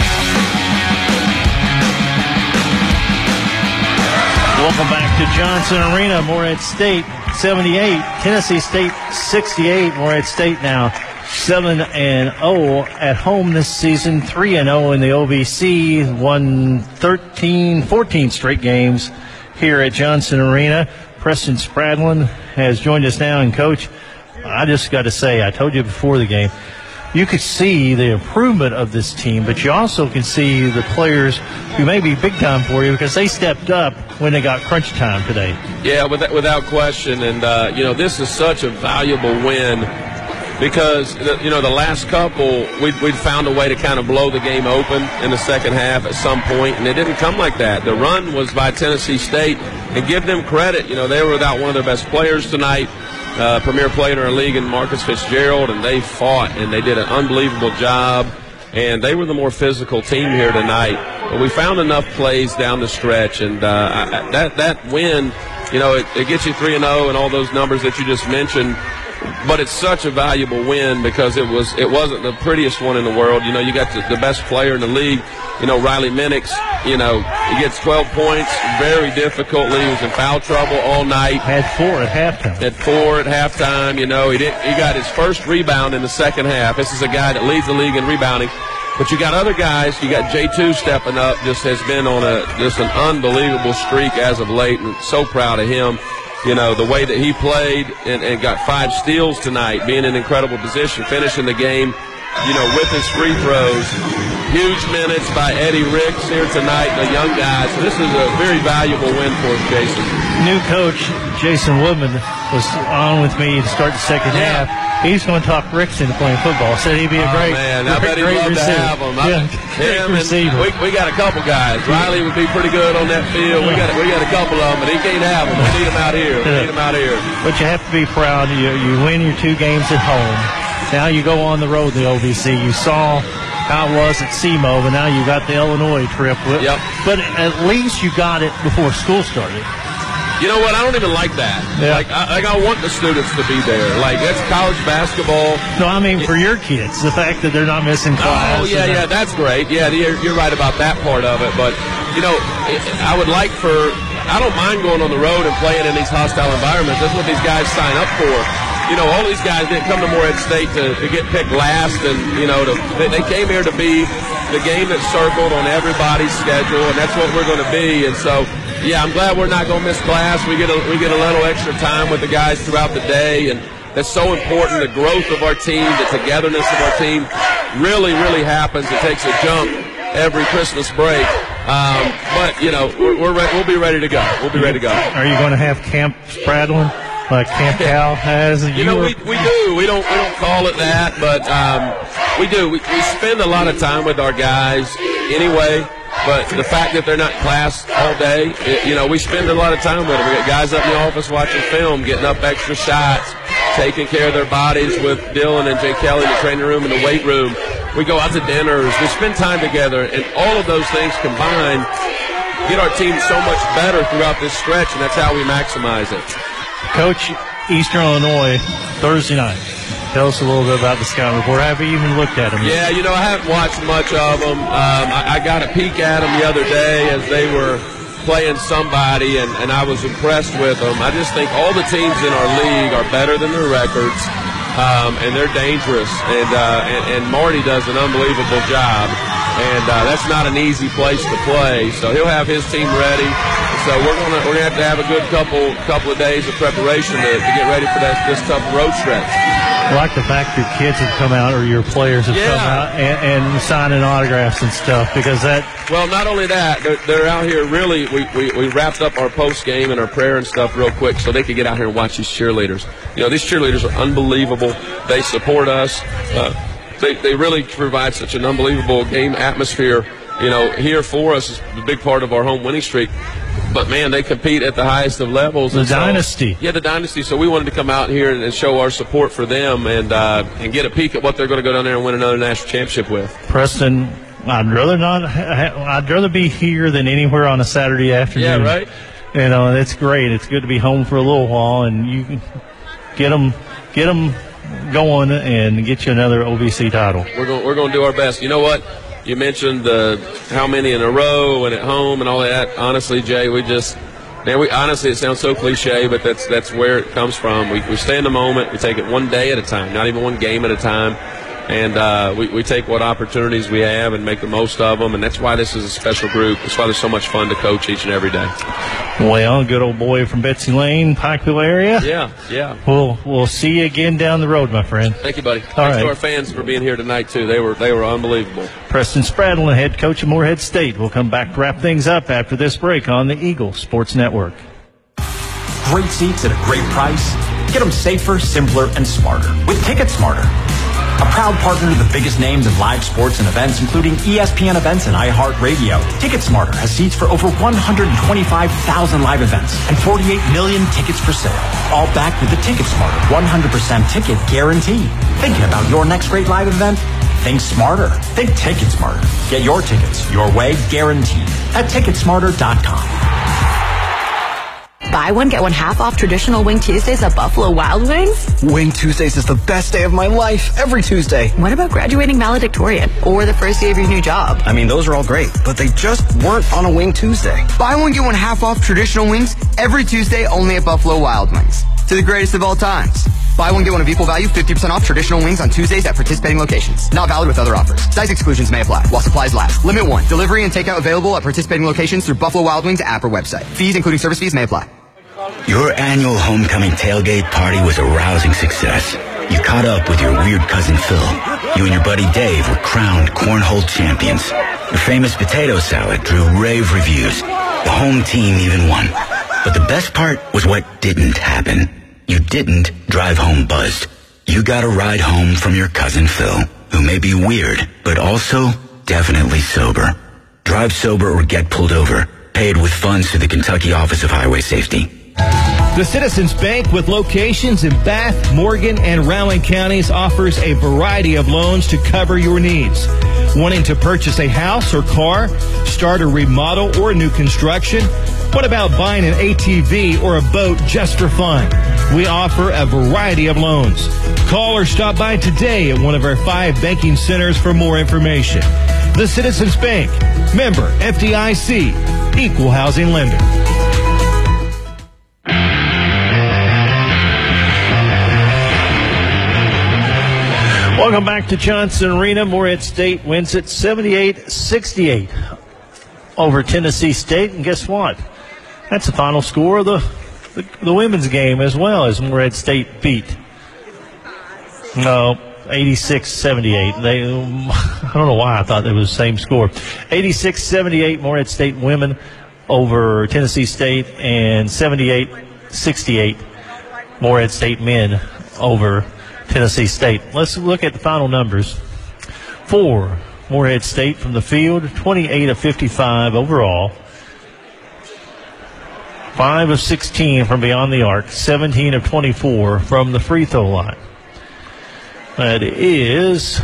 Welcome back to Johnson Arena. Moorhead State 78, Tennessee State 68. Moorhead State now 7-0 at home this season, 3-0 in the OVC, won 14 straight games here at Johnson Arena. Preston Spradlin has joined us now, and Coach, I just got to say, I told you before the game, you could see the improvement of this team, but you also can see the players who may be big time for you because they stepped up when they got crunch time today. Yeah, without question. And, this is such a valuable win because, the last couple, we'd found a way to kind of blow the game open in the second half at some point, and it didn't come like that. The run was by Tennessee State, and give them credit. They were without one of their best players tonight. Premier player in our league in Marcus Fitzgerald, and they fought, and they did an unbelievable job, and they were the more physical team here tonight. But we found enough plays down the stretch, and that win, it gets you 3-0 and all those numbers that you just mentioned, but it's such a valuable win because it wasn't the prettiest one in the world. You got the best player in the league, Riley Minix, he gets 12 points very difficultly. He was in foul trouble all night. Had 4 at halftime. He got his first rebound in the second half. This is a guy that leads the league in rebounding. But you got other guys. You got J2 stepping up, just has been on an unbelievable streak as of late, and so proud of him. The way that he played and got 5 steals tonight, being in an incredible position, finishing the game, with his free throws. Huge minutes by Eddie Ricks here tonight, the young guys. So this is a very valuable win for us, Jason. New coach Jason Woodman was on with me to start the second half. He's going to talk Ricks into playing football. Said he'd be a great receiver. We got a couple guys. Riley would be pretty good on that field. We got a couple of them, but he can't have them. We need them out here. But you have to be proud. You win your 2 games at home. Now you go on the road to the OVC. You saw how it was at SEMO, but now you got the Illinois trip. Yep. But at least you got it before school started. You know what? I don't even like that. Yeah. I want the students to be there. That's college basketball. No, I mean for your kids, the fact that they're not missing class. Oh, yeah, that's great. Yeah, you're right about that part of it. But, I would like I don't mind going on the road and playing in these hostile environments. That's what these guys sign up for. All these guys didn't come to Moorhead State to get picked last, and, they came here to be the game that's circled on everybody's schedule, and that's what we're going to be. And so, yeah, I'm glad we're not going to miss class. We get a little extra time with the guys throughout the day, and that's so important. The growth of our team, the togetherness of our team really, really happens. It takes a jump every Christmas break. But, we'll be ready to go. Are you going to have Camp Spradlin? Like Camp Cal has? We do. We don't call it that, but we do. We spend a lot of time with our guys anyway, but the fact that they're not in class all day, we spend a lot of time with them. We got guys up in the office watching film, getting up extra shots, taking care of their bodies with Dylan and Jay Kelly in the training room and the weight room. We go out to dinners. We spend time together, and all of those things combined get our team so much better throughout this stretch, and that's how we maximize it. Coach, Eastern Illinois, Thursday night. Tell us a little bit about the scouting report. Have you even looked at them yet? Yeah, I haven't watched much of them. I got a peek at them the other day as they were playing somebody, and I was impressed with them. I just think all the teams in our league are better than their records, and they're dangerous. And Marty does an unbelievable job. and that's not an easy place to play. So he'll have his team ready. So we're gonna have to have a good couple of days of preparation to get ready for this tough road stretch. I like the fact your kids have come out, or your players have come out and signing autographs and stuff, because that. Well, not only that, they're out here really. We wrapped up our post game and our prayer and stuff real quick, so they could get out here and watch these cheerleaders. You know, these cheerleaders are unbelievable. They support us. They really provide such an unbelievable game atmosphere. You know, here for us is a big part of our home winning streak. But, man, they compete at the highest of levels. The Dynasty. Yeah, the Dynasty. So we wanted to come out here and show our support for them and get a peek at what they're going to go down there and win another national championship with. Preston, I'd rather be here than anywhere on a Saturday afternoon. Yeah, right? You know, it's great. It's good to be home for a little while, and you can get them going and get you another OVC title. We're going to do our best. You know what? You mentioned how many in a row and at home and all that. Honestly, Jay, honestly, it sounds so cliche, but that's where it comes from. We stay in the moment. We take it one day at a time, not even one game at a time. And we take what opportunities we have and make the most of them. And that's why this is a special group. That's why there's so much fun to coach each and every day. Well, good old boy from Betsy Lane, Pikeville area. Yeah. We'll see you again down the road, my friend. Thank you, buddy. Thanks to our fans for being here tonight, too. They were unbelievable. Preston Spradlin, head coach of Morehead State. We'll come back to wrap things up after this break on the Eagle Sports Network. Great seats at a great price. Get them safer, simpler, and smarter with Ticket Smarter. A proud partner to the biggest names in live sports and events, including ESPN events and iHeartRadio. TicketSmarter has seats for over 125,000 live events and 48 million tickets for sale. All backed with the TicketSmarter 100% ticket guarantee. Thinking about your next great live event? Think smarter. Think TicketSmarter. Get your tickets your way, guaranteed, at TicketSmarter.com. Buy one, get one half off traditional Wing Tuesdays at Buffalo Wild Wings? Wing Tuesdays is the best day of my life, every Tuesday. What about graduating valedictorian or the first day of your new job? I mean, those are all great, but they just weren't on a Wing Tuesday. Buy one, get one half off traditional wings every Tuesday only at Buffalo Wild Wings. To the greatest of all times. Buy one, get one of equal value, 50% off traditional wings on Tuesdays at participating locations. Not valid with other offers. Size exclusions may apply while supplies last. Limit 1. Delivery and takeout available at participating locations through Buffalo Wild Wings app or website. Fees, including service fees, may apply. Your annual homecoming tailgate party was a rousing success. You caught up with your weird cousin Phil. You and your buddy Dave were crowned cornhole champions. Your famous potato salad drew rave reviews. The home team even won. But the best part was what didn't happen. You didn't drive home buzzed. You got a ride home from your cousin Phil, who may be weird, but also definitely sober. Drive sober or get pulled over. Paid with funds through the Kentucky Office of Highway Safety. The Citizens Bank, with locations in Bath, Morgan, and Rowan counties, offers a variety of loans to cover your needs. Wanting to purchase a house or car, start a remodel or new construction? What about buying an ATV or a boat just for fun? We offer a variety of loans. Call or stop by today at one of our 5 banking centers for more information. The Citizens Bank, member FDIC, equal housing lender. Welcome back to Johnson Arena. Morehead State wins it 78-68 over Tennessee State. And guess what? That's the final score of the women's game as well, as Morehead State beat. 86-78. I don't know why I thought it was the same score. 86-78 Morehead State women over Tennessee State, and 78-68 Morehead State men over Tennessee State. Let's look at the final numbers. For Morehead State from the field, 28 of 55 overall. 5 of 16 from beyond the arc. 17 of 24 from the free throw line. That is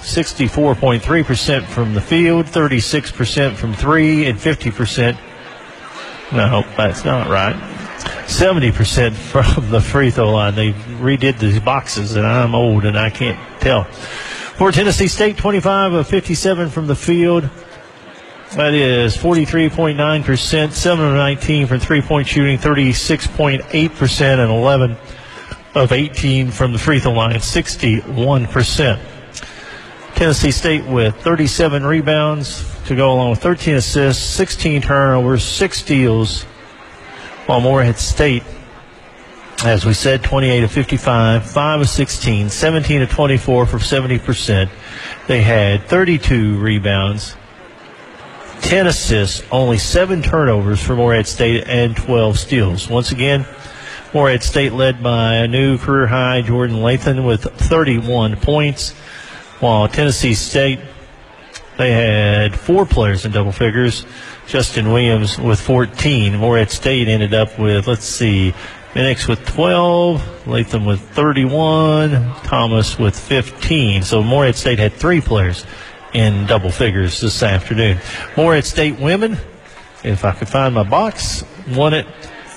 64.3% from the field, 36% from 3, and 50%. No, that's not right. 70% from the free throw line. They redid these boxes, and I'm old and I can't tell. For Tennessee State, 25 of 57 from the field. That is 43.9%, 7 of 19 from three-point shooting, 36.8%, and 11 of 18 from the free throw line, 61%. Tennessee State with 37 rebounds to go along with 13 assists, 16 turnovers, 6 steals, while Morehead State, as we said, 28 of 55, 5 of 16, 17 of 24 for 70%. They had 32 rebounds, 10 assists, only 7 turnovers for Morehead State, and 12 steals. Once again, Morehead State led by a new career high, Jordan Lathan, with 31 points, while Tennessee State, they had 4 players in double figures. Justin Williams with 14. Morehead State ended up with, Minix with 12, Latham with 31, Thomas with 15. So Morehead State had 3 players in double figures this afternoon. Morehead State women, if I could find my box, won it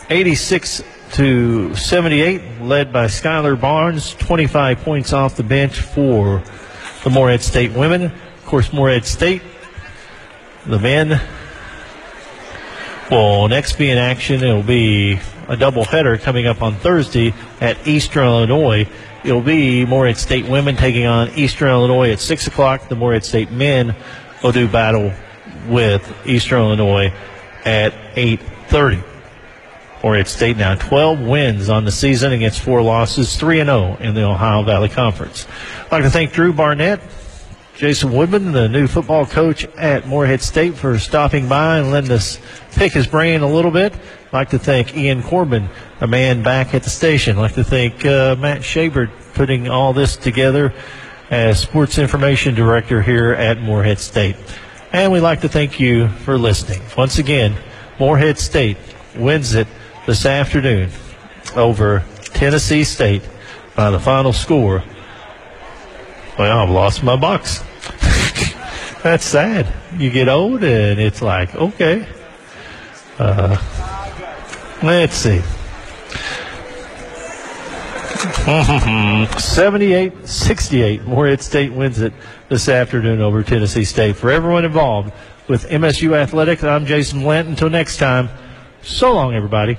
86-78, led by Skylar Barnes, 25 points off the bench for the Morehead State women. Of course, Morehead State, the men, will next be in action. It will be a doubleheader coming up on Thursday at Eastern Illinois. It will be Morehead State women taking on Eastern Illinois at 6 o'clock. The Morehead State men will do battle with Eastern Illinois at 8:30. Morehead State now 12 wins on the season against 4 losses, 3-0 in the Ohio Valley Conference. I'd like to thank Drew Barnett, Jason Woodman, the new football coach at Morehead State, for stopping by and letting us pick his brain a little bit. I'd like to thank Ian Corbin, a man back at the station. I'd like to thank Matt Shabert, putting all this together as Sports Information Director here at Morehead State. And we'd like to thank you for listening. Once again, Morehead State wins it this afternoon over Tennessee State by the final score. Well, I've lost my box. That's sad. You get old and it's like, okay. Let's see. 78-68. Morehead State wins it this afternoon over Tennessee State. For everyone involved with MSU Athletics, I'm Jason Blanton. Until next time, so long, everybody.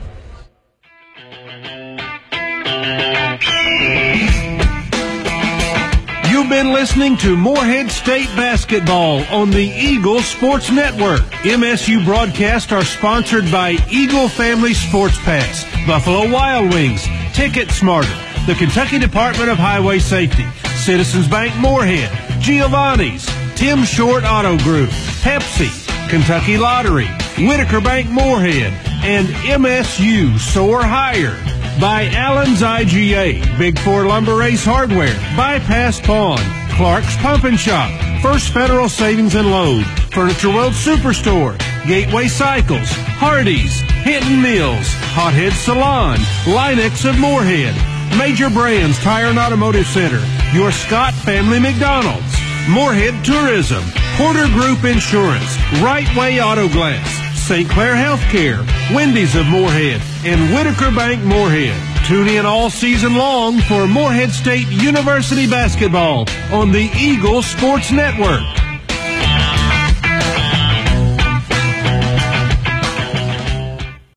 You've been listening to Morehead State basketball on the Eagle Sports Network. MSU broadcasts are sponsored by Eagle Family Sports Pass, Buffalo Wild Wings, Ticket Smarter, the Kentucky Department of Highway Safety, Citizens Bank Morehead, Giovanni's, Tim Short Auto Group, Pepsi, Kentucky Lottery, Whitaker Bank Morehead, and MSU Soar Higher. By Allen's IGA, Big 4 Lumber Ace Hardware, Bypass Pawn, Clark's Pump and Shop, First Federal Savings and Loan, Furniture World Superstore, Gateway Cycles, Hardee's, Hinton Mills, Hothead Salon, Linex of Morehead, Major Brands Tire and Automotive Center, your Scott Family McDonald's, Morehead Tourism, Porter Group Insurance, Right Way Auto Glass, St. Clair Healthcare, Wendy's of Morehead, and Whitaker Bank Morehead. Tune in all season long for Morehead State University basketball on the Eagle Sports Network.